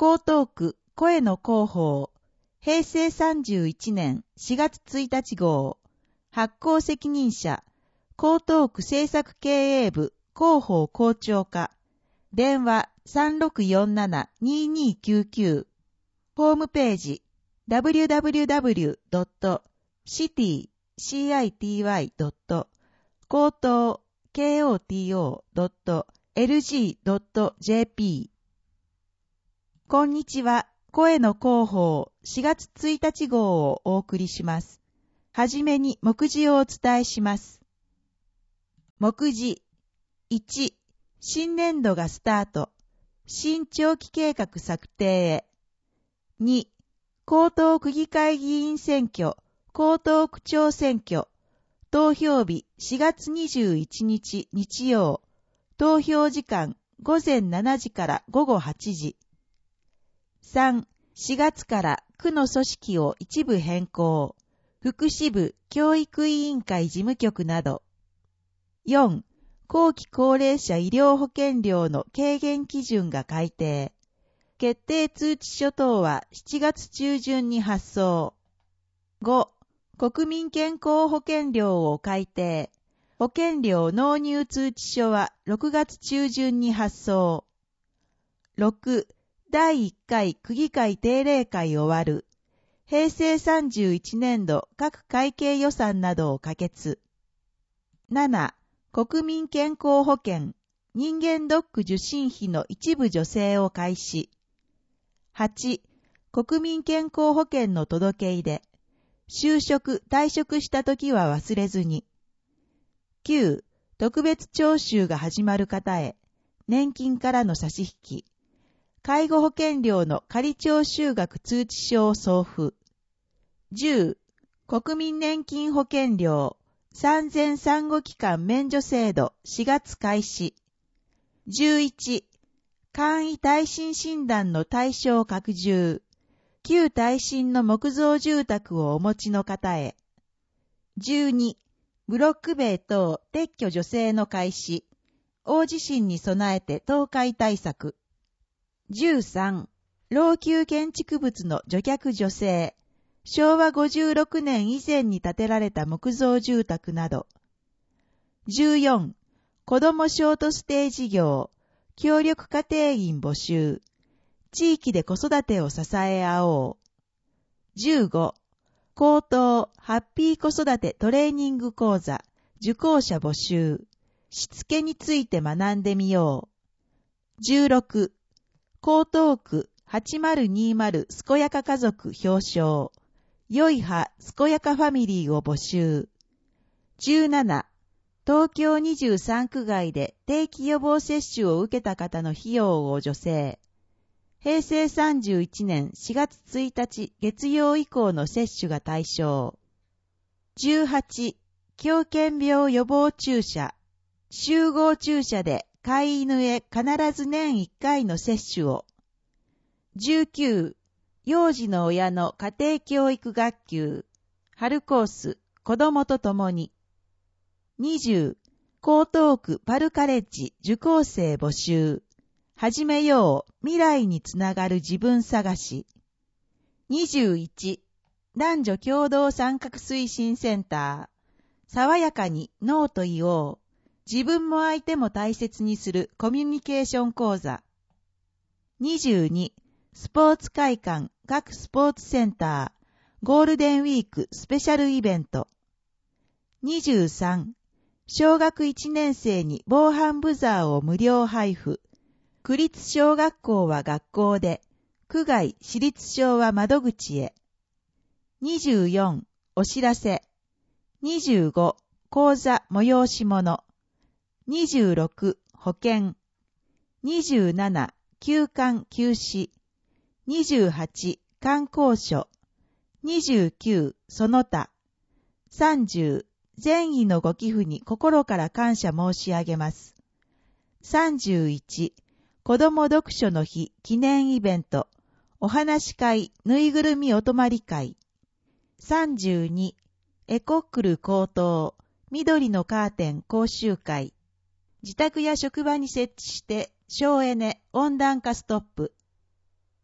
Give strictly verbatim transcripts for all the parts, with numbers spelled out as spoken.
江東区声の広報、平成さんじゅういちねんしがつついたち号、発行責任者、江東区政策経営部広報校長課、電話 さんろくよんなな にーにーきゅうきゅう、ホームページ ダブリューダブリューダブリュードットシティドット高等 ケーオーティーオードットエルジードットジェーピー。 こんにちは。声の広報しがつついたち号をお送りします。はじめに目次をお伝えします。目次いち、新年度がスタート。新長期計画策定へ。に、江東区議会議員選挙、江東区長選挙。投票日しがつにじゅういちにち日曜。投票時間ごぜんしちじからごごはちじ。さん、しがつから区の組織を一部変更。福祉部、教育委員会事務局など。よん、後期高齢者医療保険料の軽減基準が改定。決定通知書等はしちがつちゅうじゅんに発送。ご、国民健康保険料を改定。保険料納入通知書はろくがつちゅうじゅんに発送。ろく、だいいっかい区議会定例会終わる。平成さんじゅういちねんど各会計予算などを可決。なな、国民健康保険、人間ドック受診費の一部助成を開始。はち、国民健康保険の届け出で、就職、退職したときは忘れずに。きゅう、特別徴収が始まる方へ、年金からの差し引き。介護保険料の仮徴収額通知書を送付。じゅう、国民年金保険料、産前産後期間免除制度しがつ開始。じゅういち、簡易耐震診断の対象拡充。旧耐震の木造住宅をお持ちの方へ。じゅうに、ブロック塀等撤去助成の開始。大地震に備えて倒壊対策。じゅうさん、老朽建築物の除却助成。しょうわごじゅうろくねん以前に建てられた木造住宅など。じゅうよん、子どもショートステイ事業、協力家庭員募集。地域で子育てを支え合おう。じゅうご、高等ハッピー子育てトレーニング講座、受講者募集。しつけについて学んでみよう。じゅうろく、江東区はちまるにまるすこやか家族表彰。良い派すこやかファミリーを募集。じゅうなな、東京にじゅうさんく外で定期予防接種を受けた方の費用を助成。平成さんじゅういちねんしがつついたち月曜以降の接種が対象。じゅうはち、狂犬病予防注射。集合注射で飼い犬へ必ず年いっかいの接種を。じゅうきゅう、幼児の親の家庭教育学級。春コース、子供と共に。にじゅう、江東区パルカレッジ受講生募集。始めよう、未来につながる自分探し。にじゅういち、男女共同参画推進センター。爽やかにノーと言おう。自分も相手も大切にするコミュニケーション講座。にじゅうに、スポーツ会館各スポーツセンター。ゴールデンウィークスペシャルイベント。にじゅうさん、小学いちねん生に防犯ブザーを無料配布。区立小学校は学校で、区外私立小は窓口へ。にじゅうよん、お知らせ。にじゅうご、講座催し物。にじゅうろく、保険。にじゅうなな、休館休止。にじゅうはち、観光所。にじゅうきゅう、その他。さんじゅう、善意のご寄付に心から感謝申し上げます。さんじゅういち、子ども読書の日記念イベント、お話し会、ぬいぐるみお泊まり会。さんじゅうに、エコックル高等、緑のカーテン講習会。自宅や職場に設置して省エネ、温暖化ストップ。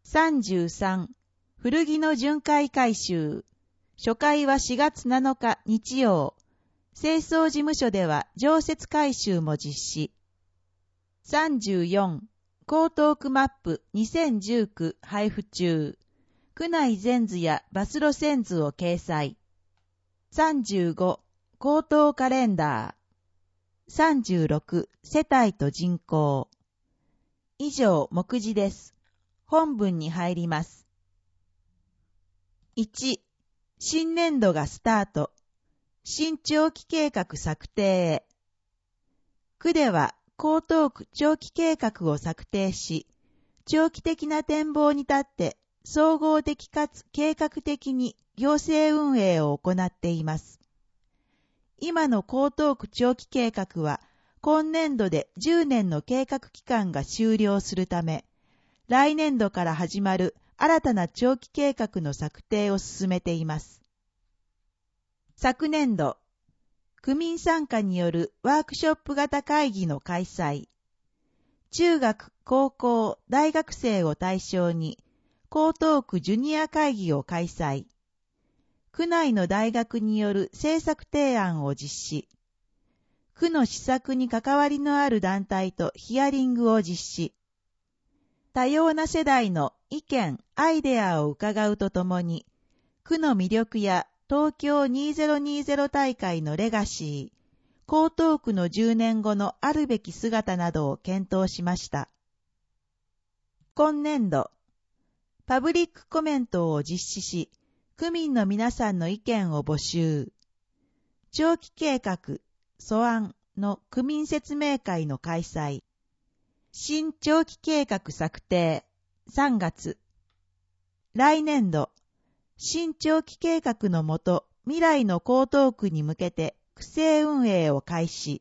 さんじゅうさん、古着の巡回回収。初回はしがつなのか日曜。清掃事務所では常設回収も実施。さんじゅうよん、江東区マップにせんじゅうきゅう配布中。区内全図やバス路線図を掲載。さんじゅうご、江東カレンダー。さんじゅうろく、世帯と人口。以上、目次です。本文に入ります。いち、新年度がスタート。新長期計画策定へ。区では、江東区長期計画を策定し、長期的な展望に立って、総合的かつ計画的に行政運営を行っています。今の江東区長期計画は、今年度でじゅうねんの計画期間が終了するため、来年度から始まる新たな長期計画の策定を進めています。昨年度、区民参加によるワークショップ型会議の開催。中学、高校、大学生を対象に、江東区ジュニア会議を開催。区内の大学による政策提案を実施。区の施策に関わりのある団体とヒアリングを実施。多様な世代の意見、アイデアを伺うとともに、区の魅力や東京にせんにじゅう大会のレガシー、江東区のじゅうねんごのあるべき姿などを検討しました。今年度、パブリックコメントを実施し、区民の皆さんの意見を募集。長期計画、素案の区民説明会の開催。新長期計画策定、さんがつ。来年度、新長期計画のもと、未来の江東区に向けて、区政運営を開始。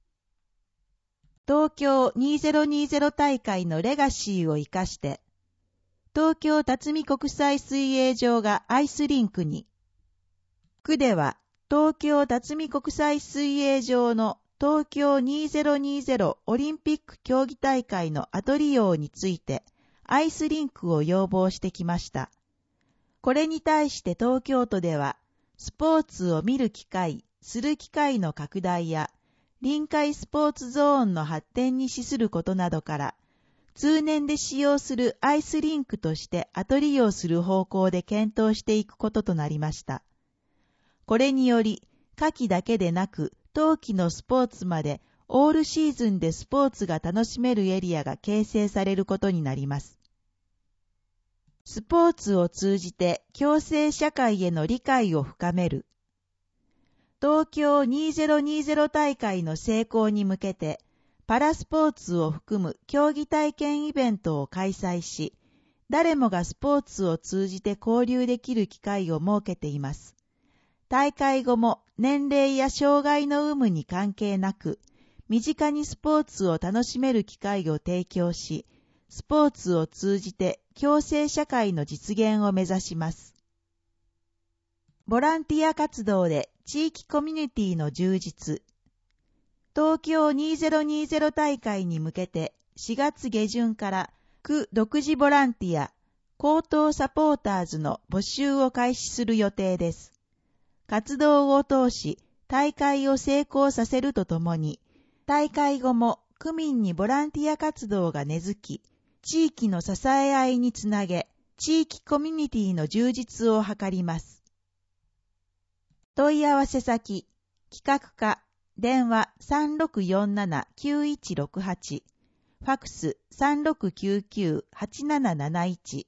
東京にせんにじゅう大会のレガシーを生かして、東京辰巳国際水泳場がアイスリンクに。区では、東京辰巳国際水泳場の東京にせんにじゅうオリンピック競技大会の後利用について、アイスリンクを要望してきました。これに対して東京都では、スポーツを見る機会、する機会の拡大や、臨海スポーツゾーンの発展に資することなどから、通年で使用するアイスリンクとして後利用する方向で検討していくこととなりました。これにより、夏季だけでなく、冬季のスポーツまでオールシーズンでスポーツが楽しめるエリアが形成されることになります。スポーツを通じて共生社会への理解を深める。東京にせんにじゅう大会の成功に向けて、パラスポーツを含む競技体験イベントを開催し、誰もがスポーツを通じて交流できる機会を設けています。大会後も年齢や障害の有無に関係なく、身近にスポーツを楽しめる機会を提供し、スポーツを通じて共生社会の実現を目指します。ボランティア活動で地域コミュニティの充実。東京にせんにじゅう大会に向けてしがつ下旬から区独自ボランティア、江東サポーターズの募集を開始する予定です。活動を通し大会を成功させるとともに、大会後も区民にボランティア活動が根付き、地域の支え合いにつなげ、地域コミュニティの充実を図ります。問い合わせ先、企画課、電話 さんろくよんななきゅういちろくはち、ファクス さんろくきゅうきゅうはちなななないち。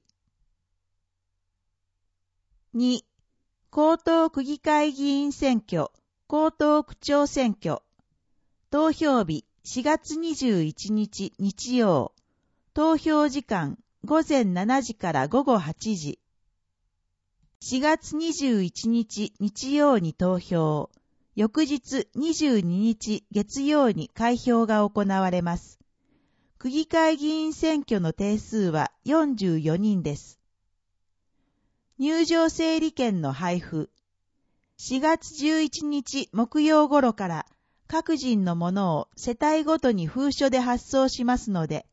に、江東区議会議員選挙、江東区長選挙。投票日しがつにじゅういちにち日曜。投票時間ごぜんしちじからごごはちじ。しがつにじゅういちにち日曜に投票。翌日にじゅうににち月曜に開票が行われます。区議会議員選挙の定数はよんじゅうよにんです。入場整理券の配布。しがつじゅういちにち木曜頃から各人のものを世帯ごとに封書で発送しますので、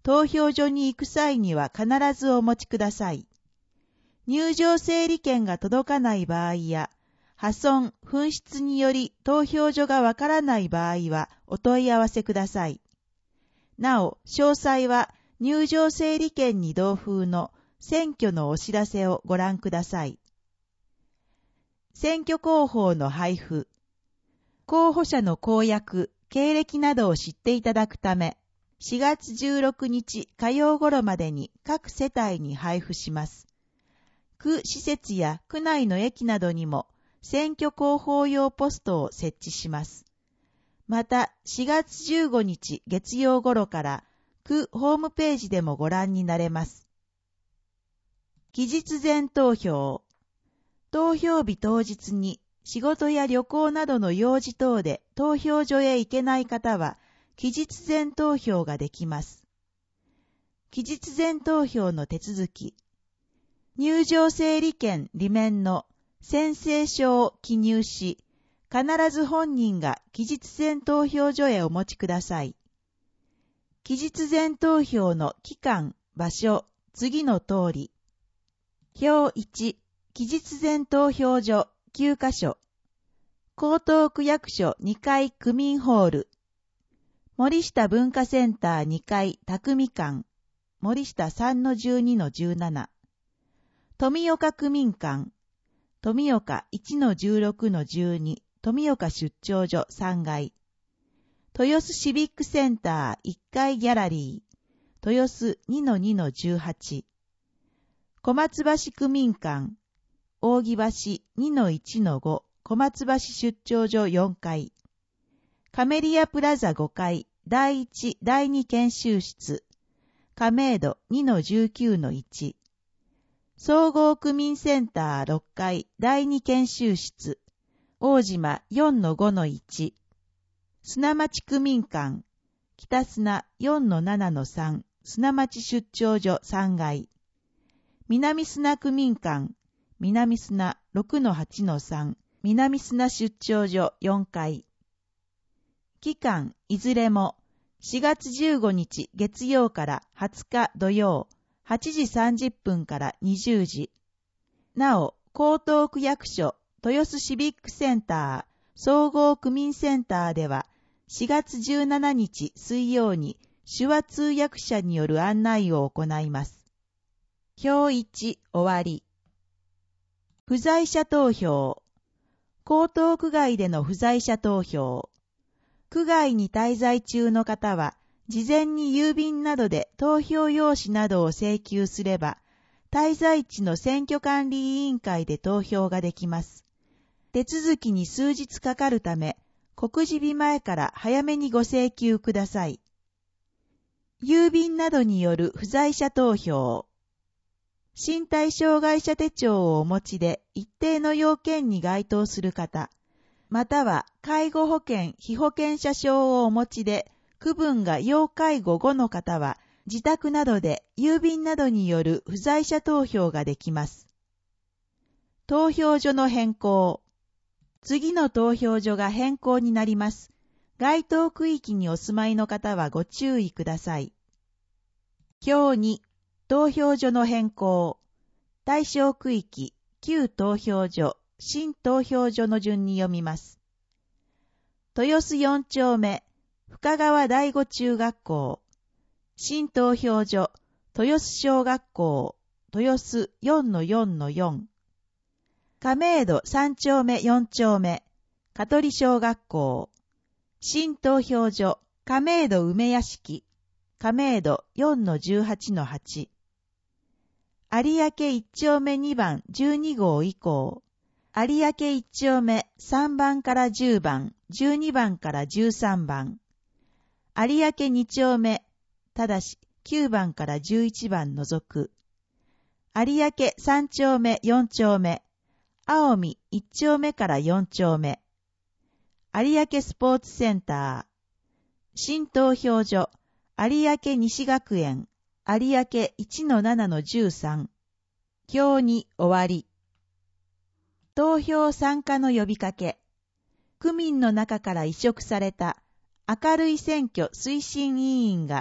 投票所に行く際には必ずお持ちください。入場整理券が届かない場合や、破損、紛失により投票所がわからない場合はお問い合わせください。なお、詳細は入場整理券に同封の選挙のお知らせをご覧ください。選挙広報の配布。候補者の公約、経歴などを知っていただくため、しがつじゅうろくにち火曜頃までに各世帯に配布します。区施設や区内の駅などにも選挙広報用ポストを設置します。また、しがつじゅうごにち月曜頃から区ホームページでもご覧になれます。期日前投票。投票日当日に仕事や旅行などの用事等で投票所へ行けない方は、期日前投票ができます。期日前投票の手続き。入場整理券裏面の宣誓書を記入し、必ず本人が期日前投票所へお持ちください。期日前投票の期間、場所、次の通り。表いち、期日前投票所きゅうかしょ。江東区役所にかい区民ホール。森下文化センターにかい匠館。森下 さんのじゅうにのじゅうなな。富岡区民館。富岡 いちのじゅうろくのじゅうに。富岡出張所さんがい。豊洲シビックセンターいっかいギャラリー。豊洲 にのにのじゅうはち。小松橋区民館。扇橋 にのいちのご。小松橋出張所よんかい。カメリアプラザごかい、だいいち、だいに研修室。亀戸 にのじゅうきゅうのいち。総合区民センターろっかい、だいに研修室。大島 よんのごのいち。砂町区民館。北砂 よんのななのさん。砂町出張所さんがい。南砂区民館。南砂 ろくのはちのさん。南砂出張所よんかい。期間、いずれも、しがつじゅうごにち月曜からはつか土曜、はちじさんじゅっぷんからにじゅうじ。なお、江東区役所、豊洲シビックセンター、総合区民センターでは、しがつじゅうしちにち水曜に手話通訳者による案内を行います。表いち、終わり。不在者投票。江東区外での不在者投票。区外に滞在中の方は、事前に郵便などで投票用紙などを請求すれば、滞在地の選挙管理委員会で投票ができます。手続きに数日かかるため、告示日前から早めにご請求ください。郵便などによる不在者投票。身体障害者手帳をお持ちで一定の要件に該当する方、または介護保険被保険者証をお持ちで区分が要介護ごの方は自宅などで郵便などによる不在者投票ができます。投票所の変更。次の投票所が変更になります。該当区域にお住まいの方はご注意ください。表に、投票所の変更。対象区域、旧投票所、新投票所の順に読みます。豊洲よんちょうめ、深川第五中学校。新投票所、豊洲小学校、豊洲 よんのよんのよん。亀戸さんちょうめよんちょうめ、香取小学校。新投票所、亀戸梅屋敷。亀戸 よんのじゅうはちのはち。有明いっちょうめにばんじゅうにごう以降。有明いっちょうめさんばんからじゅうばん、じゅうにばんからじゅうさんばん。有明にちょうめ、ただしきゅうばんからじゅういちばん除く。有明さんちょうめよんちょうめ。青海いっちょうめからよんちょうめ。有明スポーツセンター。新投票所、有明西学園。有明 いちのななのじゅうさん。表に終わり。投票参加の呼びかけ。区民の中から委嘱された明るい選挙推進委員が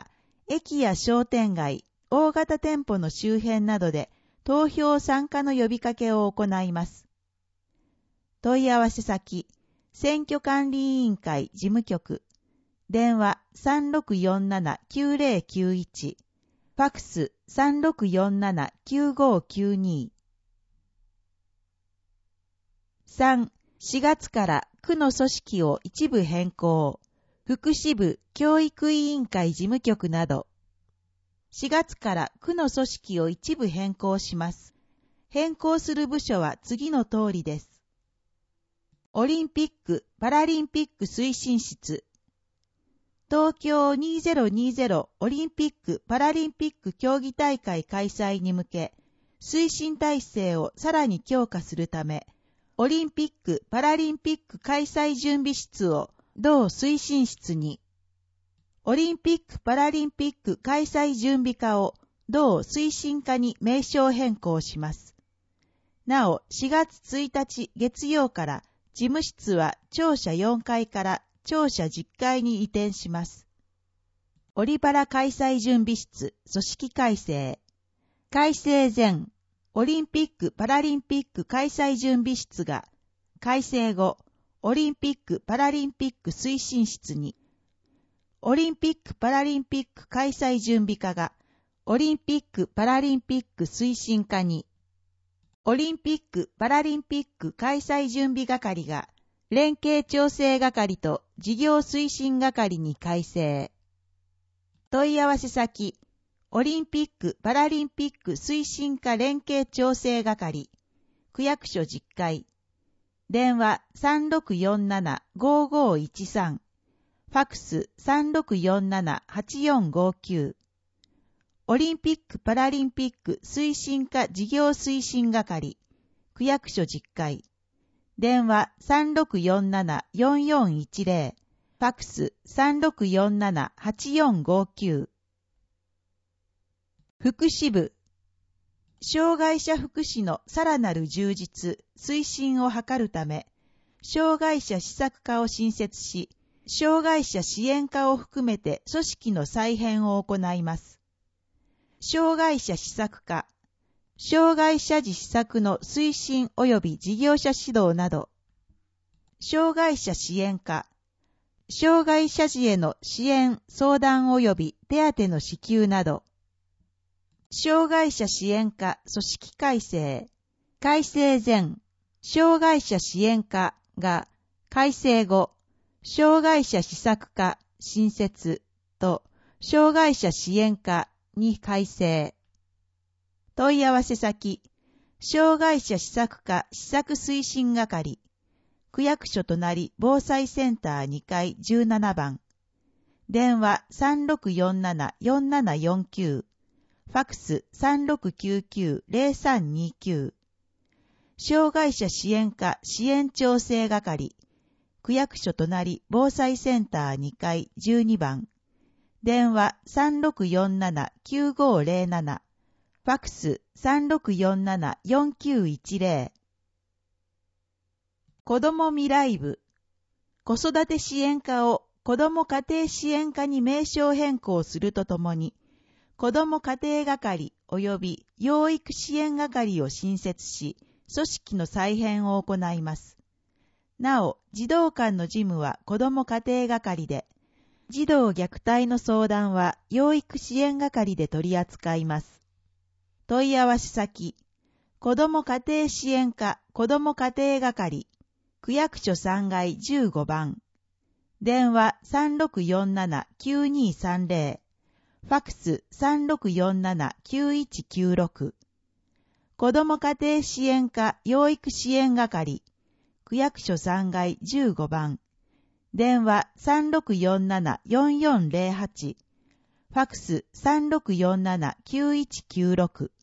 駅や商店街、大型店舗の周辺などで投票参加の呼びかけを行います。問い合わせ先、選挙管理委員会事務局、電話 さんろくよんななきゅうぜろきゅういち、ファクス さんろくよんななきゅうごきゅうに。さん、しがつから区の組織を一部変更、福祉部教育委員会事務局など。しがつから区の組織を一部変更します。変更する部署は次の通りです。オリンピック・パラリンピック推進室。東京にせんにじゅうオリンピック・パラリンピック競技大会開催に向け、推進体制をさらに強化するため、オリンピック・パラリンピック開催準備室を同推進室に、オリンピック・パラリンピック開催準備課を同推進課に名称変更します。なお、しがつついたち月曜から事務室は庁舎よんかいから庁舎じゅっかいに移転します。オリパラ開催準備室組織改正。改正前、オリンピック・パラリンピック開催準備室が、改正後、オリンピック・パラリンピック推進室に、オリンピック・パラリンピック開催準備課が、オリンピック・パラリンピック推進課に、オリンピック・パラリンピック開催準備係が、連携調整係と事業推進係に改正。問い合わせ先、オリンピック・パラリンピック推進課連携調整係、区役所じゅっかい、電話 さんろくよんななごごいちさん、ファクス さんろくよんななはちよんごきゅう、オリンピック・パラリンピック推進課事業推進係、区役所じゅっかい、電話 さんろくよんななよんよんいちぜろ、ファクス さんろくよんななはちよんごきゅう。福祉部。障害者福祉のさらなる充実、推進を図るため、障害者施策課を新設し、障害者支援課を含めて組織の再編を行います。障害者施策課、障害者児施策の推進及び事業者指導など、障害者支援課、障害者児への支援、相談及び手当の支給など、障害者支援課組織改正、改正前、障害者支援課が改正後、障害者施策課新設と障害者支援課に改正。問い合わせ先、障害者施策課施策推進係、区役所隣防災センターにかいじゅうななばん、電話 さんろくよんななよんななよんきゅう、ファクス さんろくきゅうきゅうぜろさんにきゅう、障害者支援課支援調整係、区役所隣防災センターにかいじゅうにばん、電話 さんろくよんななきゅうごぜろなな、ファクス さんろくよんななよんきゅういちぜろ。子ども未来部。子育て支援課を子ども家庭支援課に名称変更するとともに、子ども家庭係及び養育支援係を新設し、組織の再編を行います。なお、児童館の事務は子ども家庭係で、児童虐待の相談は養育支援係で取り扱います。問い合わせ先、子ども家庭支援課子ども家庭係、区役所さんがいじゅうごばん、電話 さんろくよんななきゅうにさんぜろ、ファクス さんろくよんななきゅういちきゅうろく、子ども家庭支援課養育支援係、区役所さんがいじゅうごばん、電話 さんろくよんななよんよんぜろはち、ファクス さんろくよんななきゅういちきゅうろく。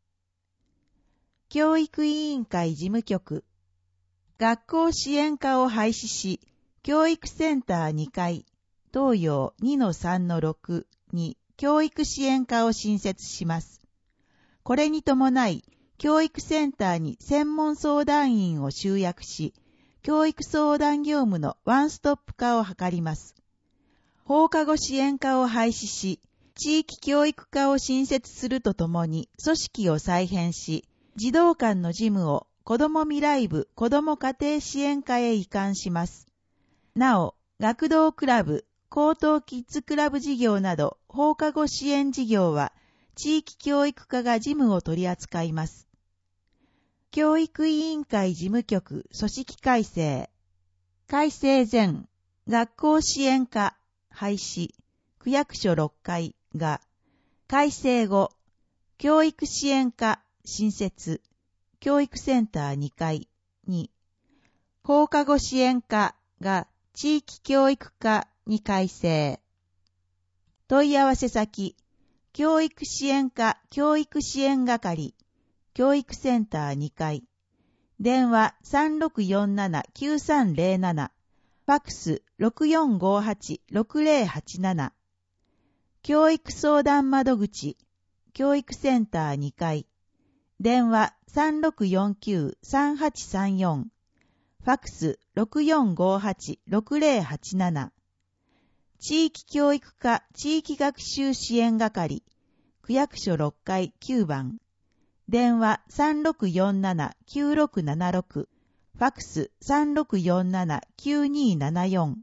教育委員会事務局。学校支援課を廃止し、教育センターにかい、東洋 にのさんのろく に教育支援課を新設します。これに伴い、教育センターに専門相談員を集約し、教育相談業務のワンストップ化を図ります。放課後支援課を廃止し、 地域教育課を新設するとともに組織を再編し、児童館の事務を子ども未来部子ども家庭支援課へ移管します。なお、学童クラブ、高等キッズクラブ事業など放課後支援事業は地域教育課が事務を取り扱います。教育委員会事務局組織改正。改正前、学校支援課廃止、区役所ろっかいが、改正後、教育支援課新設、教育センターにかいに、放課後支援課が地域教育課に改正。問い合わせ先、教育支援課教育支援係、教育センターにかい、電話 さんろくよんななきゅうさんぜろなな、ファックス ろくよんごはちろくぜろはちなな、教育相談窓口、教育センターにかい、電話 さんろくよんきゅうさんはちさんよん、ファックス ろくよんごはちろくぜろはちなな、地域教育課地域学習支援係、区役所ろっかいきゅうばん、電話 さんろくよんななきゅうろくななろく、ファックス さんろくよんななきゅうにななよん。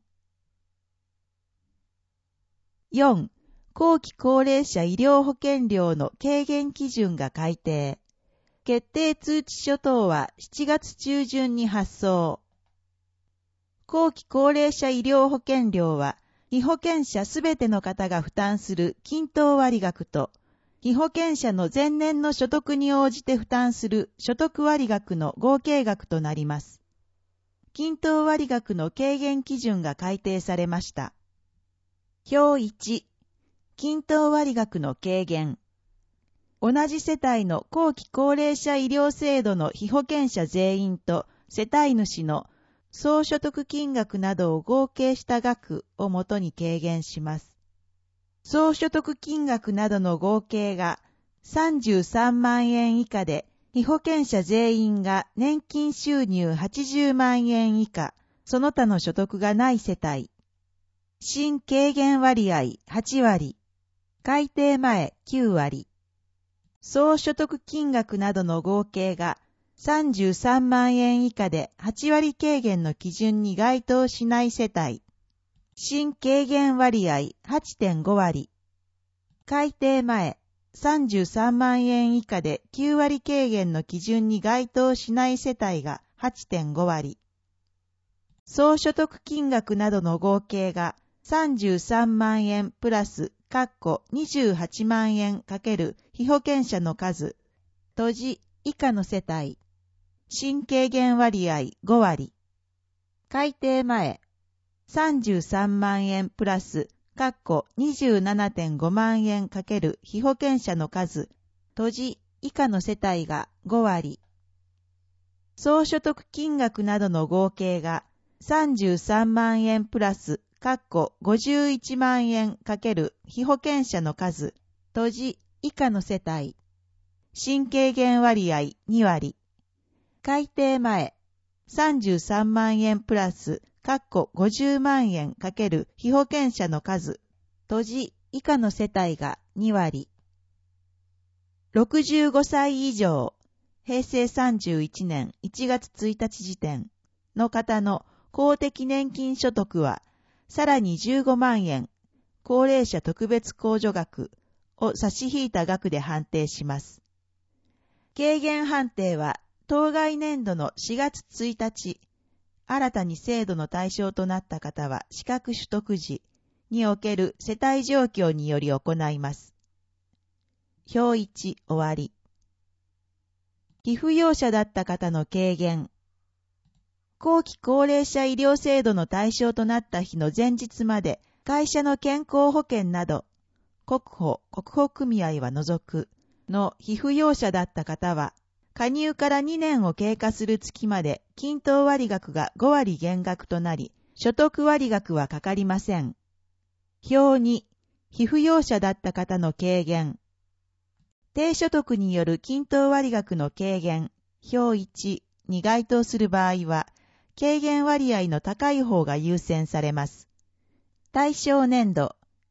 よん. 後期高齢者医療保険料の軽減基準が改定。決定通知書等はしちがつ中旬に発送。後期高齢者医療保険料は、被保険者すべての方が負担する均等割額と、被保険者の前年の所得に応じて負担する所得割額の合計額となります。均等割額の軽減基準が改定されました。表いち、均等割額の軽減。同じ世帯の後期高齢者医療制度の被保険者全員と世帯主の総所得金額などを合計した額をもとに軽減します。総所得金額などの合計がさんじゅうさんまんえん以下で、被保険者全員が年金収入はちじゅうまんえん以下、その他の所得がない世帯。新軽減割合はちわり、改定前きゅうわり。総所得金額などの合計がさんじゅうさんまんえん以下ではちわり軽減の基準に該当しない世帯。新軽減割合 はちてんごわり。改定前さんじゅうさんまんえん以下できゅうわり軽減の基準に該当しない世帯が はちてんごわり。総所得金額などの合計がさんじゅうさんまんえんプラス括弧にじゅうはちまんえんかける被保険者の数、閉じ以下の世帯。新軽減割合ごわり。改定前さんじゅうさんまんえんプラス、括弧 にじゅうななてんごまんえんかける被保険者の数、閉じ以下の世帯がごわり。総所得金額などの合計がさんじゅうさんまんえんプラス、括弧ごじゅういちまんえんかける被保険者の数、閉じ以下の世帯。新軽減割合にわり。改定前、さんじゅうさんまんえんプラス、括弧ごじゅうまんえんかける被保険者の数、閉じ以下の世帯がにわり。ろくじゅうごさい以上、平成さんじゅういちねんいちがつついたち時点の方の公的年金所得は、さらにじゅうごまんえん、高齢者特別控除額を差し引いた額で判定します。軽減判定は、当該年度のしがつついたち、新たに制度の対象となった方は資格取得時における世帯状況により行います。表いち終わり。被扶養者だった方の軽減。後期高齢者医療制度の対象となった日の前日まで会社の健康保険など国保・国保組合は除くの被扶養者だった方は加入からにねんを経過する月まで均等割額がごわり減額となり、所得割額はかかりません。表に、被扶養者だった方の軽減。低所得による均等割額の軽減、表いちに該当する場合は、軽減割合の高い方が優先されます。対象年度、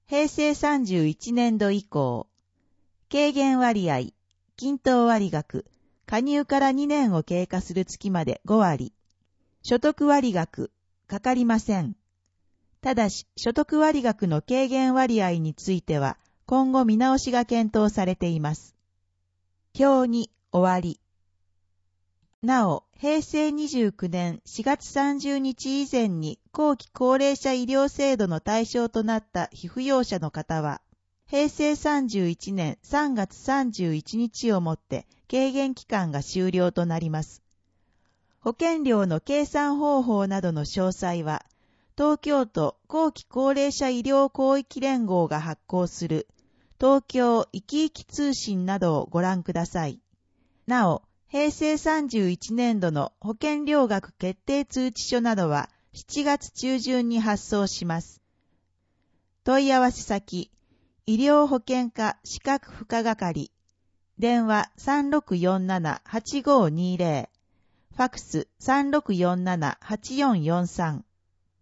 へいせいさんじゅういちねんど以降、軽減割合、均等割額、加入からにねんを経過する月までごわり、所得割額、かかりません。ただし、所得割額の軽減割合については、今後見直しが検討されています。表に終わり。なお、へいせいにじゅうきゅうねんしがつさんじゅうにち以前に後期高齢者医療制度の対象となった被扶養者の方は、へいせいさんじゅういちねんさんがつさんじゅういちにちをもって軽減期間が終了となります。保険料の計算方法などの詳細は、東京都後期高齢者医療広域連合が発行する東京いきいき通信などをご覧ください。なお、へいせいさんじゅういちねんどの保険料額決定通知書などはしちがつちゅうじゅんに発送します。問い合わせ先、医療保険課資格付加係、電話 さんろくよんななはちごにぜろ、ファクス さんろくよんななはちよんよんさん。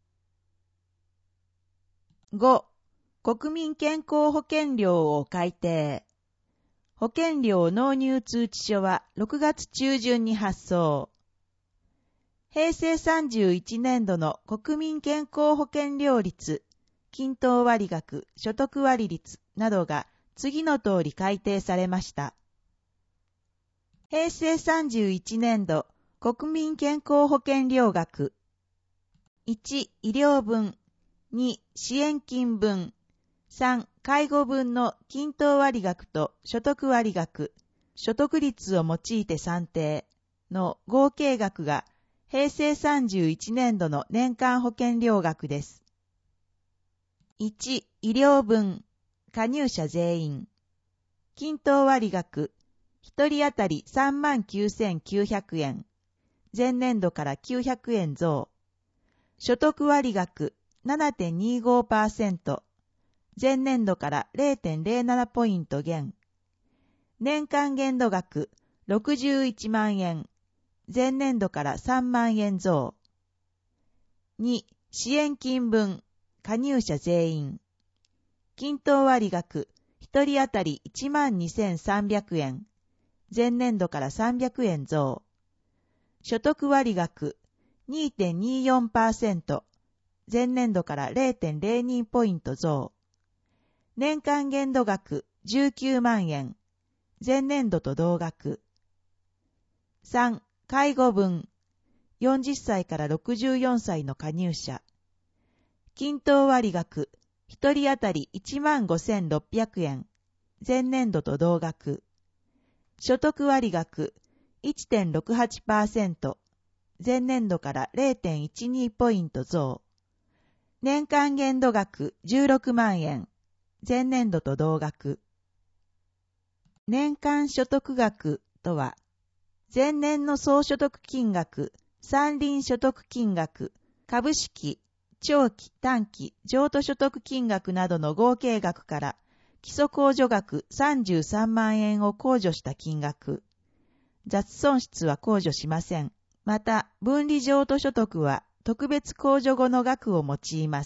ご. 国民健康保険料を改定。保険料納入通知書はろくがつちゅうじゅんに発送。へいせいさんじゅういちねんどの国民健康保険料率、均等割額、所得割率などが次の通り改定されました。へいせいさんじゅういちねんど国民健康保険料額。いち. 医療分。に. 支援金分。さん. 介護分の均等割額と所得割額、所得率を用いて算定の合計額がへいせいさんじゅういちねんどの年間保険料額です。いち. 医療分。加入者全員。均等割額。ひとり当たり さんまんきゅうせんきゅうひゃくえん。前年度からきゅうひゃくえん増。所得割額 ななてんにごパーセント。前年度から れいてんぜろなな ポイント減。年間限度額ろくじゅういちまんえん。前年度からさんまんえん増。に. 支援金分。加入者全員。均等割額ひとり当たり いちまんにせんさんびゃくえん。前年度からさんびゃくえん増。所得割額 にてんによんパーセント。前年度から れいてんぜろに ポイント増。年間限度額じゅうきゅうまんえん。前年度と同額。さん. 介護分。よんじゅっさいからろくじゅうよんさいの加入者。均等割額ひとり当たり いちまんごせんろっぴゃくえん。前年度と同額。所得割額 いってんろくはちパーセント。前年度から れいてんいちに ポイント増。年間限度額じゅうろくまんえん。前年度と同額。年間所得額とは、前年の総所得金額、山林所得金額、株式、長期、短期、譲渡所得金額などの合計額から、基礎控除額さんじゅうさんまんえんを控除した金額。雑損失は控除しません。また、分離譲渡所得は特別控除後の額を用います。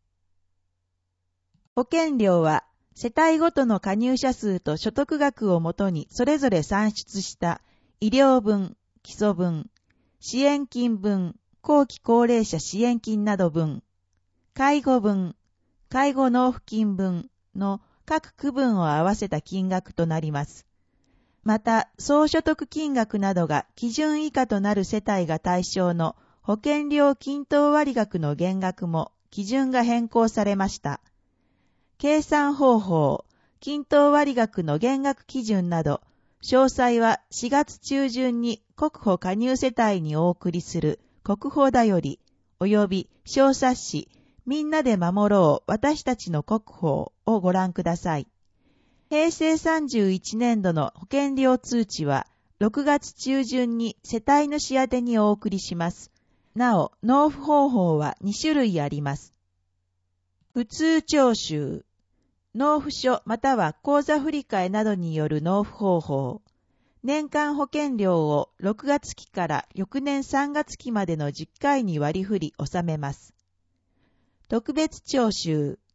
保険料は、世帯ごとの加入者数と所得額をもとにそれぞれ算出した医療分、基礎分、支援金分、後期高齢者支援金など分、介護分、介護納付金分の各区分を合わせた金額となります。また、総所得金額などが基準以下となる世帯が対象の保険料均等割額の減額も基準が変更されました。計算方法、均等割額の減額基準など、詳細はしがつちゅうじゅんに国保加入世帯にお送りする国保だより、及び小冊子、みんなで守ろう私たちの国保をご覧ください。へいせいさんじゅういちねんどの保険料通知はろくがつちゅうじゅんに世帯主宛てにお送りします。なお、納付方法はにしゅるいあります。普通徴収。納付書または口座振替などによる納付方法。年間保険料をろくがつきから翌年さんがつきまでのじゅっかいに割り振り納めます。特別徴収。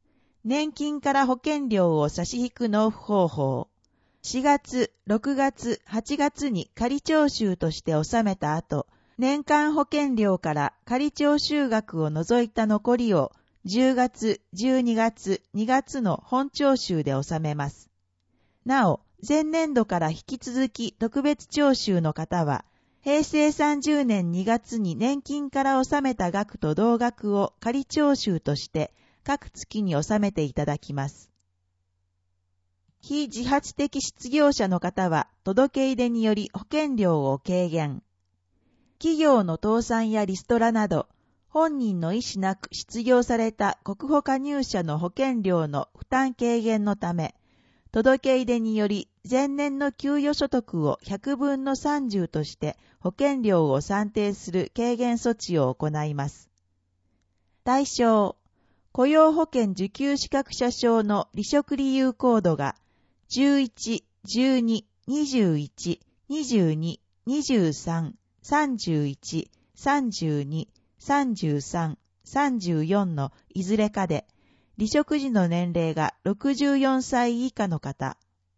年金から保険料を差し引く納付方法。しがつ、ろくがつ、はちがつに仮徴収として納めた後、年間保険料から仮徴収額を除いた残りをじゅうがつ、じゅうにがつ、にがつの本徴収で納めます。なお、前年度から引き続き特別徴収の方は、へいせいさんじゅうねんにがつに年金から納めた額と同額を仮徴収として各月に納めていただきます。非自発的失業者の方は届け出により保険料を軽減。企業の倒産やリストラなど、本人の意思なく失業された国保加入者の保険料の負担軽減のため、届け出により前年の給与所得をひゃくぶんのさんじゅうとして保険料を算定する軽減措置を行います。対象、雇用保険受給資格者証の離職理由コードがじゅういち、じゅうに、にじゅういち、にじゅうに、にじゅうさん、さんじゅういち、さんじゅうに、さんじゅうさん、さんじゅうよんのいずれかで、離職時の年齢がろくじゅうよんさい以下の方。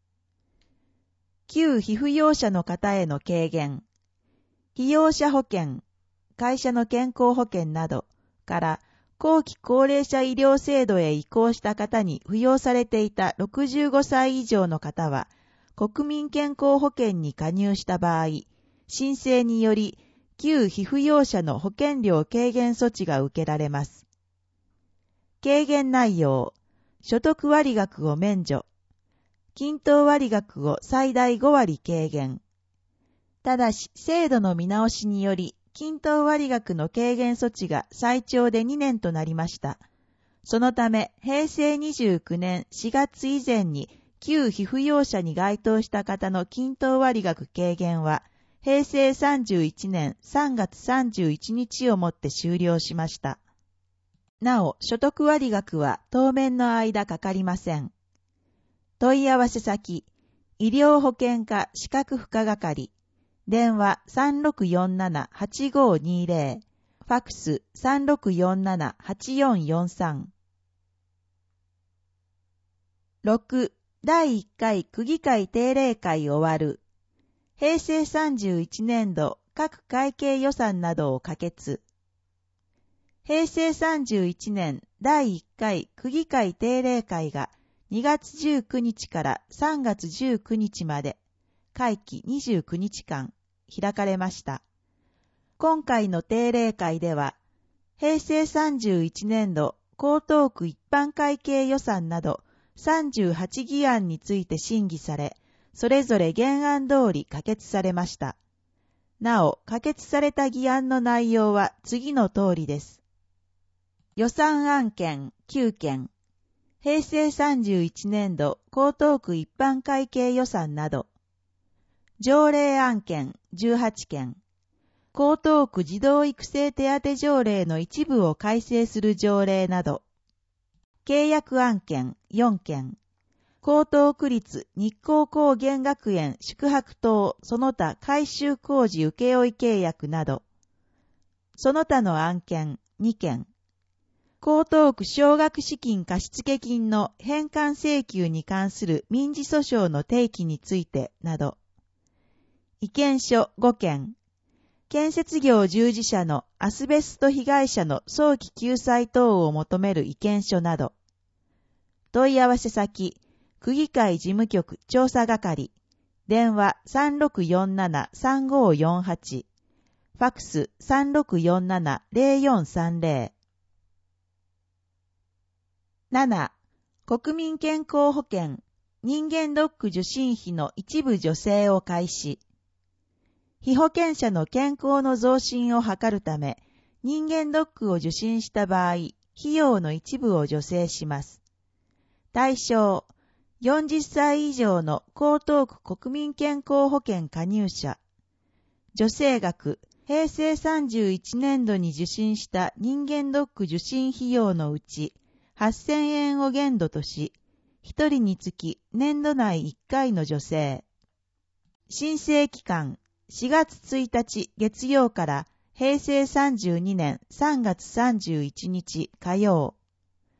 旧被扶養者の方への軽減。被用者保険、会社の健康保険などから後期高齢者医療制度へ移行した方に扶養されていたろくじゅうごさい以上の方は、国民健康保険に加入した場合、申請により旧被扶養者の保険料軽減措置が受けられます。軽減内容、所得割額を免除、均等割額を最大ごわり軽減。ただし、制度の見直しにより、均等割額の軽減措置が最長でにねんとなりました。そのため、へいせいにじゅうきゅうねんしがつ以前に旧被扶養者に該当した方の均等割額軽減は、へいせいさんじゅういちねんさんがつさんじゅういちにちをもって終了しました。なお、所得割額は当面の間かかりません。問い合わせ先、医療保険課資格付加係、電話 さんろくよんなな はちごにぜろ、ファックス さんろくよんなな はちよんよんさん。ろく. だいいっかい区議会定例会終わる。へいせいさんじゅういちねんど各会計予算などを可決。へいせいさんじゅういちねんだいいっかい区議会定例会がにがつじゅうくにちからさんがつじゅうくにちまで、会期にじゅうくにちかん開かれました。今回の定例会では、へいせいさんじゅういちねんど江東区一般会計予算などさんじゅうはちぎあんについて審議され、それぞれ原案通り可決されました。なお、可決された議案の内容は次の通りです。予算案件きゅうけん、へいせいさんじゅういちねんど江東区一般会計予算など、条例案件じゅうはちけん、江東区児童育成手当条例の一部を改正する条例など、契約案件よんけん、江東区立日光高原学園宿泊棟その他改修工事請負契約など、その他の案件にけん、江東区奨学資金貸付金の返還請求に関する民事訴訟の提起についてなど、意見書ごけん、建設業従事者のアスベスト被害者の早期救済等を求める意見書など、問い合わせ先、区議会事務局調査係、電話 さんろくよんなな さんごよんはち、ファックス さんろくよんなな ぜろよんさんぜろ。なな. 国民健康保険人間ドック受診費の一部助成を開始。被保険者の健康の増進を図るため、人間ドックを受診した場合、費用の一部を助成します。対象、よんじゅっさい以上の江東区国民健康保険加入者。助成額、へいせいさんじゅういちねんどに受診した人間ドック受診費用のうち、はっせんえんを限度とし、ひとりにつき年度内いっかいの助成。申請期間、しがつついたち月曜からへいせいさんじゅうにねんさんがつさんじゅういちにち火曜。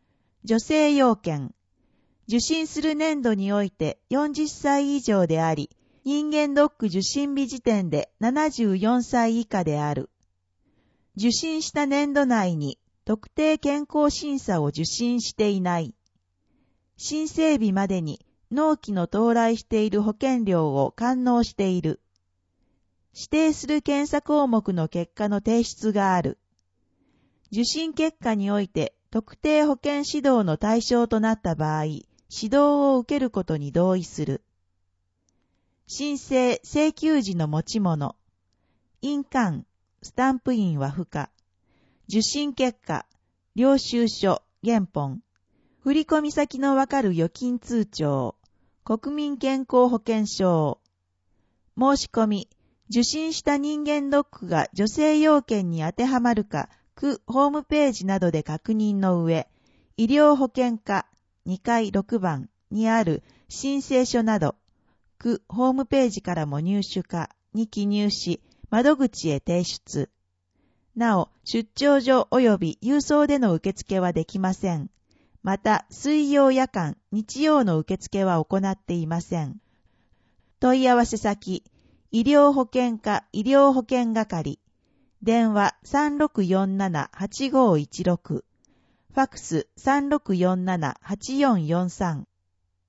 女性要件。受診する年度においてよんじゅっさい以上であり、人間ドック受診日時点でななじゅうよんさい以下である。受診した年度内に特定健康審査を受診していない。申請日までに納期の到来している保険料を完納している。指定する検査項目の結果の提出がある。受診結果において特定保険指導の対象となった場合、指導を受けることに同意する。申請・請求時の持ち物。印鑑、スタンプ印は不可。受診結果、領収書、原本。振込先のわかる預金通帳。国民健康保険証。申し込み。受診した人間ドックが女性要件に当てはまるか、区ホームページなどで確認の上、医療保険課にかいろくばんにある申請書など、区ホームページからも入手かに記入し、窓口へ提出。なお、出張所及び郵送での受付はできません。また、水曜夜間、日曜の受付は行っていません。問い合わせ先、医療保険課医療保険係。電話 さんろくよんななはちごいちろく。ファックス さんろくよんななはちよんよんさん。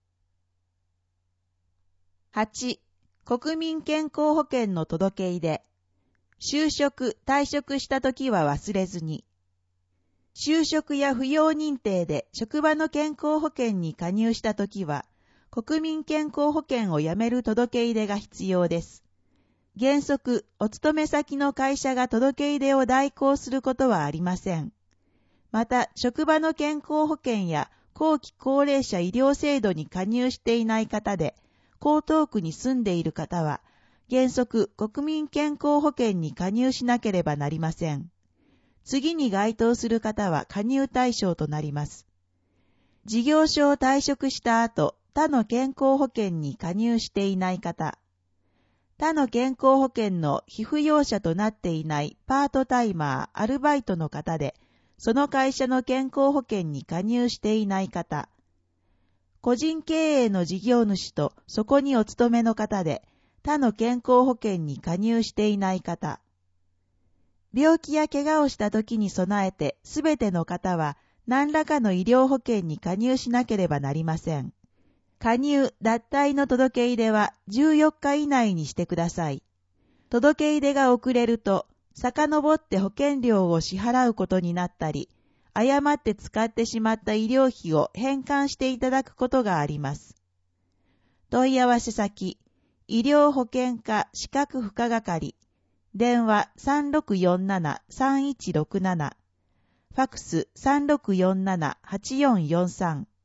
はち. 国民健康保険の届け出で。就職・退職したときは忘れずに。就職や扶養認定で職場の健康保険に加入したときは、国民健康保険をやめる届け出が必要です。原則、お勤め先の会社が届け出を代行することはありません。また、職場の健康保険や後期高齢者医療制度に加入していない方で、江東区に住んでいる方は、原則、国民健康保険に加入しなければなりません。次に該当する方は加入対象となります。事業所を退職した後、他の健康保険に加入していない方、他の健康保険の被扶養者となっていないパートタイマー、アルバイトの方で、その会社の健康保険に加入していない方、個人経営の事業主とそこにお勤めの方で、他の健康保険に加入していない方、病気や怪我をした時に備えてすべての方は何らかの医療保険に加入しなければなりません。加入・脱退の届け出はじゅうよっか以内にしてください。届け出が遅れると、遡って保険料を支払うことになったり、誤って使ってしまった医療費を返還していただくことがあります。問い合わせ先、医療保険課資格付加係、電話 さんろくよんななさんいちろくなな、ファックス さんろくよんななはちよんよんさん。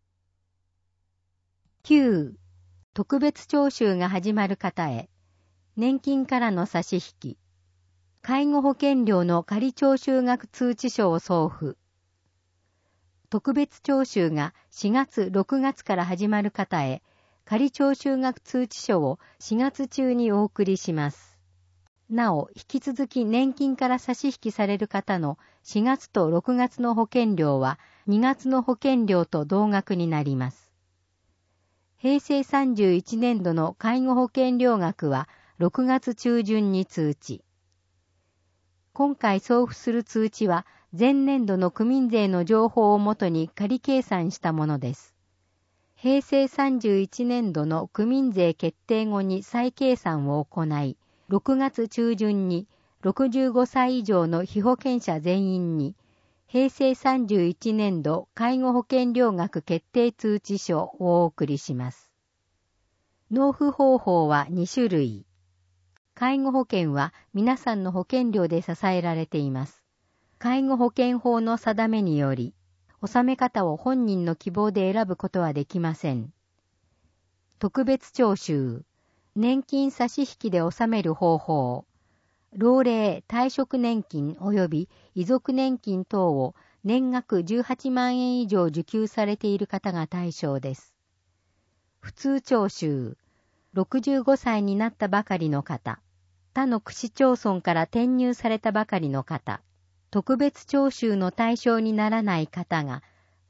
きゅう. 特別徴収が始まる方へ、年金からの差し引き、介護保険料の仮徴収額通知書を送付。特別徴収がしがつ、ろくがつから始まる方へ、仮徴収額通知書をしがつ中にお送りします。なお、引き続き年金から差し引きされる方のしがつとろくがつの保険料はにがつの保険料と同額になります。平成さんじゅういちねん度の介護保険料額はろくがつ中旬に通知。今回送付する通知は前年度の区民税の情報をもとに仮計算したものです。平成さんじゅういちねん度の区民税決定後に再計算を行い、ろくがつ中旬にろくじゅうごさい以上の被保険者全員に平成さんじゅういちねん度介護保険料額決定通知書をお送りします。納付方法はに種類。介護保険は皆さんの保険料で支えられています。介護保険法の定めにより、納め方を本人の希望で選ぶことはできません。特別徴収、年金差し引きで納める方法、老齢、退職年金及び遺族年金等を年額じゅうはちまんえん以上受給されている方が対象です。普通徴収、ろくじゅうごさいになったばかりの方、他の区市町村から転入されたばかりの方、特別徴収の対象にならない方が、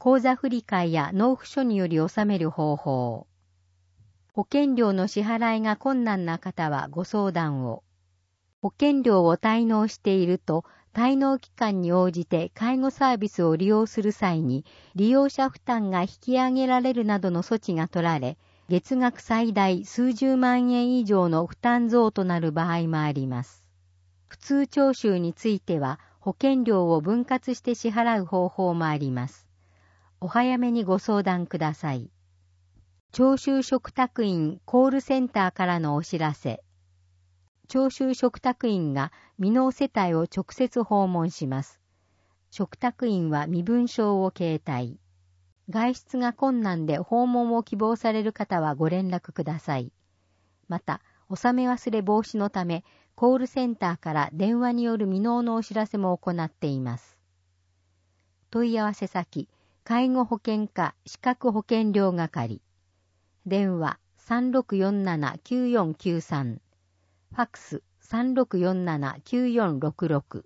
口座振替や納付書により納める方法。保険料の支払いが困難な方はご相談を。保険料を滞納していると、滞納期間に応じて介護サービスを利用する際に、利用者負担が引き上げられるなどの措置が取られ、月額最大数十万円以上の負担増となる場合もあります。普通徴収については、保険料を分割して支払う方法もあります。お早めにご相談ください。徴収嘱託員コールセンターからのお知らせ。徴収嘱託員が未納世帯を直接訪問します。嘱託員は身分証を携帯。外出が困難で訪問を希望される方はご連絡ください。また、納め忘れ防止のため、コールセンターから電話による未納のお知らせも行っています。問い合わせ先、介護保険課資格保険料係。電話 さんろくよんななきゅうよんきゅうさん。ファックス さんろくよんななきゅうよんろくろく。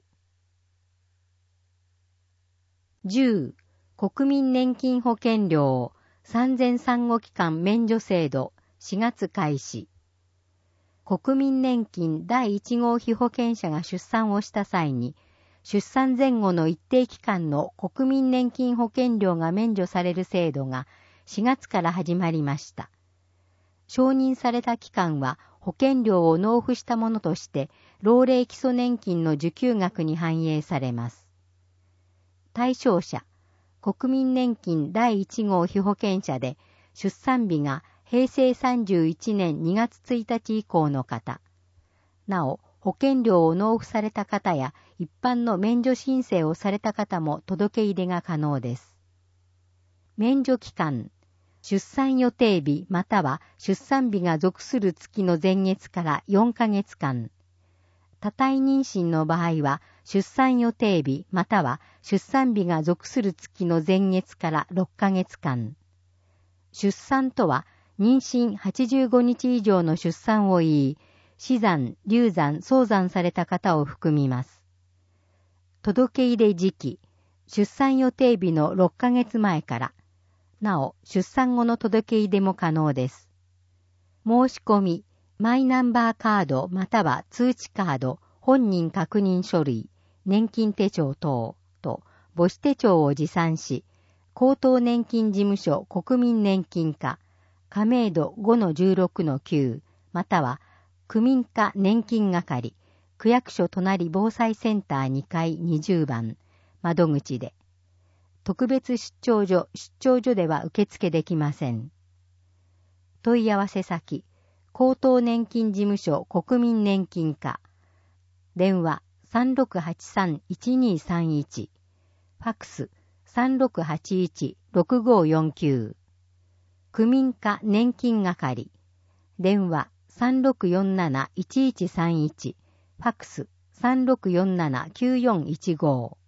じゅう. 国民年金保険料産前産後期間免除制度しがつ開始。国民年金だいいち号被保険者が出産をした際に、出産前後の一定期間の国民年金保険料が免除される制度がしがつから始まりました。承認された期間は保険料を納付したものとして、老齢基礎年金の受給額に反映されます。対象者、国民年金だいいち号被保険者で、出産日がへいせいさんじゅういちねんにがつついたち以降の方。なお、保険料を納付された方や一般の免除申請をされた方も届け入れが可能です。免除期間、出産予定日または出産日が属する月の前月からよんかげつかん。多胎妊娠の場合は出産予定日または出産日が属する月の前月からろっかげつかん。出産とは妊娠はちじゅうごにち以上の出産を言い、死産、流産、早産された方を含みます。届け入れ時期、出産予定日のろっかげつまえから、なお出産後の届け入れも可能です。申し込み、マイナンバーカードまたは通知カード、本人確認書類、年金手帳等と母子手帳を持参し、高等年金事務所国民年金課、加盟度 ごのじゅうろくのきゅう、または区民課年金係、区役所隣防災センターにかいにじゅうばん、窓口で。特別出張所、出張所では受付できません。問い合わせ先、高等年金事務所国民年金課。電話 さんろくはちさんいちにさんいち。ファックス さんろくはちいちろくごよんきゅう。区民課年金係。電話 さんろくよんなないちいちさんいち。ファックス さんろくよんななきゅうよんいちご。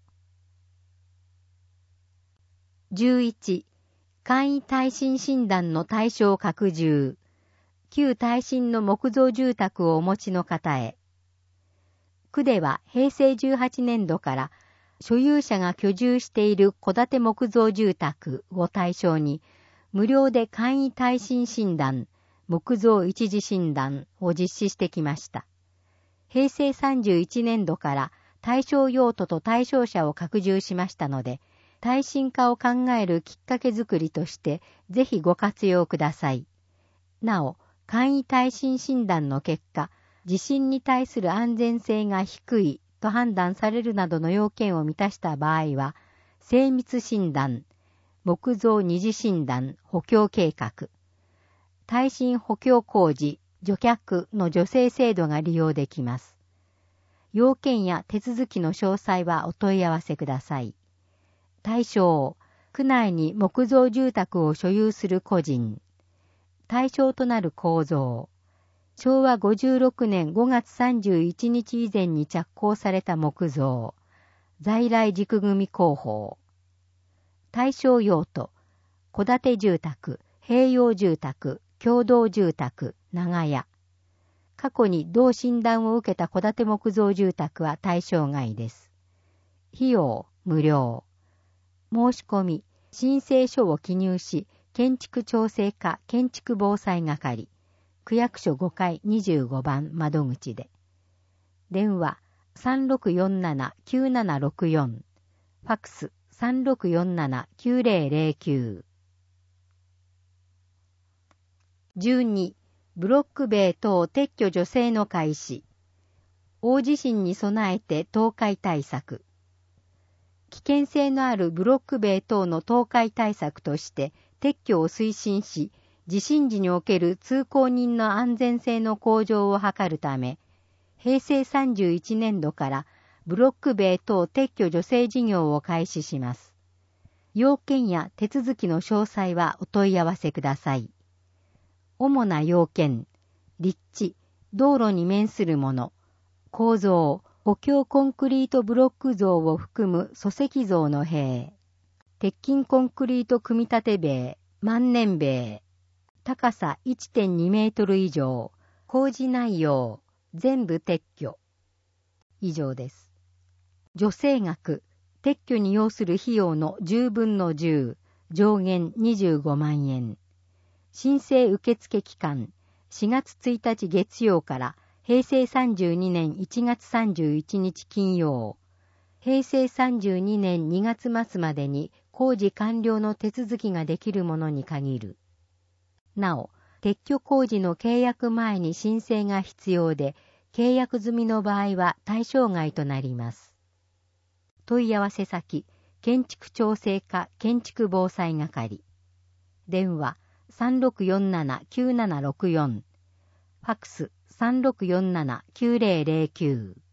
じゅういち. 簡易耐震診断の対象拡充。旧耐震の木造住宅をお持ちの方へ。区ではへいせいじゅうはちねんどから所有者が居住している戸建て木造住宅を対象に無料で簡易耐震診断、木造一時診断を実施してきました。へいせいさんじゅういちねんどから対象用途と対象者を拡充しましたので、耐震化を考えるきっかけづくりとしてぜひご活用ください。なお、簡易耐震診断の結果、地震に対する安全性が低いと判断されるなどの要件を満たした場合は、精密診断、木造二次診断、補強計画、耐震補強工事、除却の助成制度が利用できます。要件や手続きの詳細はお問い合わせください。対象、区内に木造住宅を所有する個人。対象となる構造。しょうわごじゅうろくねんごがつさんじゅういちにち以前に着工された木造。在来軸組工法。対象用途。戸建て住宅、併用住宅、共同住宅、長屋。過去に同診断を受けた戸建て木造住宅は対象外です。費用、無料。申し込み、 申請書を記入し、建築調整課建築防災係、区役所ごかいにじゅうごばん窓口で。電話 さんろくよんななきゅうななろくよん、ファックス さんろくよんななきゅうぜろぜろきゅう。じゅうに. ブロック塀等撤去助成の開始。大地震に備えて倒壊対策。危険性のあるブロック塀等の倒壊対策として撤去を推進し、地震時における通行人の安全性の向上を図るため、へいせいさんじゅういちねんどからブロック塀等撤去助成事業を開始します。要件や手続きの詳細はお問い合わせください。主な要件、立地、道路に面するもの、構造、補強コンクリートブロック像を含む礎石像の塀、鉄筋コンクリート組み立て塀、万年塀、高さ いってんにメートル以上、工事内容、全部撤去。以上です。助成額、撤去に要する費用のじゅうぶんのじゅう、上限にじゅうごまんえん。申請受付期間、しがつついたち月曜からへいせいさんじゅうにねんいちがつさんじゅういちにち金曜、へいせいさんじゅうにねんにがつ末までに工事完了の手続きができるものに限る。なお、撤去工事の契約前に申請が必要で、契約済みの場合は対象外となります。問い合わせ先、建築調整課建築防災係。電話さんろくよんななきゅうななろくよん、ファックスさんろくよんななきゅうぜろぜろきゅう。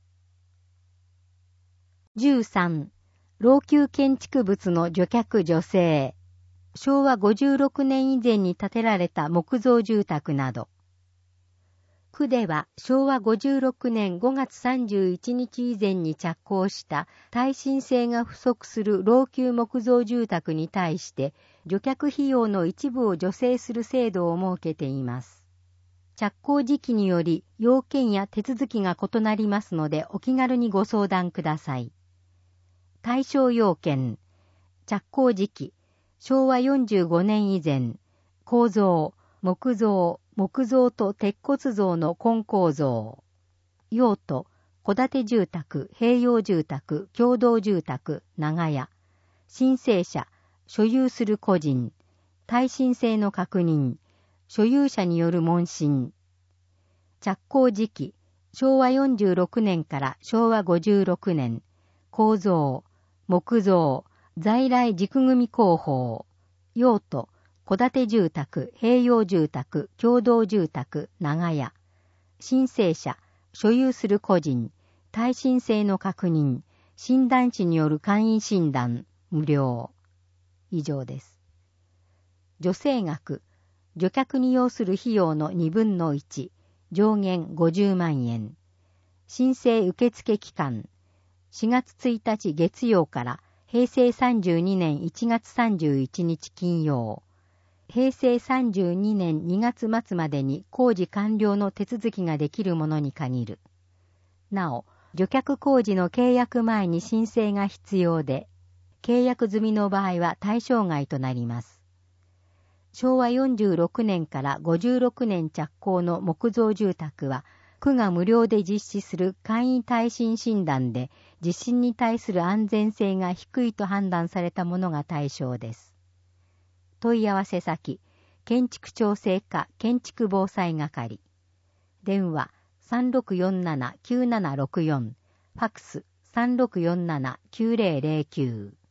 じゅうさん. 老朽建築物の除却助成。しょうわごじゅうろくねん以前に建てられた木造住宅など。区ではしょうわごじゅうろくねんごがつさんじゅういちにち以前に着工した耐震性が不足する老朽木造住宅に対して除却費用の一部を助成する制度を設けています。着工時期により要件や手続きが異なりますのでお気軽にご相談ください。対象要件、着工時期、しょうわよんじゅうごねん以前、構造、木造、木造と鉄骨造の混構造。用途、戸建て住宅、併用住宅、共同住宅、長屋。申請者、所有する個人。耐震性の確認。所有者による問診。着工時期、しょうわよんじゅうろくねんからしょうわごじゅうろくねん。構造、木造、在来軸組工法。用途、戸建て住宅、併用住宅、共同住宅、長屋。申請者、所有する個人、耐震性の確認、診断士による簡易診断、無料。以上です。助成額、除却に要する費用のにぶんのいち、上限ごじゅうまんえん。申請受付期間、しがつついたち月曜からへいせいさんじゅうにねんいちがつさんじゅういちにち金曜。へいせいさんじゅうにねんにがつまつまでに工事完了の手続きができるものに限る。なお、除却工事の契約前に申請が必要で、契約済みの場合は対象外となります。しょうわよんじゅうろくねんからごじゅうろくねん着工の木造住宅は、区が無料で実施する簡易耐震診断で、地震に対する安全性が低いと判断されたものが対象です。問い合わせ先、建築調整課建築防災係。電話さんろくよんななきゅうななろくよん、ファックスさんろくよんななきゅうぜろぜろきゅう。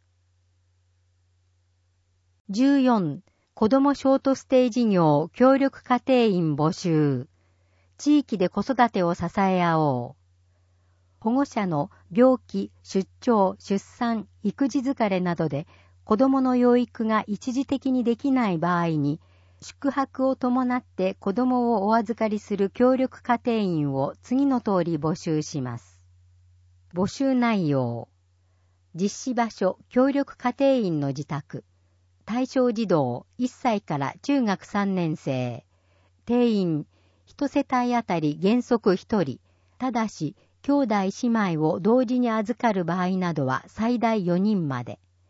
じゅうよん. 子どもショートステイ事業協力家庭員募集。地域で子育てを支え合おう。保護者の病気、出張、出産、育児疲れなどで子どもの養育が一時的にできない場合に、宿泊を伴って子どもをお預かりする協力家庭員を次の通り募集します。募集内容。実施場所、協力家庭員の自宅。対象児童いっさいから中学さんねんせい。定員、一世帯あたり原則ひとり。ただし、兄弟姉妹を同時に預かる場合などは最大よにんまで。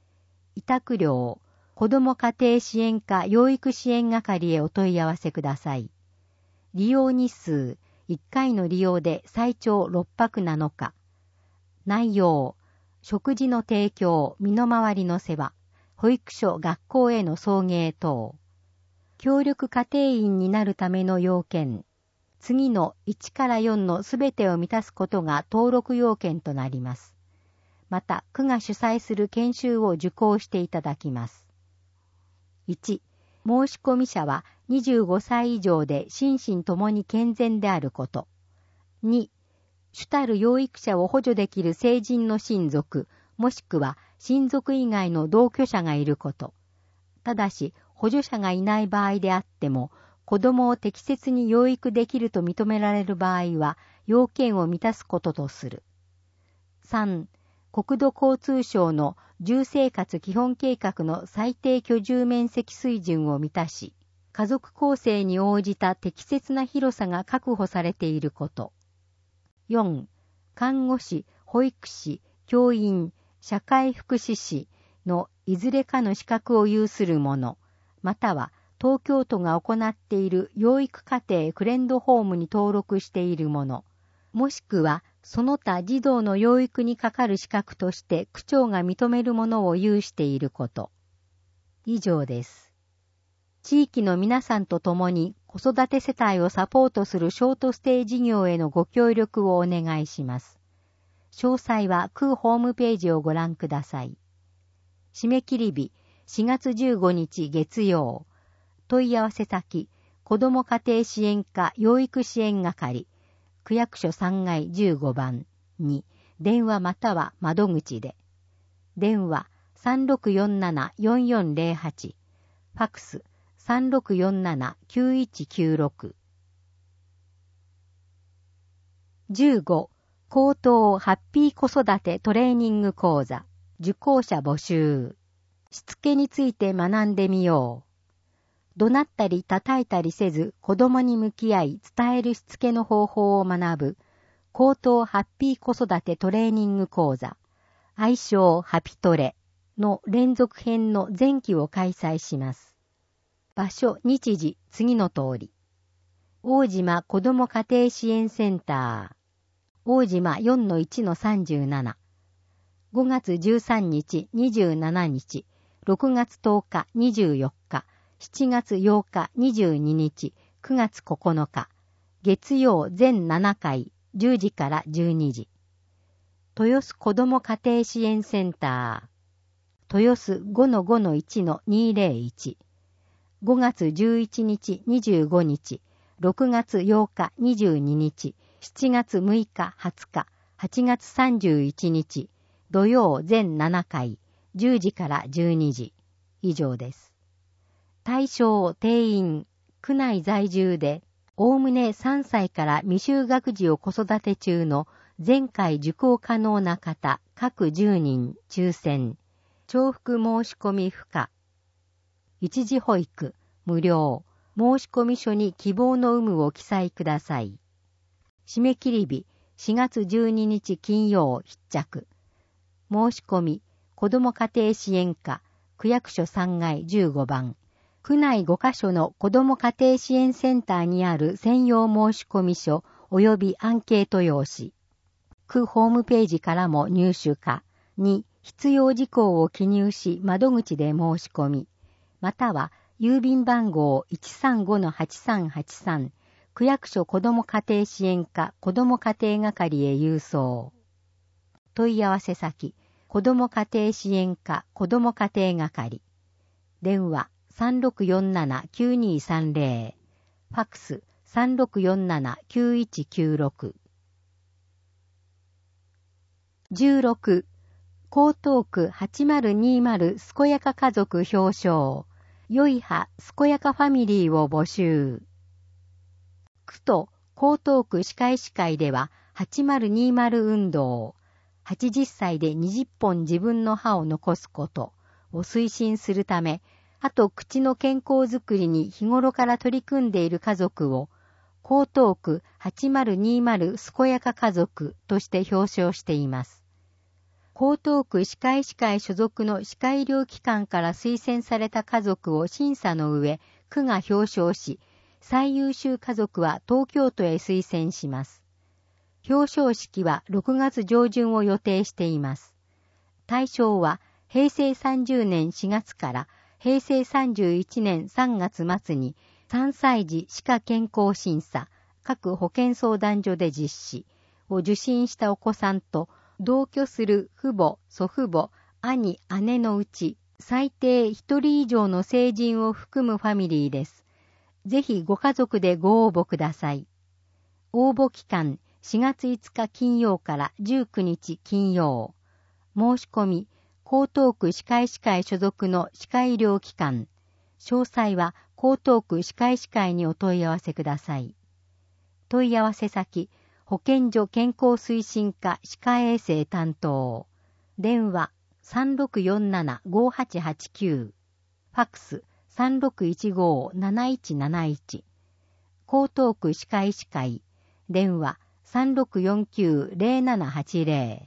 委託料、子ども家庭支援課養育支援係へお問い合わせください。利用日数、いっかいの利用で最長ろっぱくなのか。内容、食事の提供、身の回りの世話、保育所、学校への送迎等。協力家庭員になるための要件。次のいちからよんのすべてを満たすことが登録要件となります。また、区が主催する研修を受講していただきます。いち、申込者はにじゅうごさい以上で心身ともに健全であること。に、主たる養育者を補助できる成人の親族、もしくは親族以外の同居者がいること。ただし、補助者がいない場合であっても、子供を適切に養育できると認められる場合は、要件を満たすこととする。さん、国土交通省の住生活基本計画の最低居住面積水準を満たし、家族構成に応じた適切な広さが確保されていること。よん、看護師、保育士、教員、社会福祉士のいずれかの資格を有する者、または東京都が行っている養育家庭フレンドホームに登録している者、もしくはその他児童の養育にかかる資格として区長が認めるものを有していること。以上です。地域の皆さんと共に子育て世帯をサポートするショートステイ事業へのご協力をお願いします。詳細は区ホームページをご覧ください。締め切り日しがつじゅうごにち月曜。問い合わせ先、子ども家庭支援課養育支援係、区役所さんがいじゅうごばんに電話または窓口で。電話 さんろくよんななよんよんゼロはち、ファクス さんろくよんななきゅういちきゅうろく。じゅうご、高等ハッピー子育てトレーニング講座、受講者募集。しつけについて学んでみよう。怒鳴ったり叩いたりせず子供に向き合い伝えるしつけの方法を学ぶ高等ハッピー子育てトレーニング講座、愛称ハピトレの連続編の前期を開催します。場所、日時、次の通り。大島子ども家庭支援センター。大島 よんのいちのさんじゅうなな。ごがつじゅうさんにち、にじゅうしちにち、ろくがつとおか、にじゅうよっか、しちがつようか、にじゅうににち、くがつここのか、月曜全ななかい、じゅうじからじゅうにじ。豊洲子ども家庭支援センター。豊洲 ごのごのいちのにぜろいち。ごがつじゅういちにち、にじゅうごにち、ろくがつようか、にじゅうににち、しちがつむいか、はつか、はちがつさんじゅういちにち、土曜全ななかい、じゅうじからじゅうにじ。以上です。対象定員、区内在住で、おおむねさんさいから未就学児を子育て中の前回受講可能な方、各じゅうにん、抽選、重複申し込み不可。一時保育、無料、申込書に希望の有無を記載ください。締め切り日、しがつじゅうににち金曜必着。申し込み、子ども家庭支援課、区役所さんがいじゅうごばん。区内ごかしょの子ども家庭支援センターにある専用申込書及びアンケート用紙。区ホームページからも入手可。に、必要事項を記入し窓口で申し込み、または郵便番号 いちさんごのはちさんはちさん、区役所子ども家庭支援課子ども家庭係へ郵送。問い合わせ先、子ども家庭支援課子ども家庭係。電話さんろくよんななきゅうにさんぜろ、ファクスさんろくよんななきゅういちきゅうろく。じゅうろく、江東区はちまるにまるすこやか家族表彰、よいはすこやかファミリーを募集。区と江東区歯科医師会でははちまるにまる運動、はちじゅっさいでにじゅっぽん自分の歯を残すことを推進するため、歯と口の健康づくりに日頃から取り組んでいる家族を、江東区はちまるにまるすこやか家族として表彰しています。 江東区歯科医師会所属の歯科医療機関から推薦された家族を審査の上、区が表彰し、最優秀家族は東京都へ推薦します。表彰式はろくがつ上旬を予定しています。対象はへいせいさんじゅうねんしがつからへいせいさんじゅういちねんさんがつ末にさんさい児歯科健康審査、各保健相談所で実施を受診したお子さんと同居する父母、祖父母、兄、姉のうち最低ひとり以上の成人を含むファミリーです。ぜひご家族でご応募ください。応募期間しがついつか金曜からじゅうくにち金曜。申し込み、江東区歯科医師会所属の歯科医療機関。詳細は江東区歯科医師会にお問い合わせください。問い合わせ先、保健所健康推進課歯科衛生担当。電話 さんろくよんななごはちはちきゅう。ファックス さんろくいちごなないちなないち。江東区歯科医師会。電話 さんろくよんきゅうぜろななはちぜろ。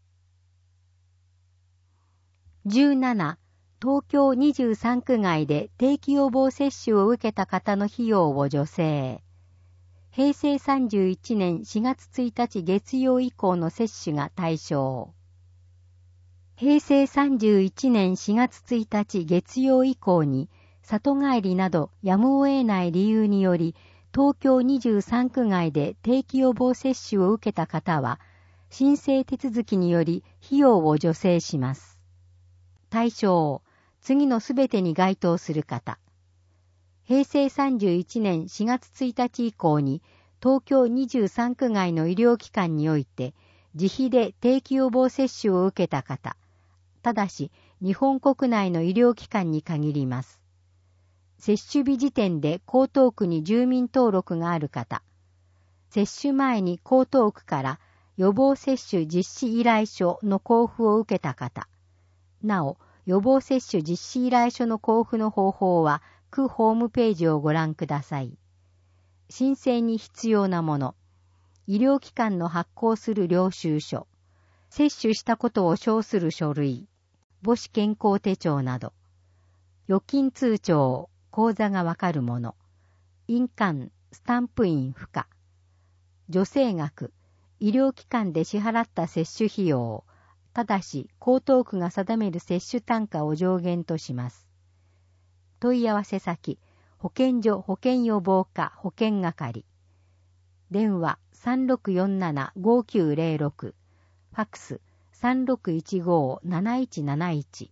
じゅうなな、東京にじゅうさんく外で定期予防接種を受けた方の費用を助成。へいせいさんじゅういちねんしがつついたち月曜以降の接種が対象。へいせいさんじゅういちねんしがつついたち月曜以降に里帰りなどやむを得ない理由により東京にじゅうさんく外で定期予防接種を受けた方は申請手続きにより費用を助成します。対象、次のすべてに該当する方。へいせいさんじゅういちねんしがつついたち以降に東京にじゅうさんく外の医療機関において自費で定期予防接種を受けた方。ただし日本国内の医療機関に限ります。接種日時点で江東区に住民登録がある方。接種前に江東区から予防接種実施依頼書の交付を受けた方。なお、予防接種実施依頼書の交付の方法は、区ホームページをご覧ください。申請に必要なもの。医療機関の発行する領収書。接種したことを証する書類。母子健康手帳など。預金通帳、口座がわかるもの。印鑑、スタンプ印付加。助成額。医療機関で支払った接種費用。ただし、江東区が定める接種単価を上限とします。問い合わせ先、保健所保健予防課保健係。電話 さんろくよんななごきゅうぜろろく。ファックス さんろくいちごなないちなないち。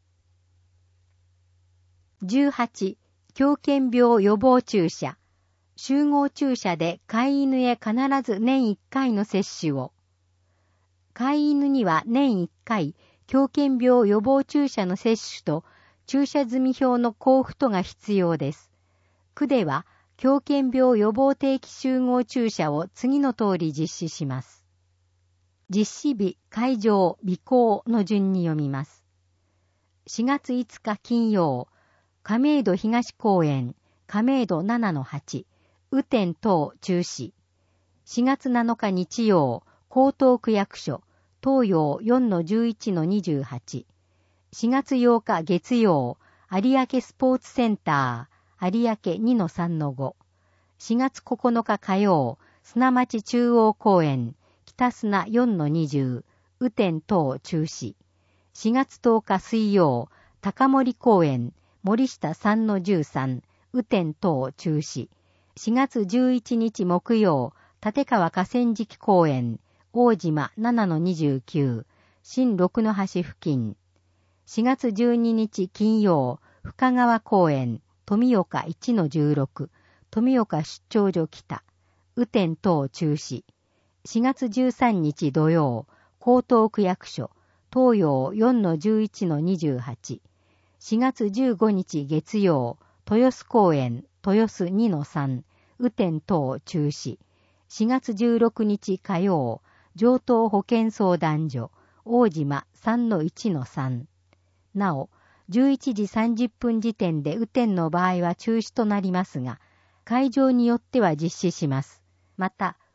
じゅうはち、狂犬病予防注射。集合注射で飼い犬へ必ず年いっかいの接種を。飼い犬には年いっかい、狂犬病予防注射の接種と、注射済表の交付とが必要です。区では、狂犬病予防定期集合注射を次の通り実施します。実施日、会場、備行の順に読みます。しがついつか金曜、亀戸東公園、亀戸ななのはち、雨天等中止。しがつなのか日曜、江東区役所、東洋 よんのじゅういちのにじゅうはち。しがつようか月曜、有明スポーツセンター、有明 にのさんのご。しがつここのか火曜、砂町中央公園、北砂 よんのにじゅう、雨天等中止。しがつとおか水曜、高森公園、森下 さんのじゅうさん、雨天等中止。しがつじゅういちにち木曜、立川河川敷公園、大島 ななのにじゅうきゅう、新六の橋付近。しがつじゅうににち金曜、深川公園、富岡 いちのじゅうろく、富岡出張所北、雨天等中止。しがつじゅうさんにち土曜、江東区役所、東洋 よんのじゅういちのにじゅうはち。しがつじゅうごにち月曜、豊洲公園、豊洲 にのさん、雨天等中止。しがつじゅうろくにち火曜、上東保健相談所、大島 さんのいちのさん。なお、じゅういちじさんじゅっぷん時点で雨天の場合は中止となりますが、会場によっては実施します。また、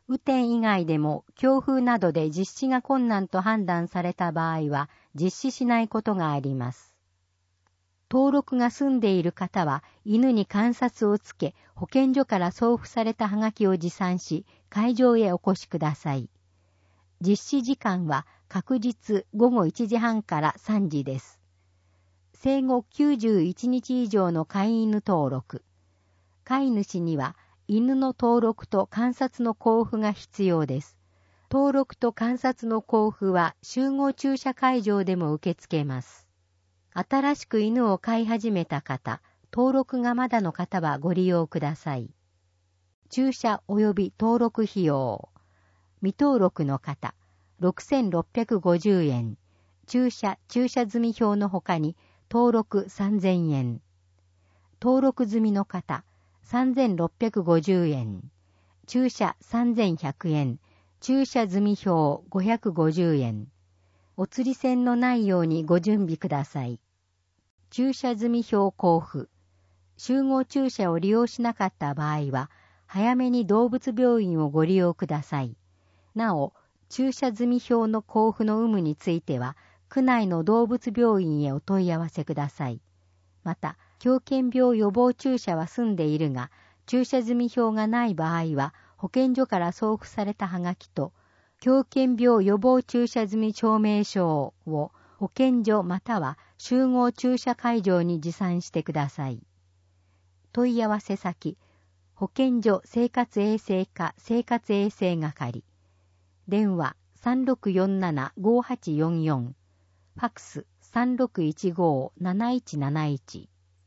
雨天以外でも強風などで実施が困難と判断された場合は実施しないことがあります。登録が済んでいる方は犬に鑑札をつけ、保健所から送付されたはがきを持参し、会場へお越しください。実施時間は確実ごごいちじはんからさんじです。生後きゅうじゅういちにち以上の飼い犬登録。飼い主には犬の登録と鑑札の交付が必要です。登録と鑑札の交付は集合駐車会場でも受け付けます。新しく犬を飼い始めた方、登録がまだの方はご利用ください。駐車及び登録費用。未登録の方、ろくせんろっぴゃくごじゅうえん。駐車、駐車済み表の他に登録さんぜんえん。登録済みの方、さんぜんろっぴゃくごじゅうえん。駐車さんぜんひゃくえん。駐車済み表ごひゃくごじゅうえん。お釣り銭のないようにご準備ください。駐車済み表交付。集合駐車を利用しなかった場合は、早めに動物病院をご利用ください。なお、駐車済み表の交付の有無については、区内の動物病院へお問い合わせください。また、狂犬病予防注射は済んでいるが、駐車済み表がない場合は、保健所から送付されたはがきと、狂犬病予防注射済み証明書を保健所または集合注射会場に持参してください。問い合わせ先、保健所生活衛生課生活衛生係。電話 さんろくよんななごはちよんよん。ファックス さんろくいちごなないちなないち。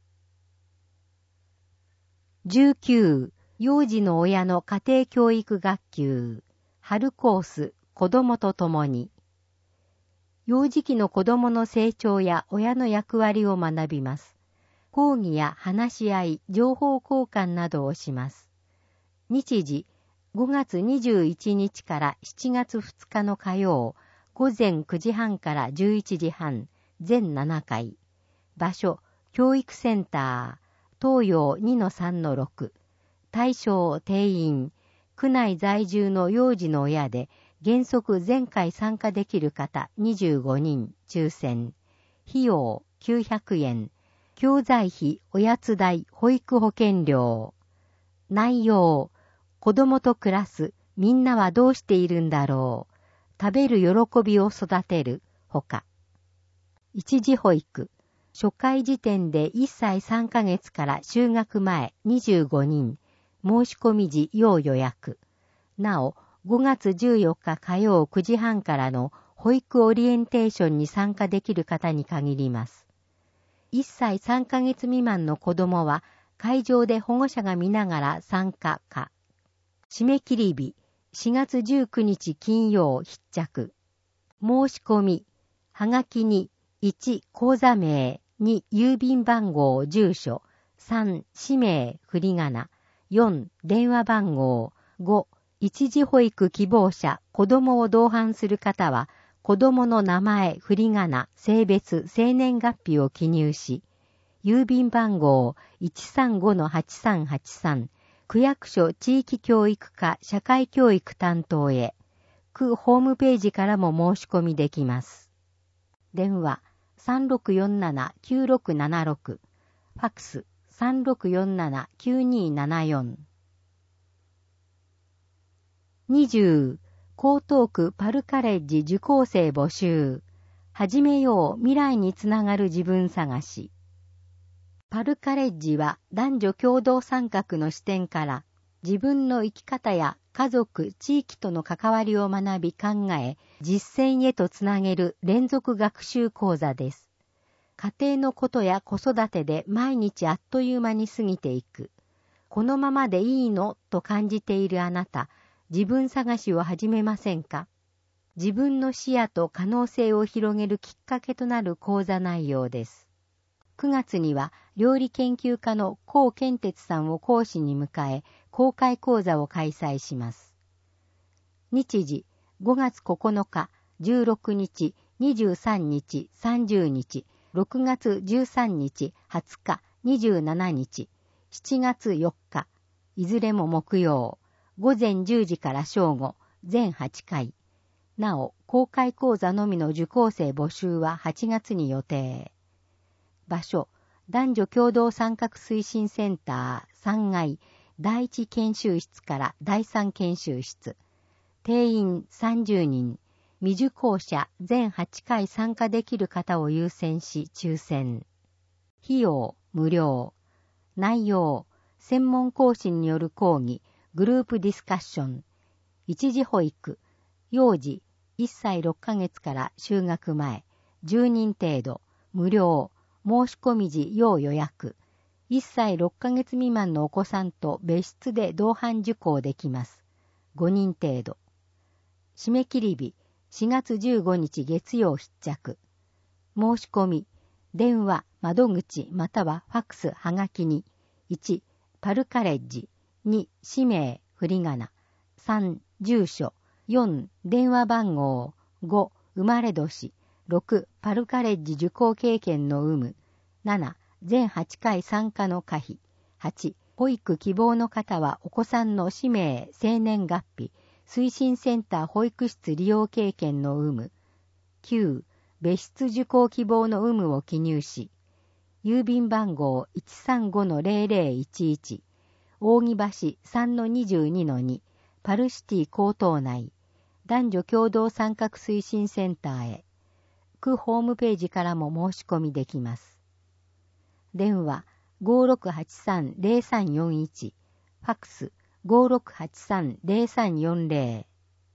じゅうきゅう幼児の親の家庭教育学級春コース子供と共に幼児期の子供の成長や親の役割を学びます。講義や話し合い、情報交換などをします。日時ごがつにじゅういちにちからしちがつふつかの火曜、午前くじはんからじゅういちじはん、全ななかい。場所、教育センター、東洋 にのさんのろく。対象定員、区内在住の幼児の親で、原則全回参加できる方にじゅうごにん、抽選。費用きゅうひゃくえん。教材費、おやつ代、保育保険料。内容、子供と暮らす、みんなはどうしているんだろう。食べる喜びを育てる、ほか。一時保育。初回時点でいっさいさんかげつから就学前にじゅうごにん。申し込み時要予約。なお、ごがつじゅうよっか火曜くじはんからの保育オリエンテーションに参加できる方に限ります。いっさいさんかげつ未満の子供は会場で保護者が見ながら参加か。締め切り日しがつじゅうくにち金曜必着。申し込み、はがきにいち口座名、に郵便番号住所、さん氏名振り仮名、よん電話番号、ご一時保育希望者、子供を同伴する方は、子供の名前、振り仮名、性別、生年月日を記入し、郵便番号 いちさんごのはちさんはちさん、区役所地域教育課社会教育担当へ、区ホームページからも申し込みできます。電話 さんろくよんななきゅうろくななろく、ファックス さんろくよんななきゅうにななよん。にじゅう江東区パルカレッジ受講生募集。始めよう未来につながる自分探し。パルカレッジは男女共同参画の視点から自分の生き方や家族、地域との関わりを学び考え、実践へとつなげる連続学習講座です。家庭のことや子育てで毎日あっという間に過ぎていく。このままでいいのと感じているあなた、自分探しを始めませんか？自分の視野と可能性を広げるきっかけとなる講座内容です。くがつには料理研究家の高健哲さんを講師に迎え、公開講座を開催します。日時ごがつここのか、じゅうろくにち、にじゅうさんにち、さんじゅうにち、ろくがつじゅうさんにち、はつか、にじゅうしちにち、しちがつよっか、いずれも木曜。 午前じゅうじから正午、全はちかい。なお、公開講座のみの受講生募集ははちがつに予定。場所、男女共同参画推進センターさんがいだいいち研修室からだいさん研修室。定員さんじゅうにん、未受講者全はちかい参加できる方を優先し抽選。費用無料。内容、専門講師による講義、グループディスカッション。一時保育、幼児いっさいろっかげつから就学前、じゅうにん程度、無料、申し込み時要予約。いっさいろっかげつ未満のお子さんと別室で同伴受講できます。ごにん程度。締め切り日、しがつじゅうごにち月曜必着。申し込み、電話、窓口またはファックスはがきに、いち、パルカレッジ、に、氏名、振り仮名、さん、住所、よん、電話番号、ご、生まれ年、ろく、パルカレッジ受講経験の有無、なな、全はちかい参加の可否、はち、保育希望の方はお子さんの氏名、生年月日、推進センター保育室利用経験の有無、きゅう、別室受講希望の有無を記入し、郵便番号 いちさんごのゼロゼロいちいち、扇橋 さんのにじゅうにのに、パルシティ高等内、男女共同参画推進センターへ、区ホームページからも申し込みできます。電話 ごろくはちさんゼロさんよんいち、ファックス ごろくはちさんゼロさんよんゼ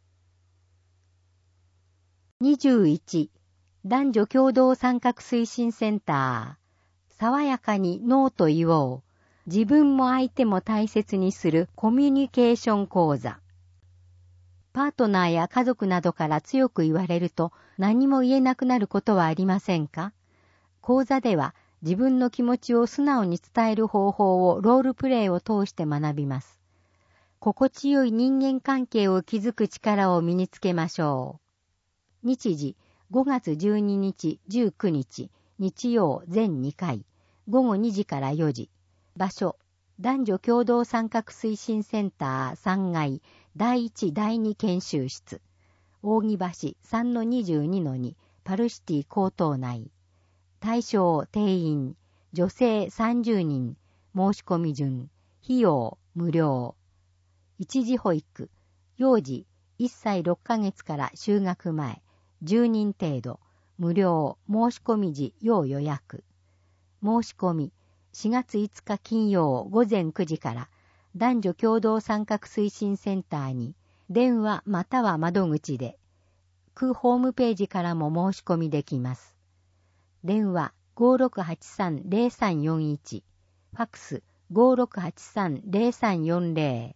ロ。にじゅういち、男女共同参画推進センター。爽やかにノーと言おう。自分も相手も大切にするコミュニケーション講座。パートナーや家族などから強く言われると何も言えなくなることはありませんか？講座では自分の気持ちを素直に伝える方法をロールプレイを通して学びます。心地よい人間関係を築く力を身につけましょう。日時ごがつじゅうににち、じゅうくにち、日曜全にかい、ごごにじからよじ。場所、男女共同参画推進センターさんがいだいいちだいに研修室。扇橋 さんのにじゅうにのに、パルシティ高等内。対象定員、女性さんじゅうにん、申し込み順、費用無料。一時保育、幼児いっさいろっかげつから就学前、じゅうにん程度、無料、申し込み時要予約。申し込み、しがついつか金曜ごぜんくじから男女共同参画推進センターに電話または窓口で、区ホームページからも申し込みできます。電話 ごろくはちさんゼロさんよんいち、ファックス ごろくはちさんゼロさんよんゼ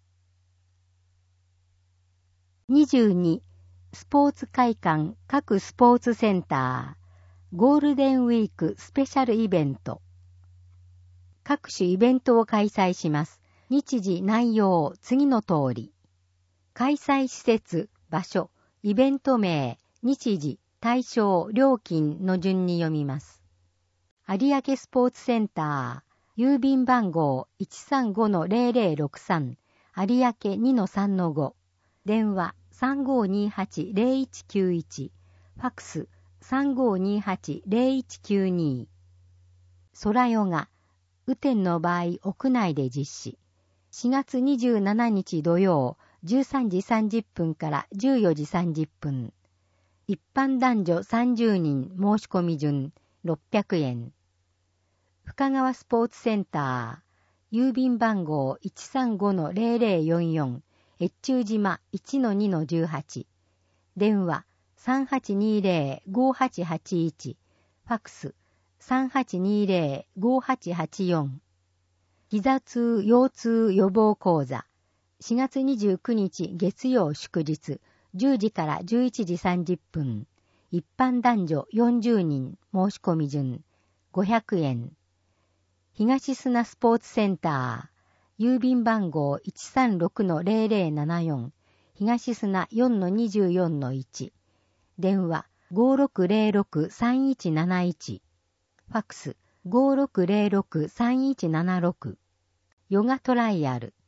ロ。にじゅうに、スポーツ会館各スポーツセンター、ゴールデンウィークスペシャルイベント。各種イベントを開催します。日時内容次の通り。開催施設、場所、イベント名、日時、対象、料金の順に読みます。有明スポーツセンター、郵便番号 いちさんごのゼロゼロろくさん、有明 にのさんのご、電話 さんごにはちゼロいちきゅういち、ファックス さんごにはちゼロいちきゅうに。空ヨガ、雨天の場合屋内で実施。しがつにじゅうしちにち土曜、じゅうさんじさんじゅっぷんからじゅうよじさんじゅっぷん。一般男女さんじゅうにん申し込み順ろっぴゃくえん。深川スポーツセンター、郵便番号 いちさんごのゼロゼロよんよん、越中島 いちのにのじゅうはち。電話 さんはちにゼロごはちはちいち、ファックス さんはちにゼロごはちはちよん。膝痛腰痛予防講座、しがつにじゅうくにち月曜祝日、じゅうじからじゅういちじさんじゅっぷん。一般男女よんじゅうにん申し込み順ごひゃくえん。東砂スポーツセンター、郵便番号 いちさんろくのゼロゼロななよん、東砂 よんのにじゅうよんのいち。電話 ごろくゼロろくさんいちなないち。ファックス ごろくゼロろくさんいちななろく。ヨガトライアル。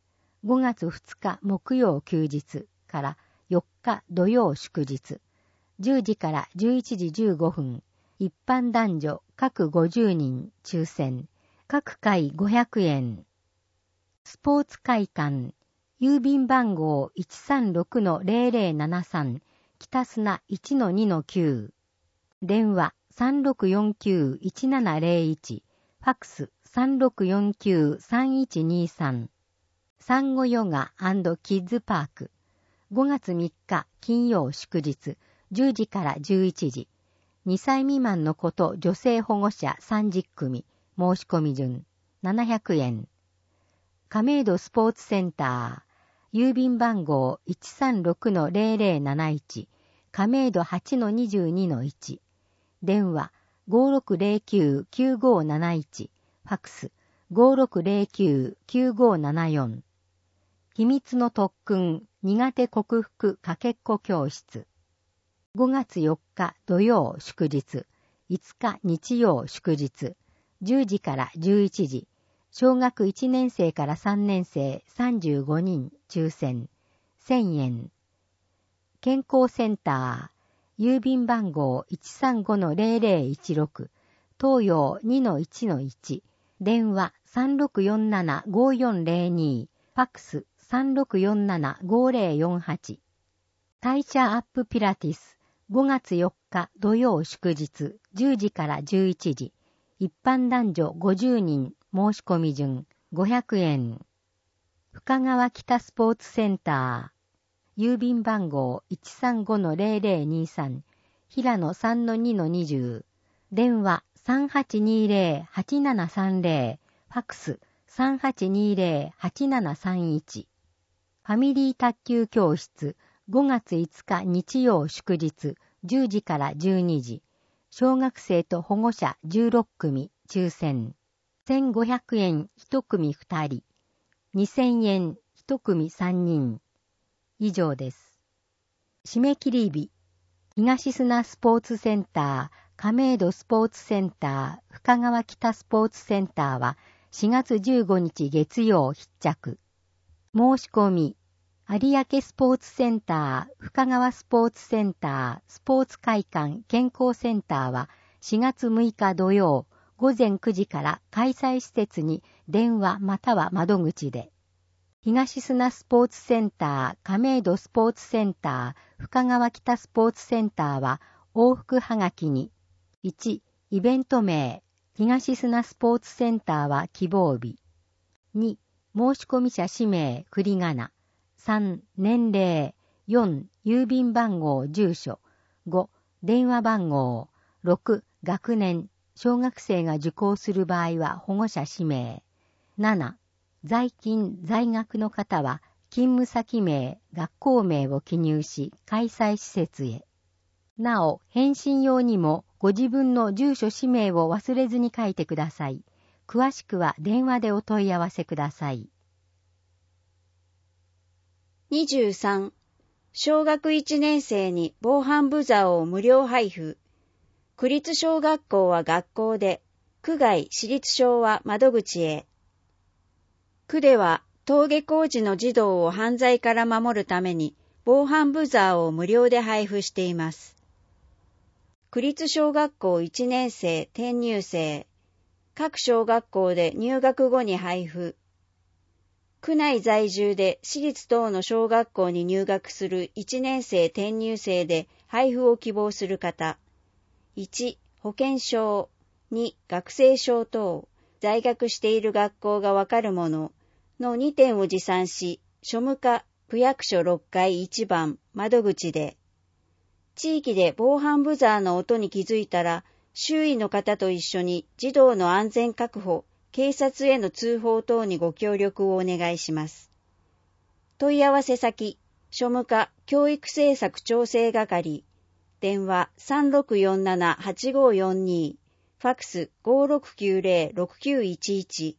ごがつふつか木曜休日からよっか土曜祝日、じゅうじからじゅういちじじゅうごふん、一般男女各ごじゅうにん抽選、各回ごひゃくえん。スポーツ会館、郵便番号 いちさんろくのゼロゼロななさん 北砂 いちのにのきゅう、電話 さんろくよんきゅういちななゼロいち、ファックス さんろくよんきゅうさんいちにさん。産後ヨガ&キッズパーク、ごがつみっか金曜祝日、じゅうじからじゅういちじ、にさい未満の子と女性保護者さんじゅっくみ、申し込み順ななひゃくえん。亀戸スポーツセンター、郵便番号 いちさんろくのゼロゼロなないち、亀戸 はちのにじゅうにのいち、電話 ごろくゼロきゅうきゅうごなないち、ファックス ごろくゼロきゅうきゅうごななよん。秘密の特訓苦手克服かけっこ教室、ごがつよっか土曜祝日、いつか日曜祝日、じゅうじからじゅういちじ、小学いちねん生からさんねん生さんじゅうごにん抽選、せんえん。健康センター、郵便番号 いちさんごのゼロゼロいちろく、東洋 にのいちのいち、電話 さんろくよんななごよんゼロに、ファックス さんろくよんななごゼロよんはち。代謝アップピラティス、ごがつよっか土曜祝日、じゅうじからじゅういちじ、一般男女ごじゅうにん申し込み順ごひゃくえん。深川北スポーツセンター、郵便番号 いちさんごのゼロゼロにさん、平野 さんのにのにじゅう、電話 さんはちにゼロはちななさんゼロ、ファックス さんはちにゼロはちななさんいち。ファミリー卓球教室、ごがついつか日曜祝日、じゅうじからじゅうにじ、小学生と保護者じゅうろっくみ抽選、せんごひゃくえんいちくみふたり、にせんえんいちくみさんにん。以上です。締め切り日、東砂スポーツセンター、亀戸スポーツセンター、深川北スポーツセンターはしがつじゅうごにち月曜必着。申し込み、有明スポーツセンター、深川スポーツセンター、スポーツ会館健康センターはしがつむいか土曜ごぜんくじから開催施設に電話または窓口で。東砂スポーツセンター、亀戸スポーツセンター、深川北スポーツセンターは往復はがきに、いち、イベント名、東砂スポーツセンターは希望日。に、申し込み者氏名、振り仮名。さん、年齢。よん、郵便番号、住所。ご、電話番号。ろく、学年。小学生が受講する場合は保護者氏名。なな、在勤・在学の方は勤務先名、学校名を記入し、開催施設へ。なお、返信用にもご自分の住所氏名を忘れずに書いてください。詳しくは電話でお問い合わせください。 にじゅうさん、小学いちねん生に防犯ブザーを無料配布。区立小学校は学校で、区外私立小は窓口へ。区では登下校時の児童を犯罪から守るために防犯ブザーを無料で配布しています。区立小学校いちねん生転入生、各小学校で入学後に配布。区内在住で私立等の小学校に入学するいちねん生転入生で配布を希望する方。いち、保健証。に、学生証等。在学している学校がわかるもののにてんを持参し、庶務課区役所ろっかいいちばん窓口で。地域で防犯ブザーの音に気づいたら、周囲の方と一緒に児童の安全確保、警察への通報等にご協力をお願いします。問い合わせ先、庶務課教育政策調整係、電話 さんろくよんななはちごよんに、ファックス ごろくきゅうゼロろくきゅういちいち。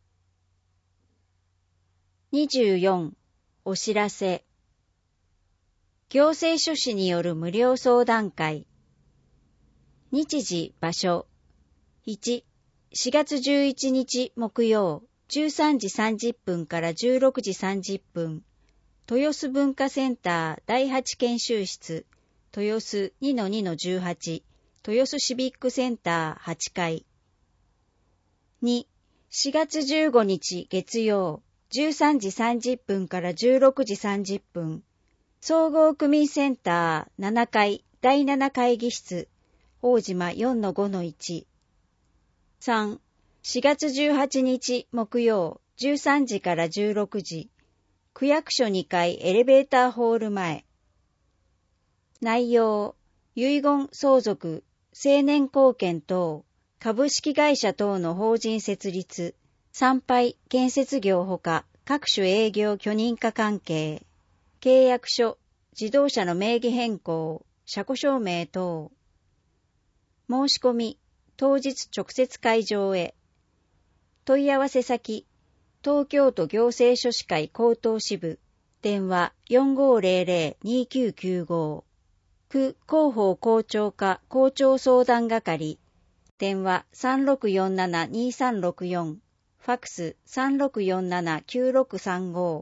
にじゅうよん、お知らせ。行政書士による無料相談会。日時、場所。いち、しがつじゅういちにち木曜、 じゅうさんじさんじゅっぷんからじゅうろくじさんじゅっぷん、豊洲文化センターだいはち研修室、豊洲 にのにのじゅうはち、豊洲シビックセンターはちかい。に、しがつじゅうごにち月曜、じゅうさんじさんじゅっぷんからじゅうろくじさんじゅっぷん、総合区民センターななかいだいなな会議室、大島 よんのごのいち。さん、しがつじゅうはちにち木曜、じゅうさんじからじゅうろくじ、区役所にかいエレベーターホール前。内容、遺言相続、成年後見等、株式会社等の法人設立、参拝、建設業ほか各種営業許認可関係、契約書、自動車の名義変更、車庫証明等。申し込み、当日直接会場へ。問い合わせ先、東京都行政書士会高等支部、電話 よんごーぜろぜろにきゅうきゅうご、区広報校長課校長相談係、電話 さんろくよんななにさんろくよん、ファックス さんろくよんななきゅうろくさんご。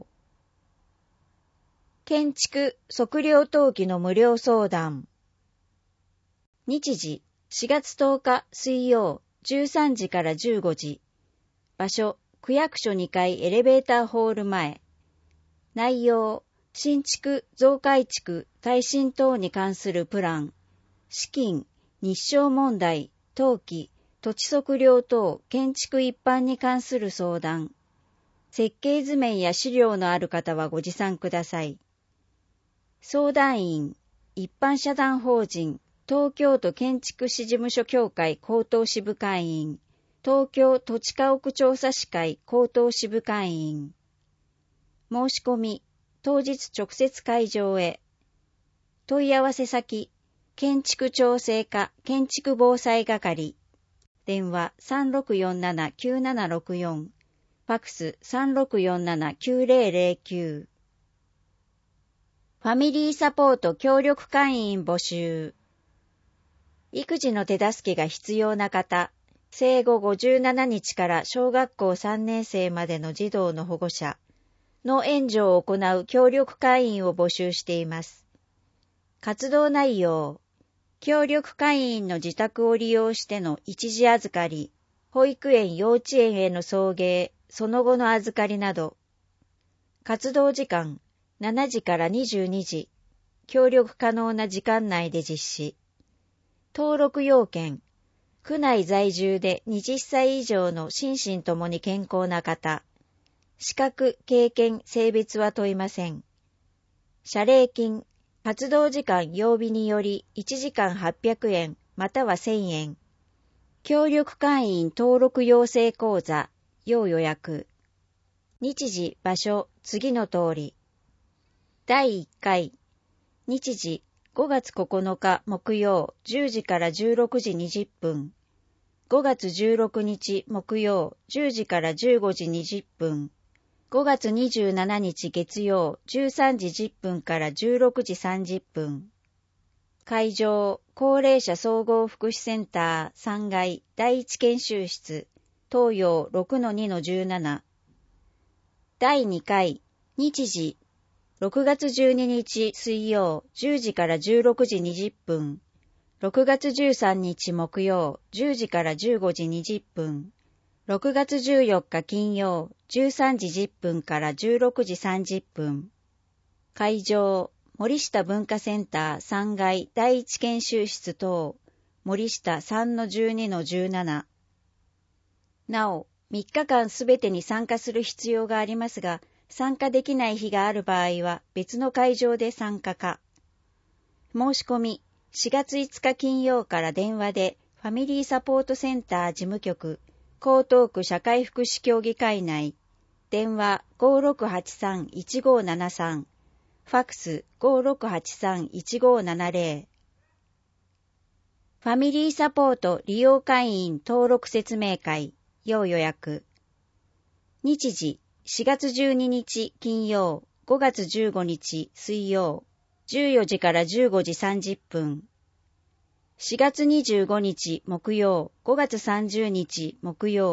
建築測量登記の無料相談。日時、しがつとおか水曜、じゅうさんじからじゅうごじ。場所、区役所にかいエレベーターホール前。内容、新築、増改築、耐震等に関するプラン、資金、日照問題、登記、土地測量等、建築一般に関する相談。設計図面や資料のある方はご持参ください。相談員、一般社団法人、東京都建築士事務所協会高等支部会員、東京土地家屋調査士会高等支部会員。申し込み、当日直接会場へ。問い合わせ先、建築調整課建築防災係。電話 さんろくよんななきゅうななろくよん、ファックス さんろくよんななきゅうぜろぜろきゅう。ファミリーサポート協力会員募集。育児の手助けが必要な方、生後ごじゅうななにちから小学校さんねん生までの児童の保護者の援助を行う協力会員を募集しています。活動内容、協力会員の自宅を利用しての一時預かり、保育園幼稚園への送迎、その後の預かりなど。活動時間、しちじからにじゅうにじ、協力可能な時間内で実施。登録要件、区内在住ではたち以上の心身ともに健康な方。資格、経験、性別は問いません。謝礼金、活動時間曜日によりいちじかんはっぴゃくえんまたはせんえん。協力会員登録養成講座、要予約。日時、場所、次の通り。だいいっかい、日時、ごがつここのか木曜じゅうじからじゅうろくじにじゅっぷん。ごがつじゅうろくにち木曜じゅうじからじゅうごじにじゅっぷん。ごがつにじゅうしちにち月曜じゅうさんじじゅっぷんからじゅうろくじさんじゅっぷん。会場、高齢者総合福祉センターさんがいだいいち研修室、東洋 ろくのにのじゅうなな。だいにかい、日時、ろくがつじゅうににち水曜じゅうじからじゅうろくじにじゅっぷん。ろくがつじゅうさんにち木曜じゅうじからじゅうごじにじゅっぷん。ろくがつじゅうよっか金曜じゅうさんじじゅっぷんからじゅうろくじさんじゅっぷん。会場、森下文化センターさんがいだいいち研修室等、森下 さんのじゅうにのじゅうなな。なお、みっかかんすべてに参加する必要がありますが、参加できない日がある場合は別の会場で参加か。申し込み、しがついつか金曜から電話でファミリーサポートセンター事務局、江東区社会福祉協議会内、電話 ごーろくはちさんいちごーななさん、ファックス ごーろくはちさんいちごーななぜろ。ファミリーサポート利用会員登録説明会、要予約。日時、しがつじゅうににち金曜、ごがつじゅうごにち水曜、じゅうよじからじゅうごじさんじゅっぷん。しがつにじゅうごにち木曜、ごがつさんじゅうにち木曜、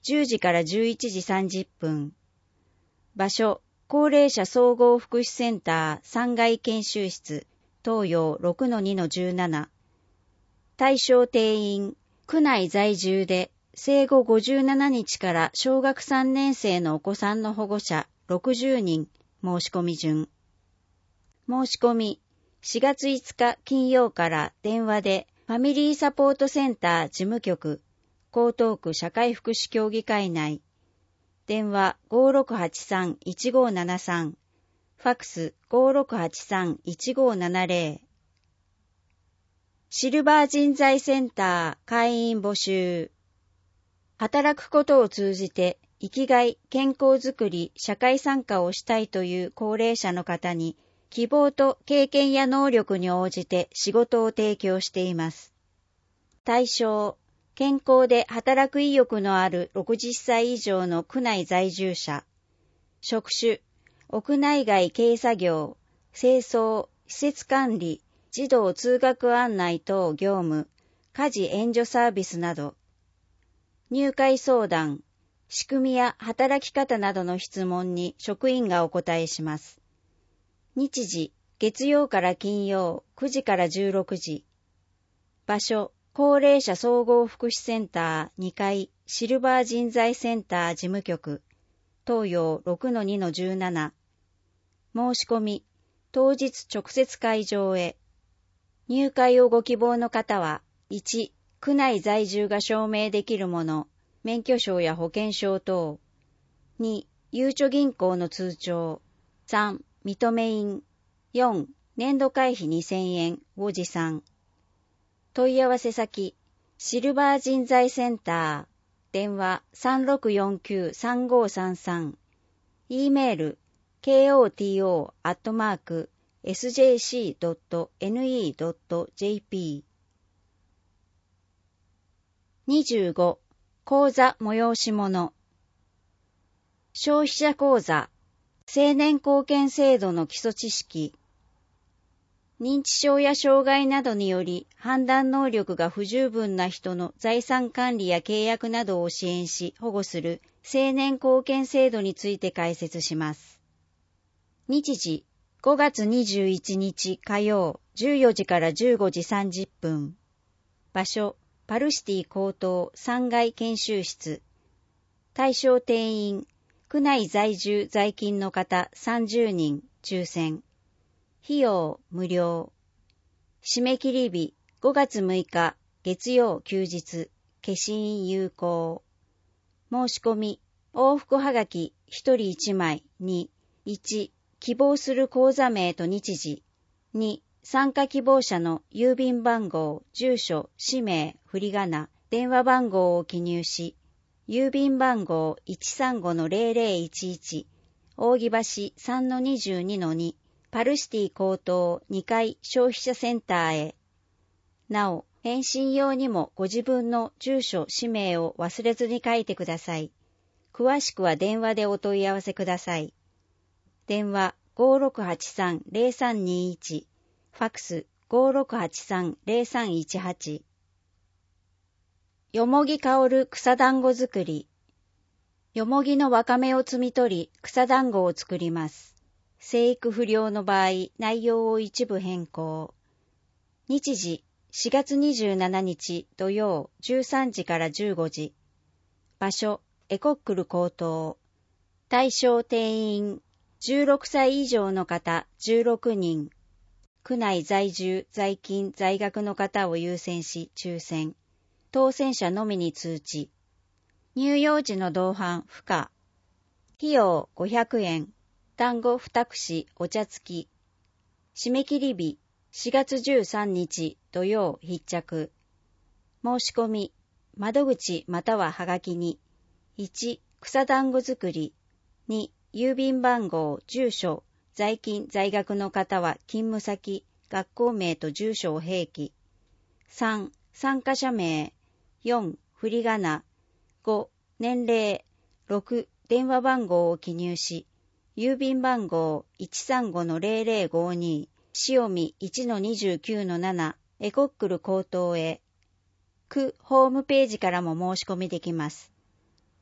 じゅうじからじゅういちじさんじゅっぷん。場所、高齢者総合福祉センターさんがい研修室、東洋 ろくのにのじゅうなな。対象定員、区内在住で、生後ごじゅうななにちから小学さんねん生のお子さんの保護者ろくじゅうにん、申し込み順。申し込み、しがついつか金曜から電話でファミリーサポートセンター事務局、江東区社会福祉協議会内、電話 ごろくはちさんいちごななさん、ファックス ごろくはちさんいちごななぜろ。シルバー人材センター会員募集。働くことを通じて生きがい、健康づくり、社会参加をしたいという高齢者の方に希望と経験や能力に応じて仕事を提供しています。対象、健康で働く意欲のあるろくじゅっさい以上の区内在住者。職種、屋内外軽作業、清掃、施設管理、児童通学案内等業務、家事援助サービスなど。入会相談、仕組みや働き方などの質問に職員がお答えします。日時、月曜から金曜くじからじゅうろくじ。場所、高齢者総合福祉センターにかいシルバー人材センター事務局、東洋 ろくのにのじゅうなな。申し込み、当日直接会場へ。入会をご希望の方は、いち、区内在住が証明できるもの、免許証や保険証等。に、ゆうちょ銀行の通帳。さん、認め印。よん、年度会費にせんえんを持参。問い合わせ先、シルバー人材センター。電話 さんろくよんきゅうさんごさんさん。E メール、ケーオーティーオー アットマーク、エスジェーシー ドット エヌイー ドット ジェーピー。にじゅうご、講座催し物。消費者講座、青年貢献制度の基礎知識。認知症や障害などにより判断能力が不十分な人の財産管理や契約などを支援し保護する青年貢献制度について解説します。日時、ごがつにじゅういちにち火曜じゅうよじからじゅうごじさんじゅっぷん。場所、パルシティ高等さんがい研修室。対象定員、区内在住在勤の方さんじゅうにん、抽選。費用無料。締め切り日ごがつむいか月曜休日、消印有効。申し込み、往復はがきひとりいちまいに、いち、希望する口座名と日時、に、参加希望者の郵便番号、住所、氏名、振り仮名、電話番号を記入し、郵便番号 いちさんごのゼロゼロいちいち、扇橋 さんのにじゅうにのに、パルシティ高等にかい消費者センターへ。なお、返信用にもご自分の住所、氏名を忘れずに書いてください。詳しくは電話でお問い合わせください。電話 ごろくはちさんゼロさんにいち、ファックス ごろくはちさんゼロさんいちはち。よもぎ香る草団子作り。よもぎのわかめを摘み取り、草団子を作ります。生育不良の場合、内容を一部変更。日時、しがつにじゅうしちにち土曜じゅうさんじからじゅうごじ。場所、エコックル高等。対象定員、じゅうろくさい以上の方じゅうろくにん。区内在住、在勤、在学の方を優先し抽選。当選者のみに通知。乳幼児の同伴不可。費用ごひゃくえん。単語二口お茶付き。締め切り日しがつじゅうさんにち土曜必着。申し込み、窓口またははがきに。いち、草団子作り。に、郵便番号、住所、在勤在学の方は勤務先、学校名と住所を併記。さん、参加者名。よん、振り仮名。ご、年齢。ろく、電話番号を記入し、郵便番号 いちさんごのゼロゼロごに、塩見 いちのにじゅうきゅうのなな、エコックル高等へ。区ホームページからも申し込みできます。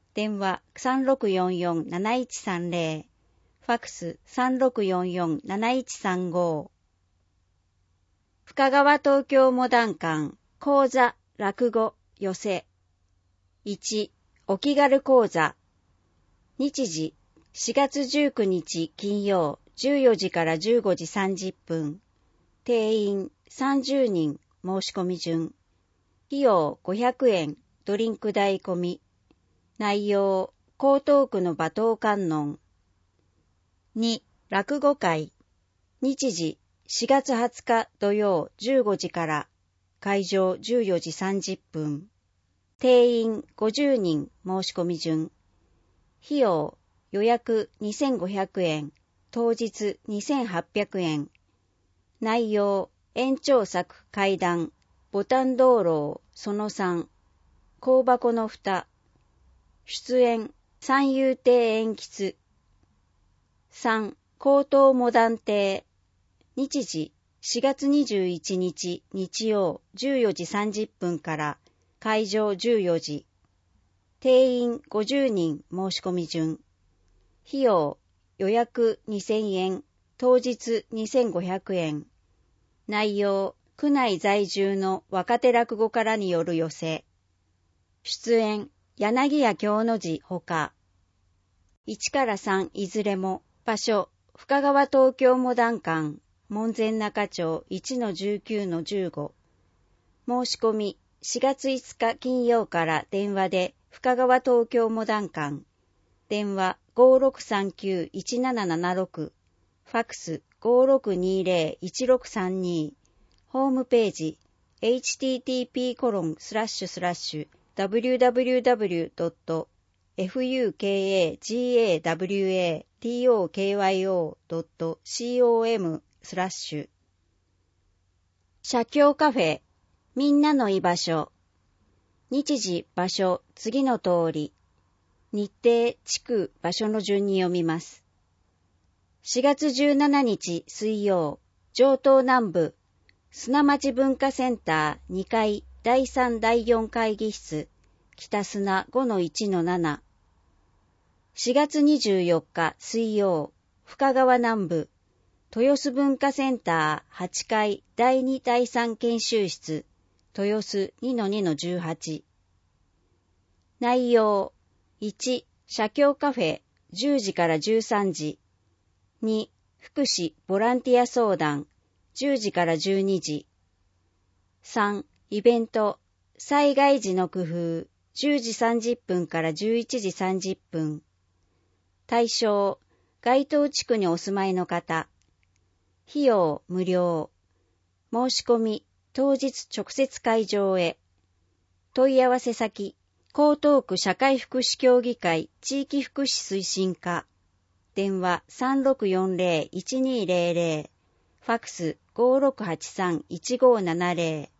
電話 さんろくよんよんなないちさんぜろ、ファックス さんろくよんよんなないちさんご。深川東京モダン館講座落語寄せ。いち、お気軽講座。日時しがつじゅうくにち金曜じゅうよじからじゅうごじさんじゅっぷん。定員さんじゅうにん申し込み順。費用ごひゃくえん、ドリンク代込み。内容、江東区の馬頭観音。に、落語会。日時しがつはつか土曜じゅうごじから。会場じゅうよじさんじゅっぷん。定員ごじゅうにん申し込み順。費用、予約にせんごひゃくえん、当日にせんはっぴゃくえん。内容、延長作怪談、ボタン道路そのさん、香箱の蓋。出演、三遊亭円吉。さん、江東モダン亭。日時、しがつにじゅういちにち日曜じゅうよじさんじゅっぷんから。会場じゅうよじ。定員ごじゅうにん申し込み順。費用、予約にせんえん、当日にせんごひゃくえん。内容、区内在住の若手落語家による寄せ。出演、柳家京の字ほか。いちからさんいずれも、場所、深川東京モダン館、門前仲町 いちのじゅうきゅうのじゅうご。申し込み、しがついつか金曜から電話で深川東京モダン館。電話 ごろくさんきゅういちななななろく。ファックス ごろくにぜろいちろくさんに。ホームページ エイチティーティーピーコロンスラッシュスラッシュダブリューダブリューダブリュードットファクガワドットコム スラッシュ。写経カフェみんなの居場所。日時、場所、次の通り。日程、地区、場所の順に読みます。しがつじゅうしちにち水曜、城東南部、砂町文化センターにかいだいさんだいよん会議室、北砂 ごのいちのなな。しがつにじゅうよっか水曜、深川南部、豊洲文化センターはちかいだいにだいさん研修室、豊洲 にのにのじゅうはち。内容、いち、写経カフェじゅうじからじゅうさんじ。に、福祉ボランティア相談じゅうじからじゅうにじ。さん、イベント災害時の工夫じゅうじさんじゅっぷんからじゅういちじさんじゅっぷん。対象、該当地区にお住まいの方。費用無料。申し込み当日直接会場へ。問い合わせ先、江東区社会福祉協議会地域福祉推進課。電話 さんろくよんぜろいちにぜろぜろ。ファックス ごろくはちさんいちごななぜろ。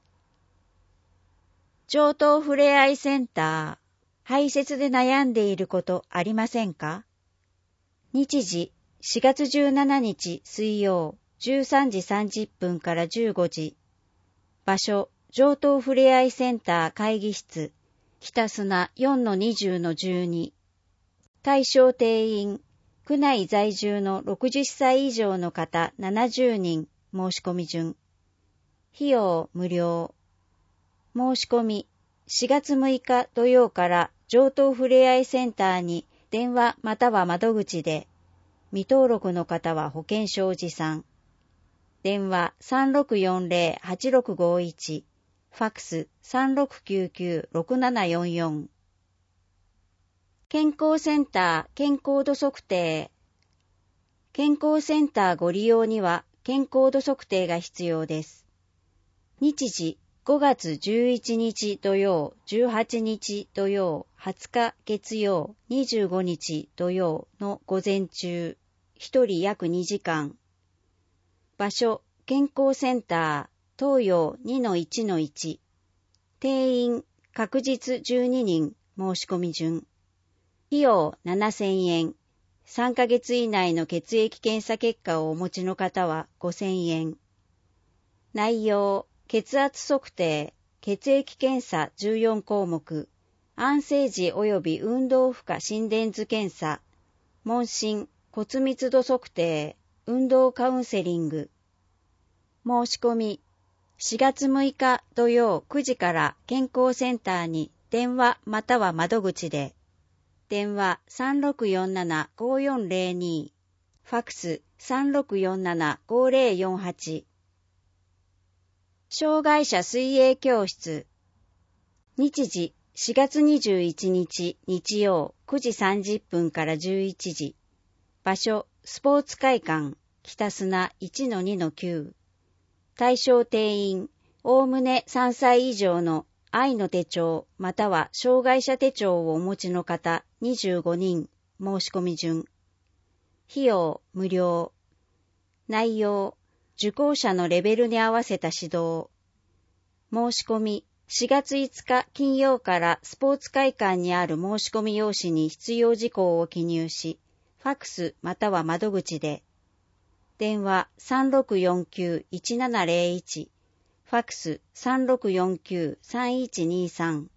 城東ふれあいセンター。排泄で悩んでいることありませんか？日時、しがつじゅうしちにち水曜、じゅうさんじさんじゅっぷんからじゅうごじ。場所、城東ふれあいセンター会議室、北砂 よんのにじゅうのじゅうに。対象定員、区内在住のろくじゅっさい以上の方ななじゅうにん、申し込み順。費用無料。申し込み、しがつむいか土曜から城東ふれあいセンターに電話または窓口で、未登録の方は保険証持参。電話 さんろくよんぜろはちろくごいち、ファックス さんろくきゅうきゅうろくななよんよん。健康センター健康度測定。健康センターご利用には健康度測定が必要です。日時、ごがつじゅういちにち土曜、じゅうはちにち土曜、はつか月曜、にじゅうごにち土曜の午前中、ひとり約にじかん。場所、健康センター、東洋 にのいちのいち。定員、確実じゅうににん、申し込み順。費用ななせんえん。さんかげつ以内の血液検査結果をお持ちの方はごせんえん。内容、血圧測定、血液検査じゅうよんこうもく、 安静時及び運動負荷心電図検査、問診、骨密度測定、運動カウンセリング。申し込み、しがつむいか土曜くじから健康センターに電話または窓口で、電話 さんろくよんななごよんぜろに、ファックス さんろくよんななごぜろよんはち。障害者水泳教室。日時しがつにじゅういちにち日曜くじさんじゅっぷんからじゅういちじ。場所スポーツ会館北砂 いちのにのきゅう。対象定員、おおむねさんさい以上の愛の手帳または障害者手帳をお持ちの方にじゅうごにん、申し込み順。費用無料。内容、受講者のレベルに合わせた指導。申し込み、しがついつか金曜からスポーツ会館にある申し込み用紙に必要事項を記入し、ファックスまたは窓口で。電話 さんろくよんきゅういちななぜろいち、ファックス さんろくよんきゅうさんいちにさん。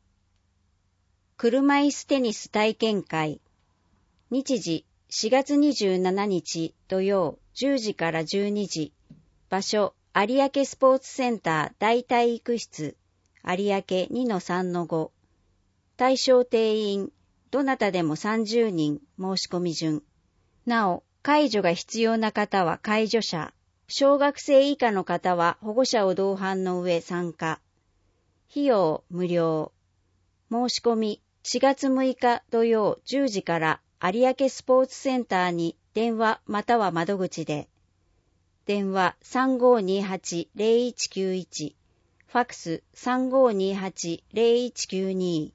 車椅子テニス体験会。日時しがつにじゅうしちにち土曜じゅうじからじゅうにじ。場所有明スポーツセンター大体育室有明 にのさんのご。対象定員、どなたでもさんじゅうにん、申し込み順。なお、介助が必要な方は介助者、小学生以下の方は保護者を同伴の上参加。費用無料。申し込み、しがつむいか土曜じゅうじから有明スポーツセンターに電話または窓口で。電話 さんごにはちぜろいちきゅういち、ファックス さんごにはちぜろいちきゅうに。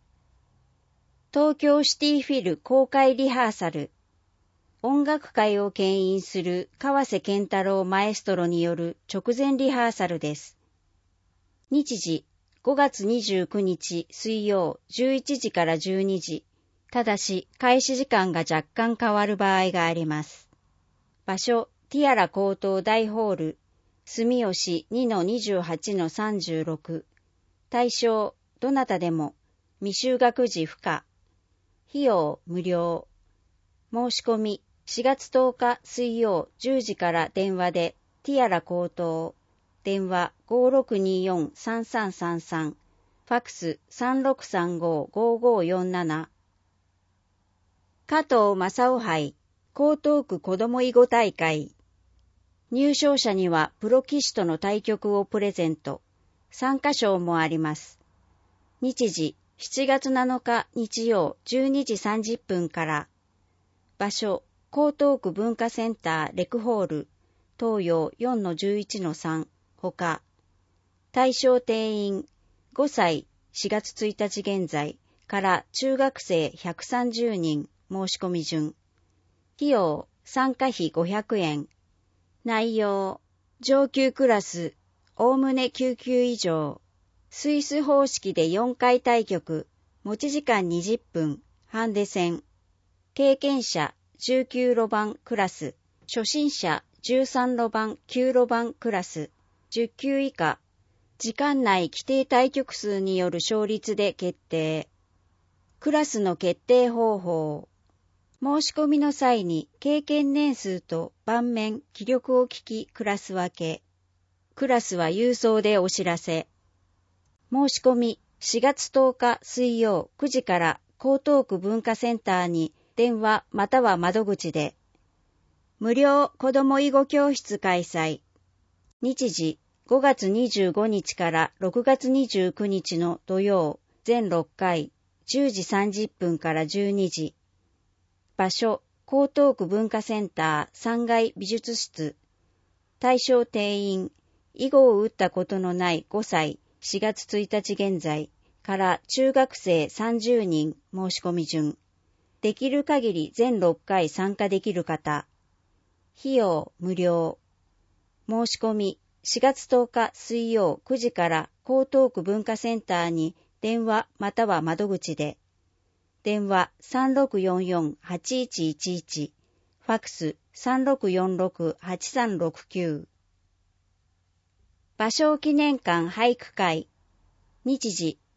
東京シティフィル公開リハーサル。音楽会を牽引する川瀬健太郎マエストロによる直前リハーサルです。日時ごがつにじゅうくにち水曜じゅういちじからじゅうにじ。ただし開始時間が若干変わる場合があります。場所ティアラ高等大ホール住吉 にのにじゅうはちのさんじゅうろく。対象どなたでも未就学児不可。費用無料。申し込みしがつとおか水曜じゅうじから電話でティアラ高等。電話 ごろくによんさんさんさんさん。ファックス さんろくさんごごごよんなな。加藤正夫杯江東区子ども囲碁大会。入賞者にはプロ棋士との対局をプレゼント。参加賞もあります。日時しちがつなのか日曜じゅうにじさんじゅっぷんから。場所江東区文化センターレクホール東洋 よんのじゅういちのさん。ほか。対象定員ごさいしがつついたち現在から中学生ひゃくさんじゅうにん、申し込み順。費用参加費ごひゃくえん。内容上級クラスおおむねきゅうきゅう以上。スイス方式でよんかい対局。持ち時間にじゅっぷん。ハンデ戦。経験者じゅうきゅうろばんクラス。初心者じゅうさんろばんきゅうろばんクラス。じゅっきゅう以下。時間内規定対局数による勝率で決定。クラスの決定方法。申し込みの際に経験年数と盤面、記録を聞きクラス分け。クラスは郵送でお知らせ。申し込みしがつとおか水曜くじから江東区文化センターに電話または窓口で。無料子ども囲碁教室開催。日時ごがつにじゅうごにちからろくがつにじゅうくにちの土曜全ろっかいじゅうじさんじゅっぷんからじゅうにじ。場所江東区文化センターさんがい美術室。対象定員囲碁を打ったことのないごさいしがつついたち現在から中学生さんじゅうにん、申し込み順。できる限り全ろっかい参加できる方。費用無料。申し込みしがつとおか水曜くじから江東区文化センターに電話または窓口で。電話 さんろくよんよんはちいちいちいち。ファックス さんろくよんろくはちさんろくきゅう。芭蕉記念館俳句会。日時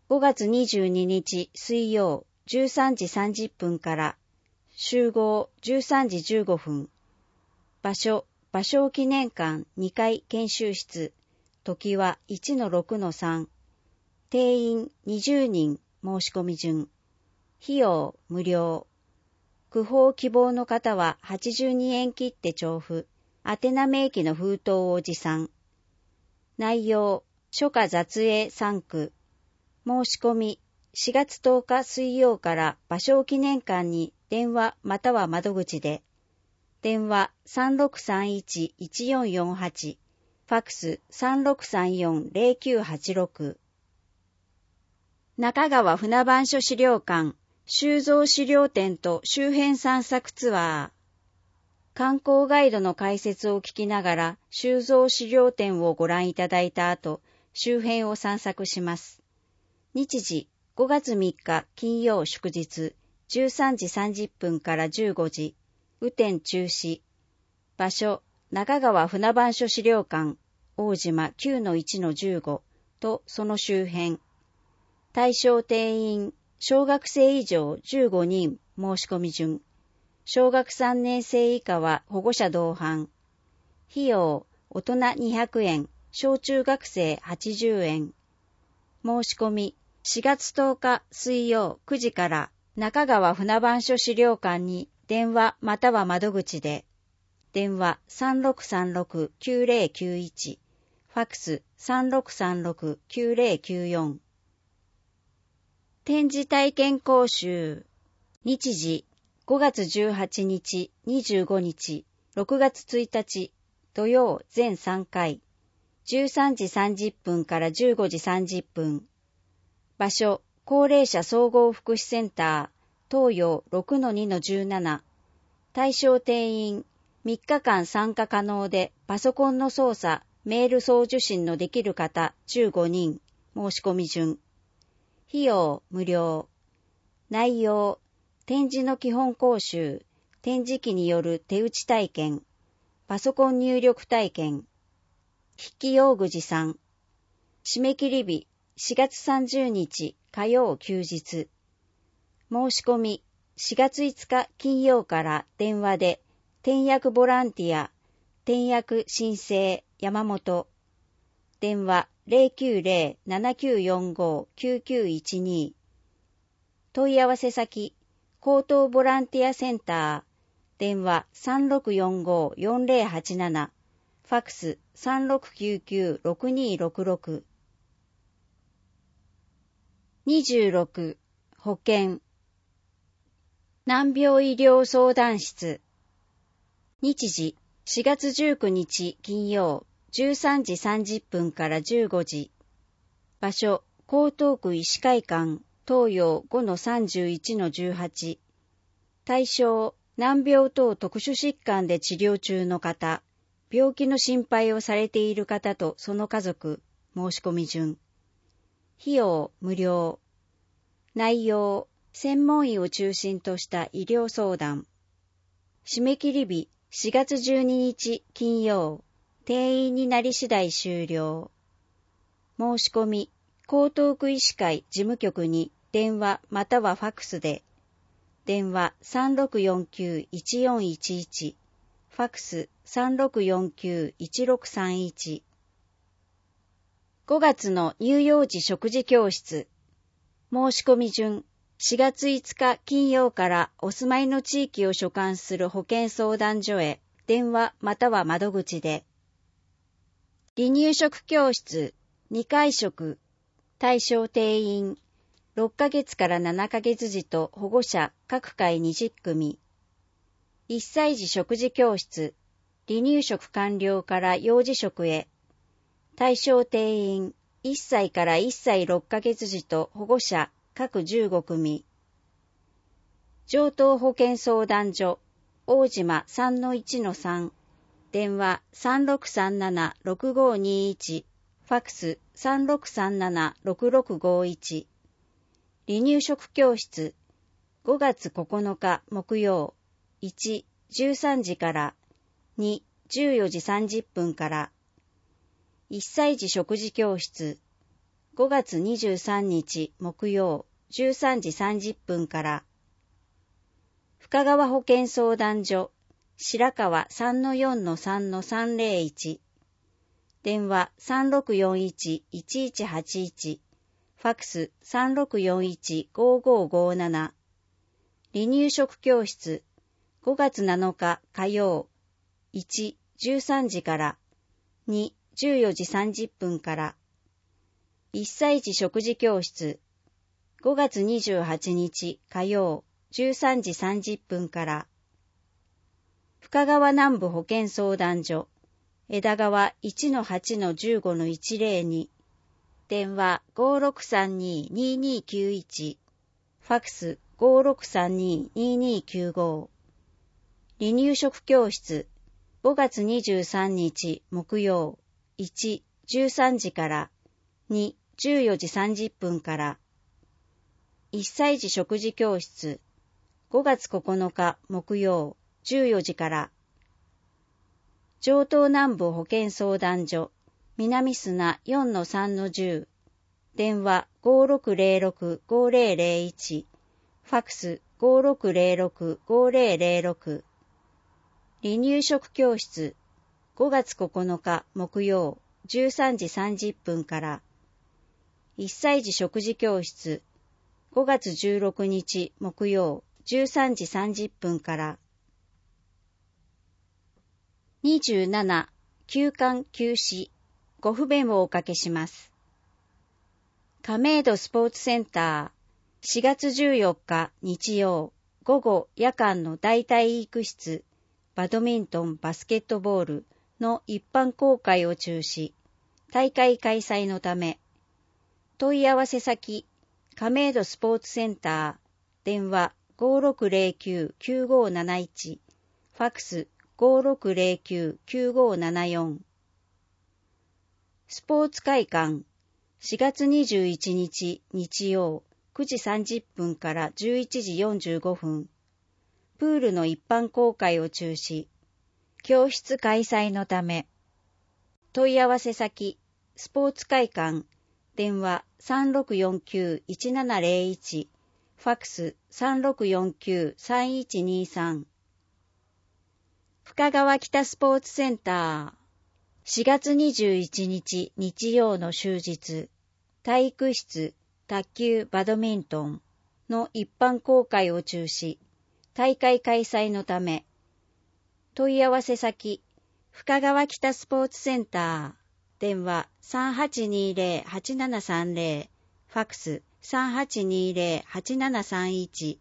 ごがつにじゅうににち水曜じゅうさんじさんじゅっぷんから集合じゅうさんじじゅうごふん。場所、芭蕉記念館にかい研修室。時はいちのろくのさん。定員にじゅうにん申し込み順。費用無料。句報希望の方ははちじゅうにえん切って徴付。宛名明記の封筒を持参。内容、書家雑営さんく。申し込み、しがつとおか水曜から芭蕉記念館に電話または窓口で。電話 さんろくさんいちいちよんよんはち、ファックス さんろくさんよんゼロきゅうはちろく。中川船番所資料館、収蔵資料展と周辺散策ツアー。観光ガイドの解説を聞きながら収蔵資料展をご覧いただいた後、周辺を散策します。日時、ごがつみっか金曜祝日、じゅうさんじさんじゅっぷんからじゅうごじ、雨天中止。場所、中川船番所資料館、大島 きゅうのいちのじゅうご とその周辺。対象定員、小学生以上じゅうごにん申し込み順。小学さんねん生以下は保護者同伴。費用、大人にひゃくえん、小中学生はちじゅうえん。申し込み、しがつとおか水曜くじから中川船番所資料館に電話または窓口で。電話 さんろくさんろくきゅうゼロきゅういち、ファックス さんろくさんろくきゅうゼロきゅうよん。展示体験講習。日時、ごがつじゅうはちにち、にじゅうごにち、ろくがつついたち、土曜全さんかい、じゅうさんじさんじゅっぷんからじゅうごじさんじゅっぷん。場所、高齢者総合福祉センター、東洋 ろくのにのじゅうなな。対象定員、みっかかん参加可能でパソコンの操作、メール送受信のできる方じゅうごにん、申し込み順。費用無料。内容、展示の基本講習、展示機による手打ち体験、パソコン入力体験。筆記用具持参。締め切り日、しがつさんじゅうにち火曜休日。申し込み、しがついつか金曜から電話で、転訳ボランティア、転訳申請山本。電話 ゼロきゅうゼロ ななきゅうよんご きゅうきゅういちに。問い合わせ先、高等ボランティアセンター、電話 さんろくよんご よんゼロはちなな、ファックス さんろくきゅうきゅう ろくにろくろく。にじゅうろく、保健。難病医療相談室。日時、しがつじゅうくにち金曜、じゅうさんじさんじゅっぷんからじゅうごじ。場所、江東区医師会館、東洋 ごのさんじゅういちのじゅうはち。対象、難病等特殊疾患で治療中の方、病気の心配をされている方とその家族、申し込み順。費用無料。内容、専門医を中心とした医療相談。締め切り日、しがつじゅうににち金曜、定員になり次第終了。申し込み、江東区医師会事務局に電話またはファックスで。電話 さんろくよんきゅう いちよんいちいち、ファックス さんろくよんきゅう いちろくさんいち。ごがつの乳幼児食事教室。申し込み順、しがついつか金曜からお住まいの地域を所管する保健相談所へ電話または窓口で。離乳食教室、にかい食、対象定員、ろっかげつからななかげつ児と保護者各回にじゅっくみ。いっさい児食事教室、離乳食完了から幼児食へ。対象定員、いっさいからいっさいろっかげつ児と保護者各じゅうごくみ。上東保健相談所、大島 さんのいちのさん、電話 さんろくさんなな ろくごにいち、ファックス さんろくさんなな ろくろくごいち。離乳食教室、ごがつここのか木曜、いち、じゅうさんじからに、じゅうよじさんじゅっぷんから。いっさい児食事教室、 ごがつにじゅうさんにち木曜じゅうさんじさんじゅっぷんから、深川保健相談所白川 さんのよんのさんのさんぜろいち、電話 さんろくよんいちいちいちはちいち、ファックス さんろくよんいちごごごなな、離乳食教室ごがつなのか火曜いち、じゅうさんじからに、じゅうよじさんじゅっぷんから、いっさい児食事教室ごがつにじゅうはちにち火曜じゅうさんじさんじゅっぷんから、深川南部保健相談所枝川 いちのはちのじゅうごのいちぜろに、電話 ごろくさんにににきゅういち、ファックス ごろくさんにににきゅうご、離乳食教室ごがつにじゅうさんにち木曜いち、じゅうさんじからに、じゅうよじさんじゅっぷんから、いっさい児食事教室ごがつここのか木曜じゅうよじから、城東南部保健相談所南砂 よんのさんのじゅう、電話 ごろくぜろろくごぜろぜろいち、ファックス ごろくぜろろくごぜろぜろろく、離乳食教室ごがつここのか木曜じゅうさんじさんじゅっぷんから、いっさい児食事教室ごがつじゅうろくにち木曜じゅうさんじさんじゅっぷんから、にじゅうなな、休館休止、ご不便をおかけします。亀戸スポーツセンター、しがつじゅうよっか日曜、午後夜間の大体育室、バドミントン、バスケットボールの一般公開を中止、大会開催のため、問い合わせ先、亀戸スポーツセンター、電話 ごろくぜろきゅうきゅうごなないち、ファックスごろくぜろきゅうきゅうごななよん。スポーツ会館、しがつにじゅういちにち日曜くじさんじゅっぷんからじゅういちじよんじゅうごふん、プールの一般公開を中止、教室開催のため、問い合わせ先、スポーツ会館、電話 さんろくよんきゅういちななぜろいち、ファックス さんろくよんきゅうさんいちにさん。深川北スポーツセンター、しがつにじゅういちにち日曜の終日、体育室、卓球、バドミントンの一般公開を中止、大会開催のため、問い合わせ先、深川北スポーツセンター、電話 さんはちにぜろはちななさんぜろ、ファックス さんはちにぜろはちななさんいち。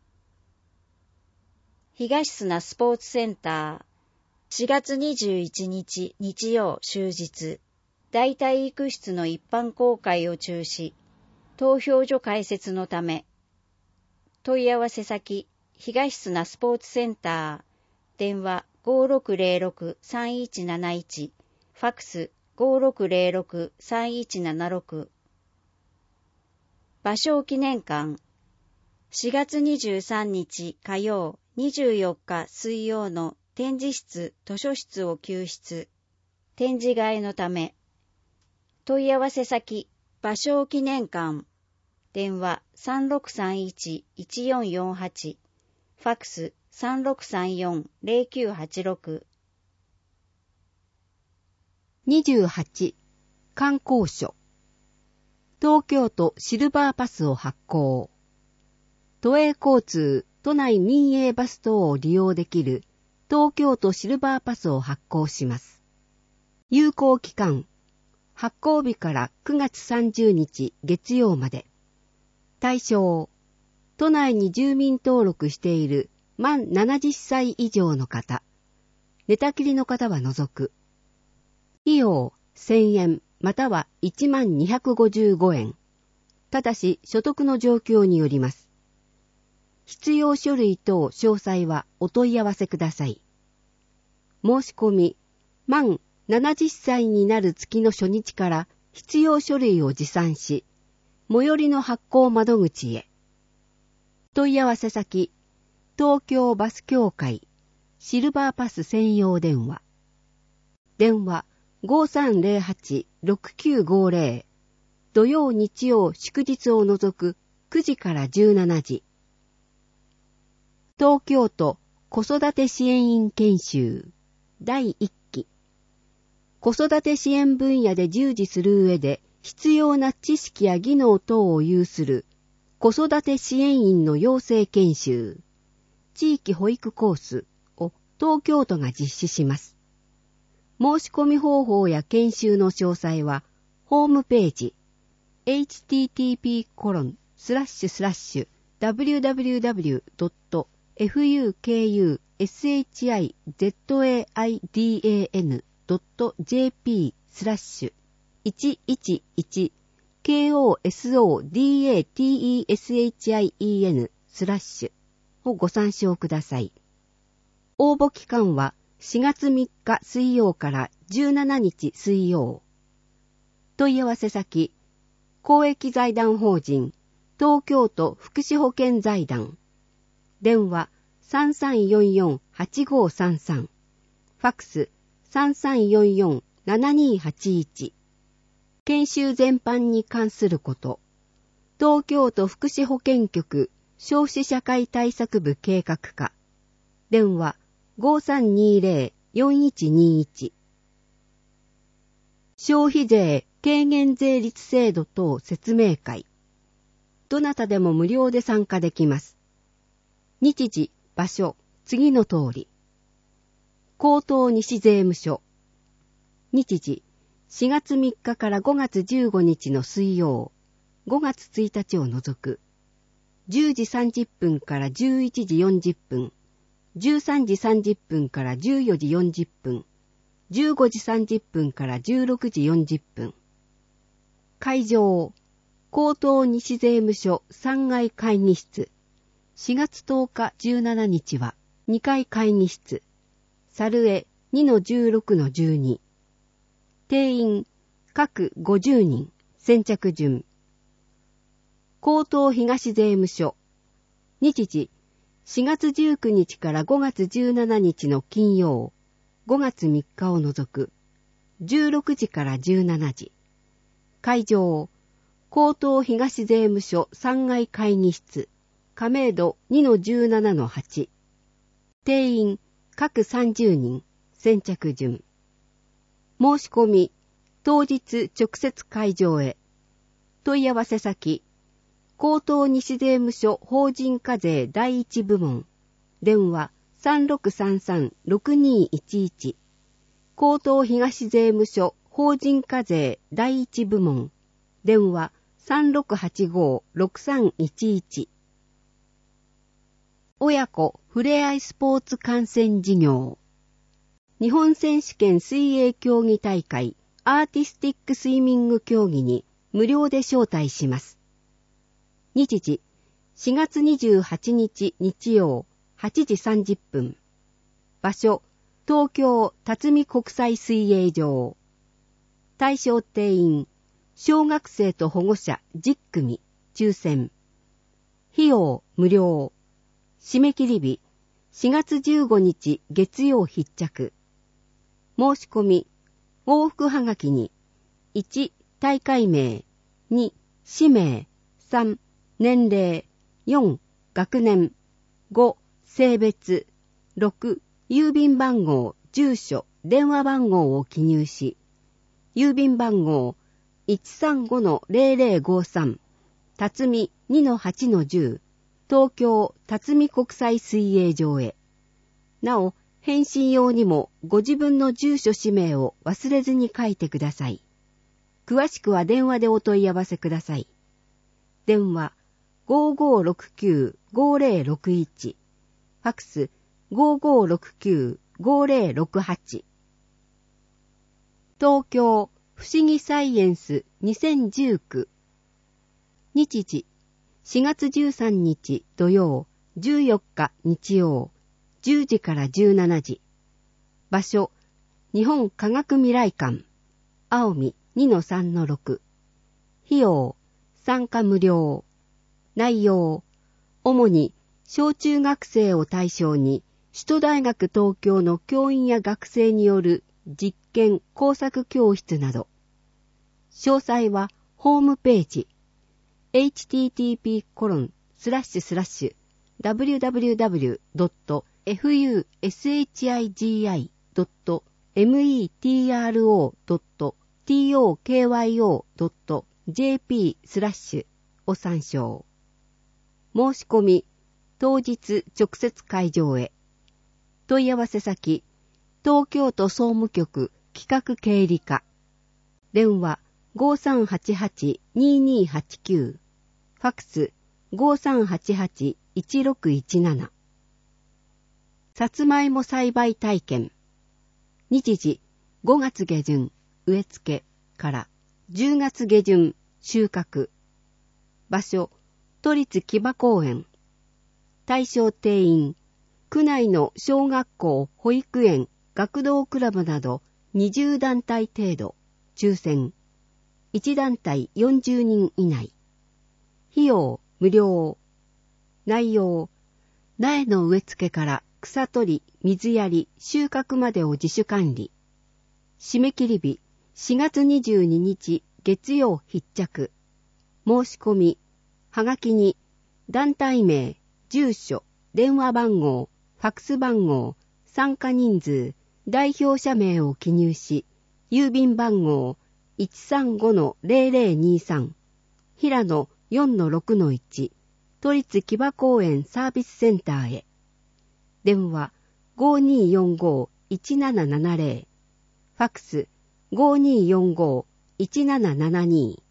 東砂スポーツセンター、しがつにじゅういちにち日曜終日、大体育室の一般公開を中止、投票所開設のため、問い合わせ先、東砂スポーツセンター、電話 ごろくぜろろくさんいちなないち、ファックスごろくぜろろくさんいちななろく。芭蕉記念館、しがつにじゅうさんにち火曜、にじゅうよっか水曜の展示室、図書室を休室、展示替えのため、問い合わせ先、芭蕉記念館、電話 さんろくさんいちいちよんよんはち、ファックス さんろくさんよんぜろきゅうはちろく。 にじゅうはち、観光所。東京都シルバーパスを発行。都営交通、都内民営バス等を利用できる東京都シルバーパスを発行します。有効期間、発行日からくがつさんじゅうにち月曜まで。対象、都内に住民登録している満ななじゅっさい以上の方、寝たきりの方は除く。費用せんえんまたはいちまんにひゃくごじゅうごえん。ただし所得の状況によります。必要書類等詳細はお問い合わせください。申し込み、満ななじゅっさいになる月の初日から必要書類を持参し、最寄りの発行窓口へ。問い合わせ先、東京バス協会シルバーパス専用電話。電話 ごさんぜろはちろくきゅうごぜろ土曜日曜祝日を除くくじからじゅうしちじ。東京都子育て支援員研修だいいっき。子育て支援分野で従事する上で必要な知識や技能等を有する子育て支援員の養成研修、地域保育コースを東京都が実施します。申し込み方法や研修の詳細はホームページ エイチティーティーピーコロンスラッシュスラッシュダブリューダブリューダブリュードットエフユーケーユーエスエイチアイゼットエーアイディーエーエヌドットジェーピースラッシュいちいちいちケーオーエスオーディーエーティーイーエスエイチアイイーエヌスラッシュをご参照ください。応募期間はしがつみっか水曜からじゅうしちにち水曜。問い合わせ先、公益財団法人東京都福祉保健財団。電話 さんさんよんよんはちごさんさん。ファックス さんさんよんよんななにはちいち。研修全般に関すること。東京都福祉保健局消費社会対策部計画課。電話 ごさんにゼロよんいちにいち。消費税軽減税率制度等説明会。どなたでも無料で参加できます。日時、場所、次の通り。江東西税務署。日時、しがつみっかからごがつじゅうごにちの水曜、ごがつついたちを除く。じゅうじさんじゅっぷんからじゅういちじよんじゅっぷん、じゅうさんじさんじゅっぷんからじゅうよじよんじゅっぷん、じゅうごじさんじゅっぷんからじゅうろくじよんじゅっぷん。会場、江東西税務署さんがい会議室。しがつとおかじゅうしちにちはにかい会議室。サルエ にのじゅうろくのじゅうに。定員、各ごじゅうにん、先着順。江東東税務署。日時、しがつじゅうくにちからごがつじゅうしちにちの金曜、ごがつみっかを除く。じゅうろくじからじゅうしちじ。会場、江東東税務署さんがい会議室。亀戸 にのじゅうななのはち。定員、各さんじゅうにん、先着順。申し込み、当日直接会場へ。問い合わせ先、江東西税務署法人課税第一部門。電話 さんろくさんさんろくにいちいち。江東東税務署法人課税第一部門。電話 さんろくはちごろくさんいちいち。親子ふれあいスポーツ観戦事業。日本選手権水泳競技大会アーティスティックスイミング競技に無料で招待します。日時、しがつにじゅうはちにち日曜はちじさんじゅっぷん。場所、東京辰巳国際水泳場。対象定員、小学生と保護者じゅっくみ、抽選。費用無料。締め切り日、しがつじゅうごにち月曜必着。申し込み、往復はがきに、いち、大会名、に、氏名、さん、年齢、よん、学年、ご、性別、ろく、郵便番号、住所、電話番号を記入し、郵便番号 いちさんごのゼロゼロごさん、辰巳 にのはちのじゅう、東京辰巳国際水泳場へ。なお、返信用にもご自分の住所氏名を忘れずに書いてください。詳しくは電話でお問い合わせください。電話 ごーごーろくきゅうごーゼロろくいち、ファックス ごーごーろくきゅうごーゼロろくはち。東京不思議サイエンスにせんじゅうきゅう。日時、しがつじゅうさんにち土曜、じゅうよっか日曜、じゅうじからじゅうしちじ。場所、日本科学未来館、青海 にのさんのろく。費用、参加無料。内容、主に小中学生を対象に、首都大学東京の教員や学生による実験工作教室など。詳細はホームページ エイチティーティーピーコロンスラッシュスラッシュダブリューダブリューダブリュードットファシギドットメトロドットトクドットジェーピー スラッシュを参照。申し込み当日直接会場へ。問い合わせ先東京都総務局企画経理課。電話 ごさんはちはちにーにーはちきゅう。ファックス ごさんはちはちいちろくいちなな。さつまいも栽培体験。日時ごがつ下旬植え付けからじゅうがつ下旬収穫。場所都立木場公園。対象定員区内の小学校、保育園、学童クラブなどにじゅうだんたい程度。抽選いちだんたいよんじゅうにん以内。費用無料。内容苗の植え付けから草取り、水やり、収穫までを自主管理。締め切り日しがつにじゅうににち月曜必着。申し込みはがきに団体名、住所、電話番号、ファックス番号、参加人数、代表者名を記入し、郵便番号 いちさんごのゼロゼロにさん、平野 よんのろくのいち、都立木場公園サービスセンターへ。電話 ごーにーよんごーいちななななゼロ、ファックス ごーにーよんごーいちななななに。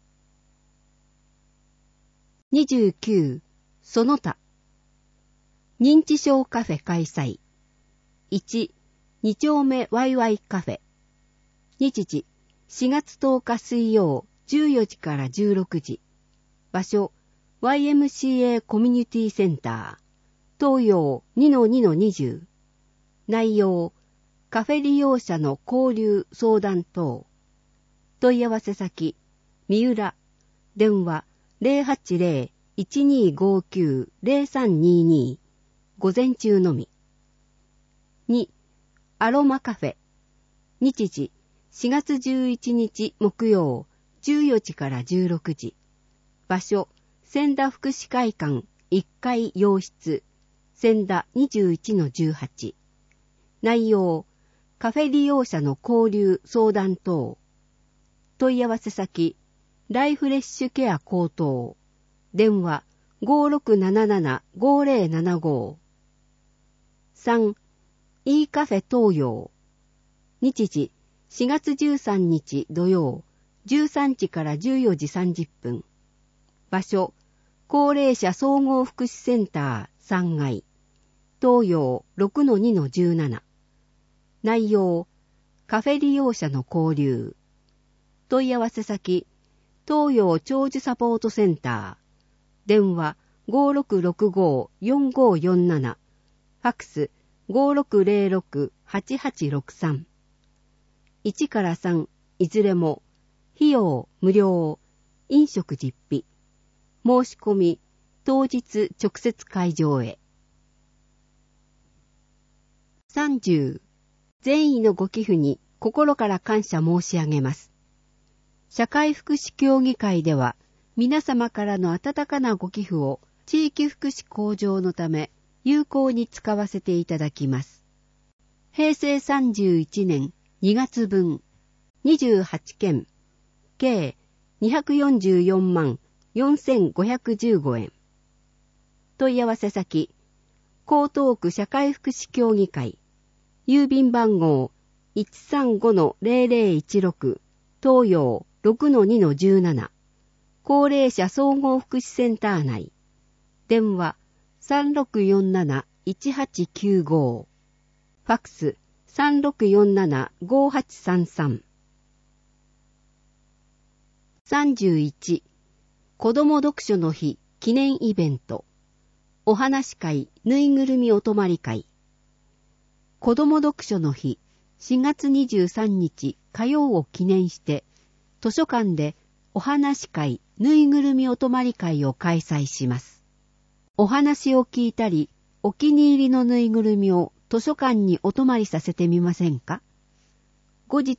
にじゅうきゅうその他認知症カフェ開催。いち、に丁目ワイワイカフェ。日時しがつとおか水曜じゅうよじからじゅうろくじ。場所 ワイエムシーエー コミュニティセンター。東洋 にのにのにじゅう。内容カフェ利用者の交流相談等。問い合わせ先三浦。電話 ゼロはちゼロ いちにーごきゅう ゼロさんにーにー。午前中のみ。に、アロマカフェ。日時しがつじゅういちにち木曜じゅうよじからじゅうろくじ。場所千田福祉会館いっかい洋室。千田 にじゅういちのじゅうはち。内容カフェ利用者の交流相談等。問い合わせ先ライフレッシュケア高等。電話 ごーろくなななな ごーぜろななご。さん. いいカフェ東洋。日時しがつじゅうさんにち土曜じゅうさんじからじゅうよじさんじゅっぷん。場所高齢者総合福祉センターさんがい。東洋 ろくのにのじゅうなな。内容カフェ利用者の交流。問い合わせ先東洋長寿サポートセンター。電話 ごーろくろくごーよんごーよんなな。ファックス ごーろくゼロろく はちはちろくさん。いちからさんいずれも費用無料。飲食実費。申し込み当日直接会場へ。さんじゅう善意のご寄付に心から感謝申し上げます。社会福祉協議会では皆様からの温かなご寄付を地域福祉向上のため有効に使わせていただきます。へいせいさんじゅういちねんにがつぶんにじゅうはちけん計にひゃくよんじゅうよんまんよんせんごひゃくじゅうごえん。問い合わせ先江東区社会福祉協議会。郵便番号 いちさんごのゼロゼロいちろく 東洋 ろくのにのじゅうなな。高齢者総合福祉センター内。電話 さんろくよんなないちはちきゅうご。ファックス さんろくよんななごはちさんさん。さんじゅういち子ども読書の日記念イベント。お話会ぬいぐるみお泊まり会。子ども読書の日しがつにじゅうさんにち火曜を記念して図書館でお話会ぬいぐるみお泊まり会を開催します。お話を聞いたりお気に入りのぬいぐるみを図書館にお泊まりさせてみませんか。後日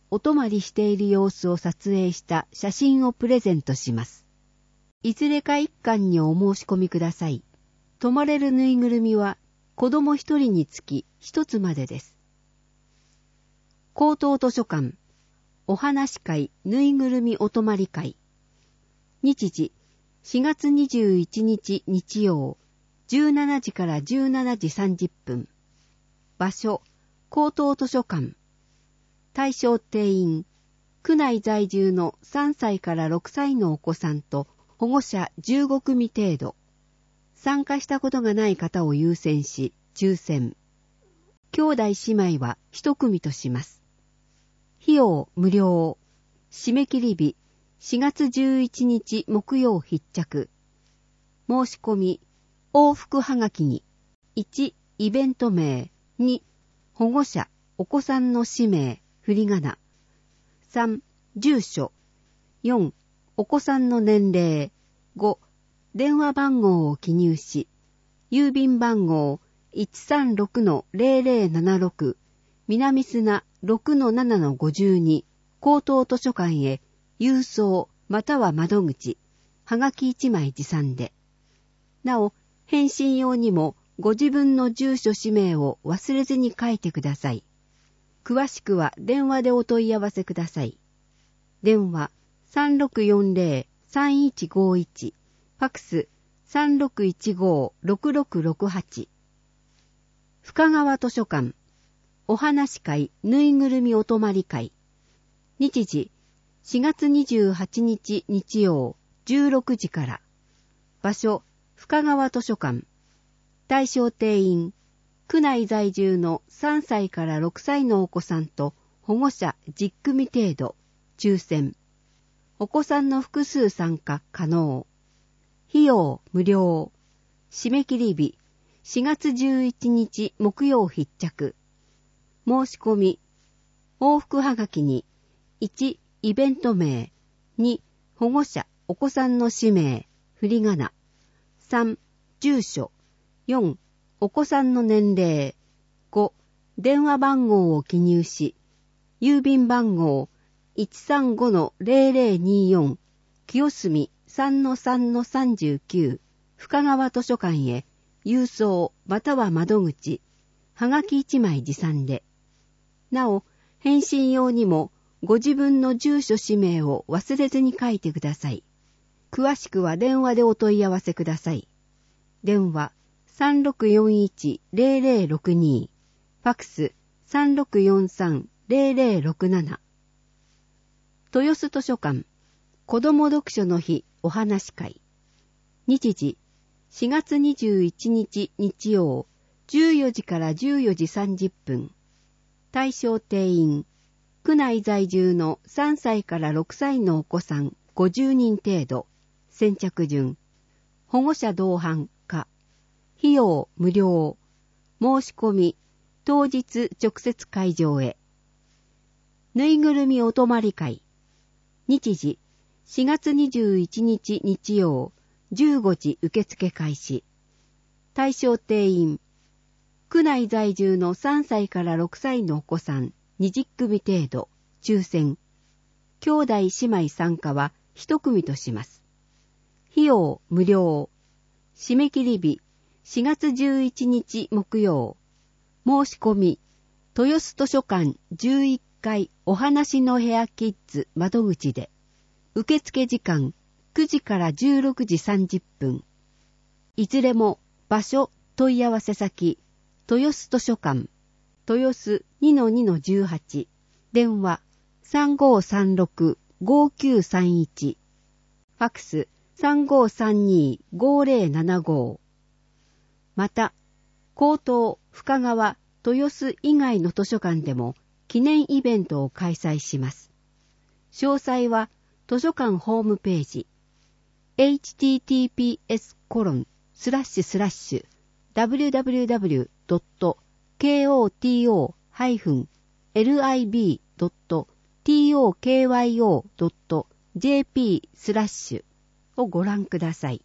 お泊まりしている様子を撮影した写真をプレゼントします。いずれか一巻にお申し込みください。泊まれるぬいぐるみは子供一人につき一つまでです。高等図書館お話会ぬいぐるみお泊まり会。日時しがつにじゅういちにち日曜じゅうしちじからじゅうしちじさんじゅっぷん。場所高等図書館。対象定員区内在住のさんさいからろくさいのお子さんと保護者じゅうごくみ程度。参加したことがない方を優先し抽選。兄弟姉妹は一組とします。費用無料。締め切り日しがつじゅういちにち木曜必着。申し込み往復はがきにいちイベント名、に保護者お子さんの氏名振り仮名、さん住所、よんお子さんの年齢、ご電話番号を記入し、郵便番号 いちさんろくのぜろぜろななろく 南砂 ろくのななのごじゅうに 高等図書館へ郵送または窓口、はがきいちまい持参で。なお、返信用にもご自分の住所氏名を忘れずに書いてください。詳しくは電話でお問い合わせください。電話 さんろくよんぜろさんいちごいち、ファクス さんろくいちごろくろくろくはち。深川図書館お話会ぬいぐるみお泊まり会。日時しがつにじゅうはちにち日曜じゅうろくじから。場所深川図書館。対象定員区内在住のさんさいからろくさいのお子さんと保護者じゅっくみ程度。抽選。お子さんの複数参加可能。費用無料。締め切り日しがつじゅういちにち木曜必着。申し込み往復はがきにいちイベント名、に保護者お子さんの氏名振り仮名、さん住所、よんお子さんの年齢、ご電話番号を記入し、郵便番号 いちさんごのぜろぜろによん 清澄 さんのさんのさんじゅうきゅう 深川図書館へ郵送または窓口、はがきいちまい持参で。なお、返信用にもご自分の住所氏名を忘れずに書いてください。詳しくは電話でお問い合わせください。電話 さんろくよんいちぜろぜろろくに、ファクス さんろくよんさんぜろぜろろくなな。豊洲図書館子ども読書の日お話会。日時しがつにじゅういちにち日曜じゅうよじからじゅうよじさんじゅっぷん。対象定員区内在住のさんさいからろくさいのお子さんごじゅうにん程度。先着順。保護者同伴か。費用無料。申し込み当日直接会場へ。ぬいぐるみお泊まり会。日時しがつにじゅういちにち日曜じゅうごじ受付開始。対象定員区内在住のさんさいからろくさいのお子さんにじゅっくみ程度。抽選。兄弟姉妹参加は一組とします。費用無料。締め切り日しがつじゅういちにち木曜。申し込み豊洲図書館じゅういっかいお話の部屋キッズ窓口で。受付時間くじからじゅうろくじさんじゅっぷん。いずれも場所問い合わせ先豊洲図書館豊洲 にのにのじゅうはち。電話 さんごーさんろくごきゅうさんいち。ファクス さんごーさんにごぜろななご。また、高等深川豊洲以外の図書館でも記念イベントを開催します。詳細は図書館ホームページ エイチティーティーピーエスコロンスラッシュスラッシュダブリューダブリューダブリュードットケーオーティーオーハイフンエルアイビードットティーオーケーワイオードットジェーピースラッシュをご覧ください。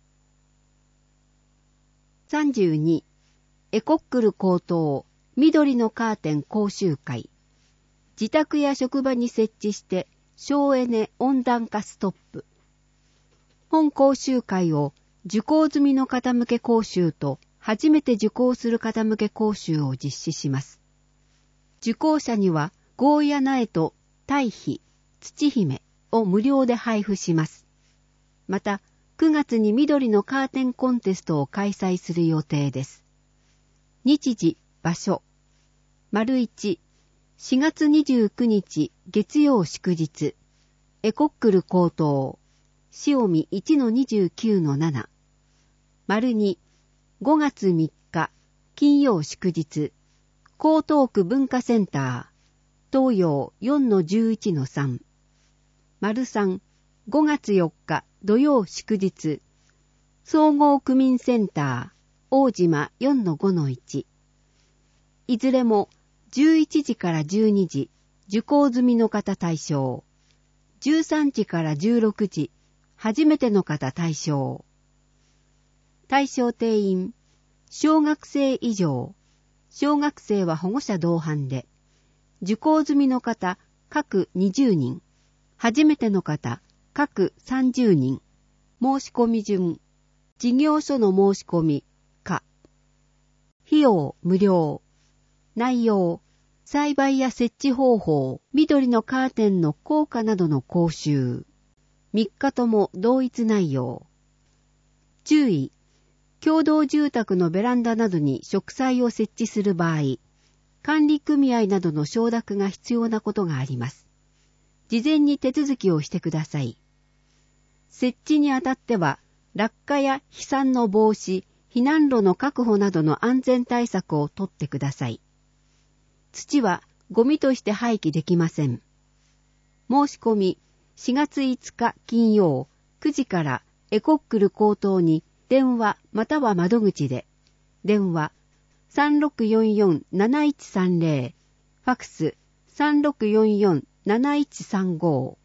さんじゅうにエコックル高等緑のカーテン講習会。 自宅や職場に設置して省エネ温暖化ストップ。本講習会を受講済みの方向け講習と初めて受講する方向け講習を実施します。受講者にはゴーヤ苗と堆肥、土姫を無料で配布します。また、くがつに緑のカーテンコンテストを開催する予定です。日時、場所。丸いち、しがつにじゅうくにち月曜祝日。エコックル高等。塩見 いちのにじゅうきゅうのなな。丸に、ごがつみっか金曜祝日。江東区文化センター。東洋 よんのじゅういちのさん。丸さん、ごがつよっか土曜祝日。総合区民センター。大島 よんのごのいち。いずれもじゅういちじからじゅうにじ、受講済みの方対象。じゅうさんじからじゅうろくじ、初めての方対象。対象定員、小学生以上。小学生は保護者同伴で、受講済みの方、各にじゅうにん。初めての方、各さんじゅうにん。申し込み順。事業所の申し込み、可。費用無料。内容、栽培や設置方法、緑のカーテンの効果などの講習。みっかとも同一内容。注意、共同住宅のベランダなどに植栽を設置する場合、管理組合などの承諾が必要なことがあります。事前に手続きをしてください。設置にあたっては、落下や飛散の防止、避難路の確保などの安全対策をとってください。土はゴミとして廃棄できません。申し込み、しがついつか金曜くじからエコックル高等に電話または窓口で、電話 さんろくよんよんなないちさんぜろ、ファクス さんろくよんよんなないちさんご。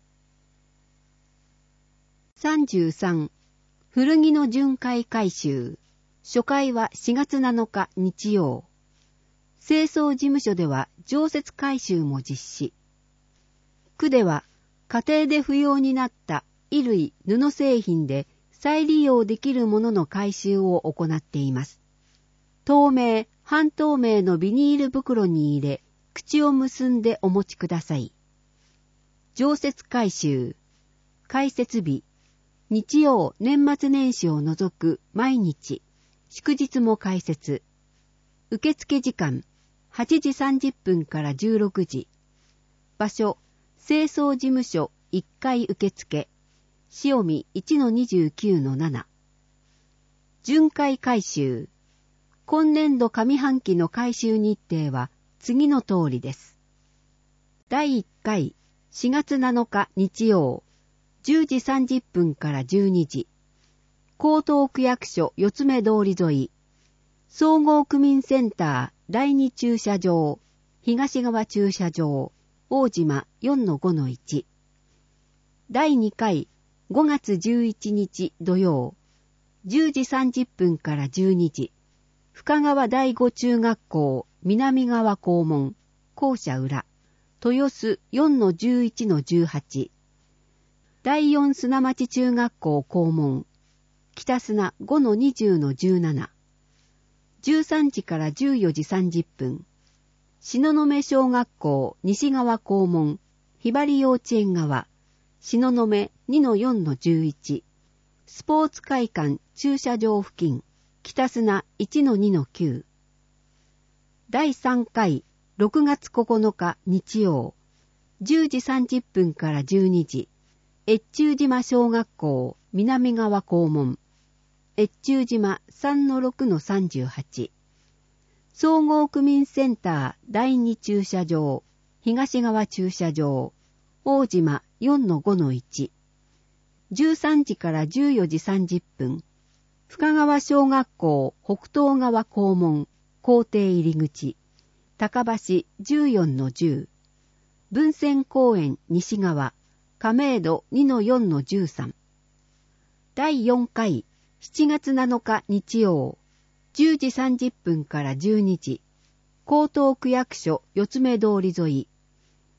さんじゅうさん、古着の巡回回収。初回はしがつなのか日曜。清掃事務所では常設回収も実施。区では家庭で不要になった衣類、布製品で再利用できるものの回収を行っています。透明、半透明のビニール袋に入れ、口を結んでお持ちください。常設回収。開設日。日曜、年末年始を除く毎日。祝日も開設。受付時間。はちじさんじゅっぷんからじゅうろくじ。場所、清掃事務所いっかい受付。塩見 いちのにじゅうきゅうのなな。巡回回収。今年度上半期の回収日程は次の通りです。だいいっかい、しがつなのか日曜、じゅうじさんじゅっぷんからじゅうにじ。江東区役所四つ目通り沿い。総合区民センターだいに駐車場、東側駐車場、大島 よんのごのいち。だいにかい、ごがつじゅういちにち土曜、じゅうじさんじゅっぷんからじゅうにじ。深川第五中学校南側校門、校舎裏、豊洲 よんのじゅういちのじゅうはち。だいよん砂町中学校校門、北砂 ごのにじゅうのじゅうなな。じゅうさんじからじゅうよじさんじゅっぷん。東雲小学校西側校門、ひばり幼稚園側、東雲 にのよんのじゅういち。スポーツ会館駐車場付近、北砂 いちのにのきゅう。だいさんかい、ろくがつここのか日曜、じゅうじさんじゅっぷんからじゅうにじ。越中島小学校南側校門、越中島 さんのろくのさんじゅうはち。総合区民センターだいに駐車場、東側駐車場、大島 よんのごのいち。じゅうさんじからじゅうよじさんじゅっぷん。深川小学校北東側校門、校庭入り口、高橋 じゅうよんのじゅう。文泉公園西側、亀戸 にのよんのじゅうさん。だいよんかい、しちがつなのか日曜、じゅうじさんじゅっぷんからじゅうにじ。江東区役所四つ目通り沿い、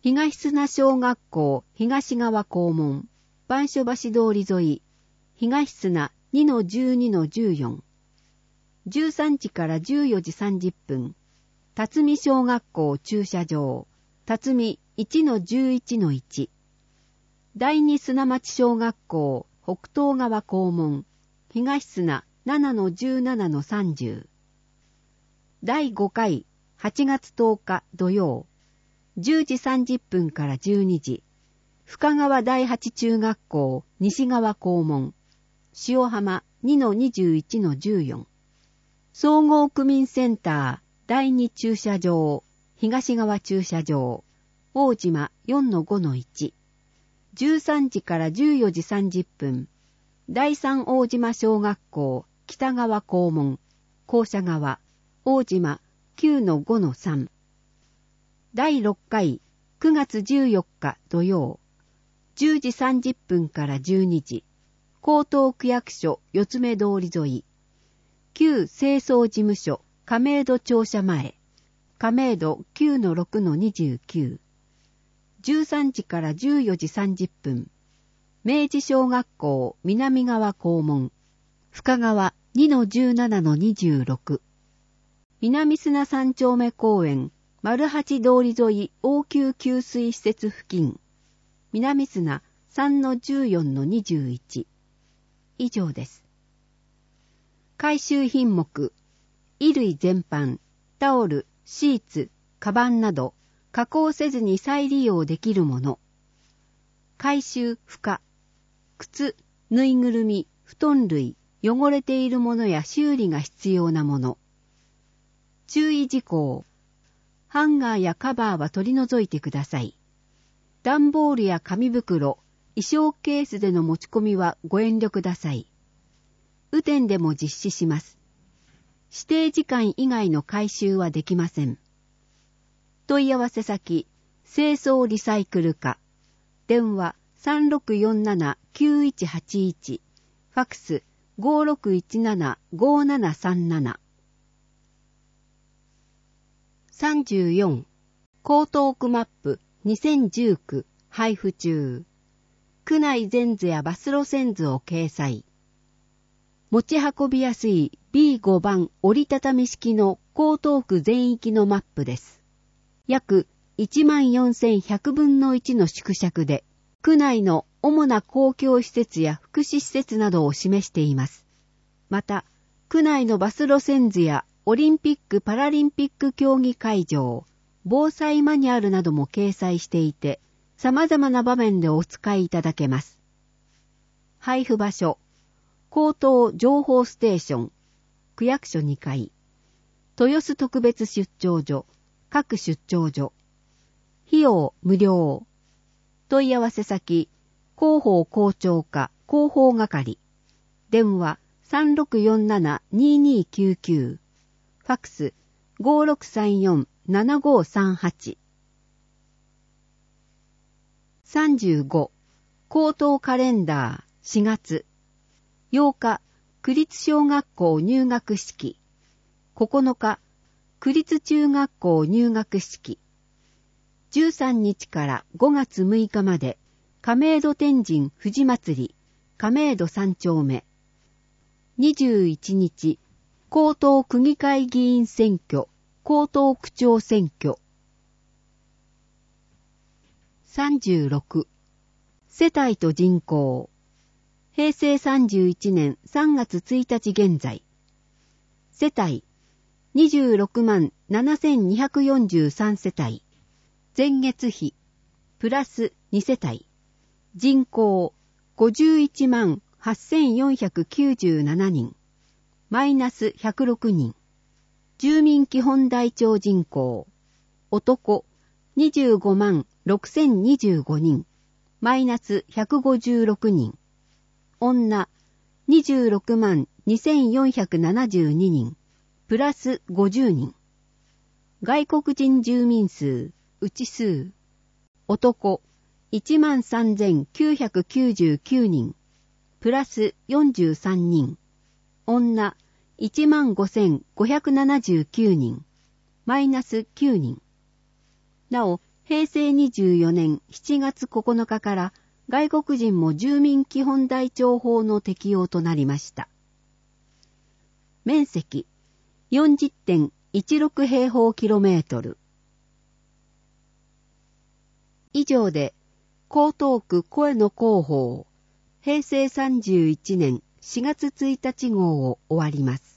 東砂小学校東側校門、番所橋通り沿い、東砂 にのじゅうにのじゅうよん。じゅうさんじからじゅうよじさんじゅっぷん、辰巳小学校駐車場、辰巳 いちのじゅういちのいち。第二砂町小学校北東側校門、東砂 ななのじゅうななのさんじゅう。だいごかいはちがつとおか土曜、じゅうじさんじゅっぷんからじゅうにじ、深川第八中学校西側校門、塩浜 にのにじゅういちのじゅうよん。総合区民センター第二駐車場、東側駐車場、大島 よんのごのいち。じゅうさんじからじゅうよじさんじゅっぷん、第三大島小学校北側校門、校舎側、大島 きゅうのごのさん。だいろっかいくがつじゅうよっか土曜、じゅうじさんじゅっぷんからじゅうにじ、江東区役所四つ目通り沿い、旧清掃事務所亀戸庁舎前、亀戸 きゅうのろくのにじゅうきゅう。じゅうさんじからじゅうよじさんじゅっぷん、明治小学校南側校門、深川 にのじゅうななのにじゅうろく。南砂三丁目公園丸八通り沿い応急給水施設付近、南砂 さんのじゅうよんのにじゅういち。以上です。回収品目、衣類全般、タオル、シーツ、カバンなど、加工せずに再利用できるもの。回収不可。靴、ぬいぐるみ、布団類、汚れているものや修理が必要なもの。注意事項。ハンガーやカバーは取り除いてください。段ボールや紙袋、衣装ケースでの持ち込みはご遠慮ください。雨天でも実施します。指定時間以外の回収はできません。問い合わせ先、清掃リサイクル課。電話 さんろくよんななきゅういちはちいち。ファックス ごろくいちななごななさんなな。さんじゅうよん。江東区マップにせんじゅうきゅう配布中。区内全図やバス路線図を掲載。持ち運びやすい ビーご 番折りたたみ式の江東区全域のマップです。約 いちまんよんせんひゃくぶんのいちの縮尺で、区内の主な公共施設や福祉施設などを示しています。また、区内のバス路線図やオリンピック・パラリンピック競技会場、防災マニュアルなども掲載していて、様々な場面でお使いいただけます。配布場所、江東情報ステーション、区役所にかい、豊洲特別出張所、各出張所、費用無料、問い合わせ先、広報校長課広報係、電話 さんろくよんななににきゅうきゅう、ファックス ごろくさんよんななごさんはち。さんじゅうご、江東カレンダーしがつ、ようか、区立小学校入学式、ここのか、区立中学校入学式、じゅうさんにちからごがつむいかまで、亀戸天神富士祭り、亀戸三丁目、にじゅういちにち、江東区議会議員選挙、江東区長選挙。さんじゅうろく、世帯と人口、へいせいさんじゅういちねんさんがつついたち現在、世帯にじゅうろくまんななせんにひゃくよんじゅうさん世帯、前月比、プラスに世帯、人口ごじゅういちまんはっせんよんひゃくきゅうじゅうななにん、マイナスひゃくろくにん、住民基本台帳人口、男にじゅうごまんろくせんにじゅうごにん、マイナスひゃくごじゅうろくにん、女にじゅうろくまんにせんよんひゃくななじゅうににん、プラスごじゅうにん、外国人住民数、内数、男いちまんさんぜんきゅうひゃくきゅうじゅうきゅうにん、プラスよんじゅうさんにん、女いちまんごせんごひゃくななじゅうきゅうにん、マイナスきゅうにん。なお、 へいせいにじゅうよねんしちがつここのかから外国人も住民基本台帳法の適用となりました。面積 よんじゅってんいちろく 平方キロメートル。以上で江東区声の広報へいせいさんじゅういちねんしがつついたち号を終わります。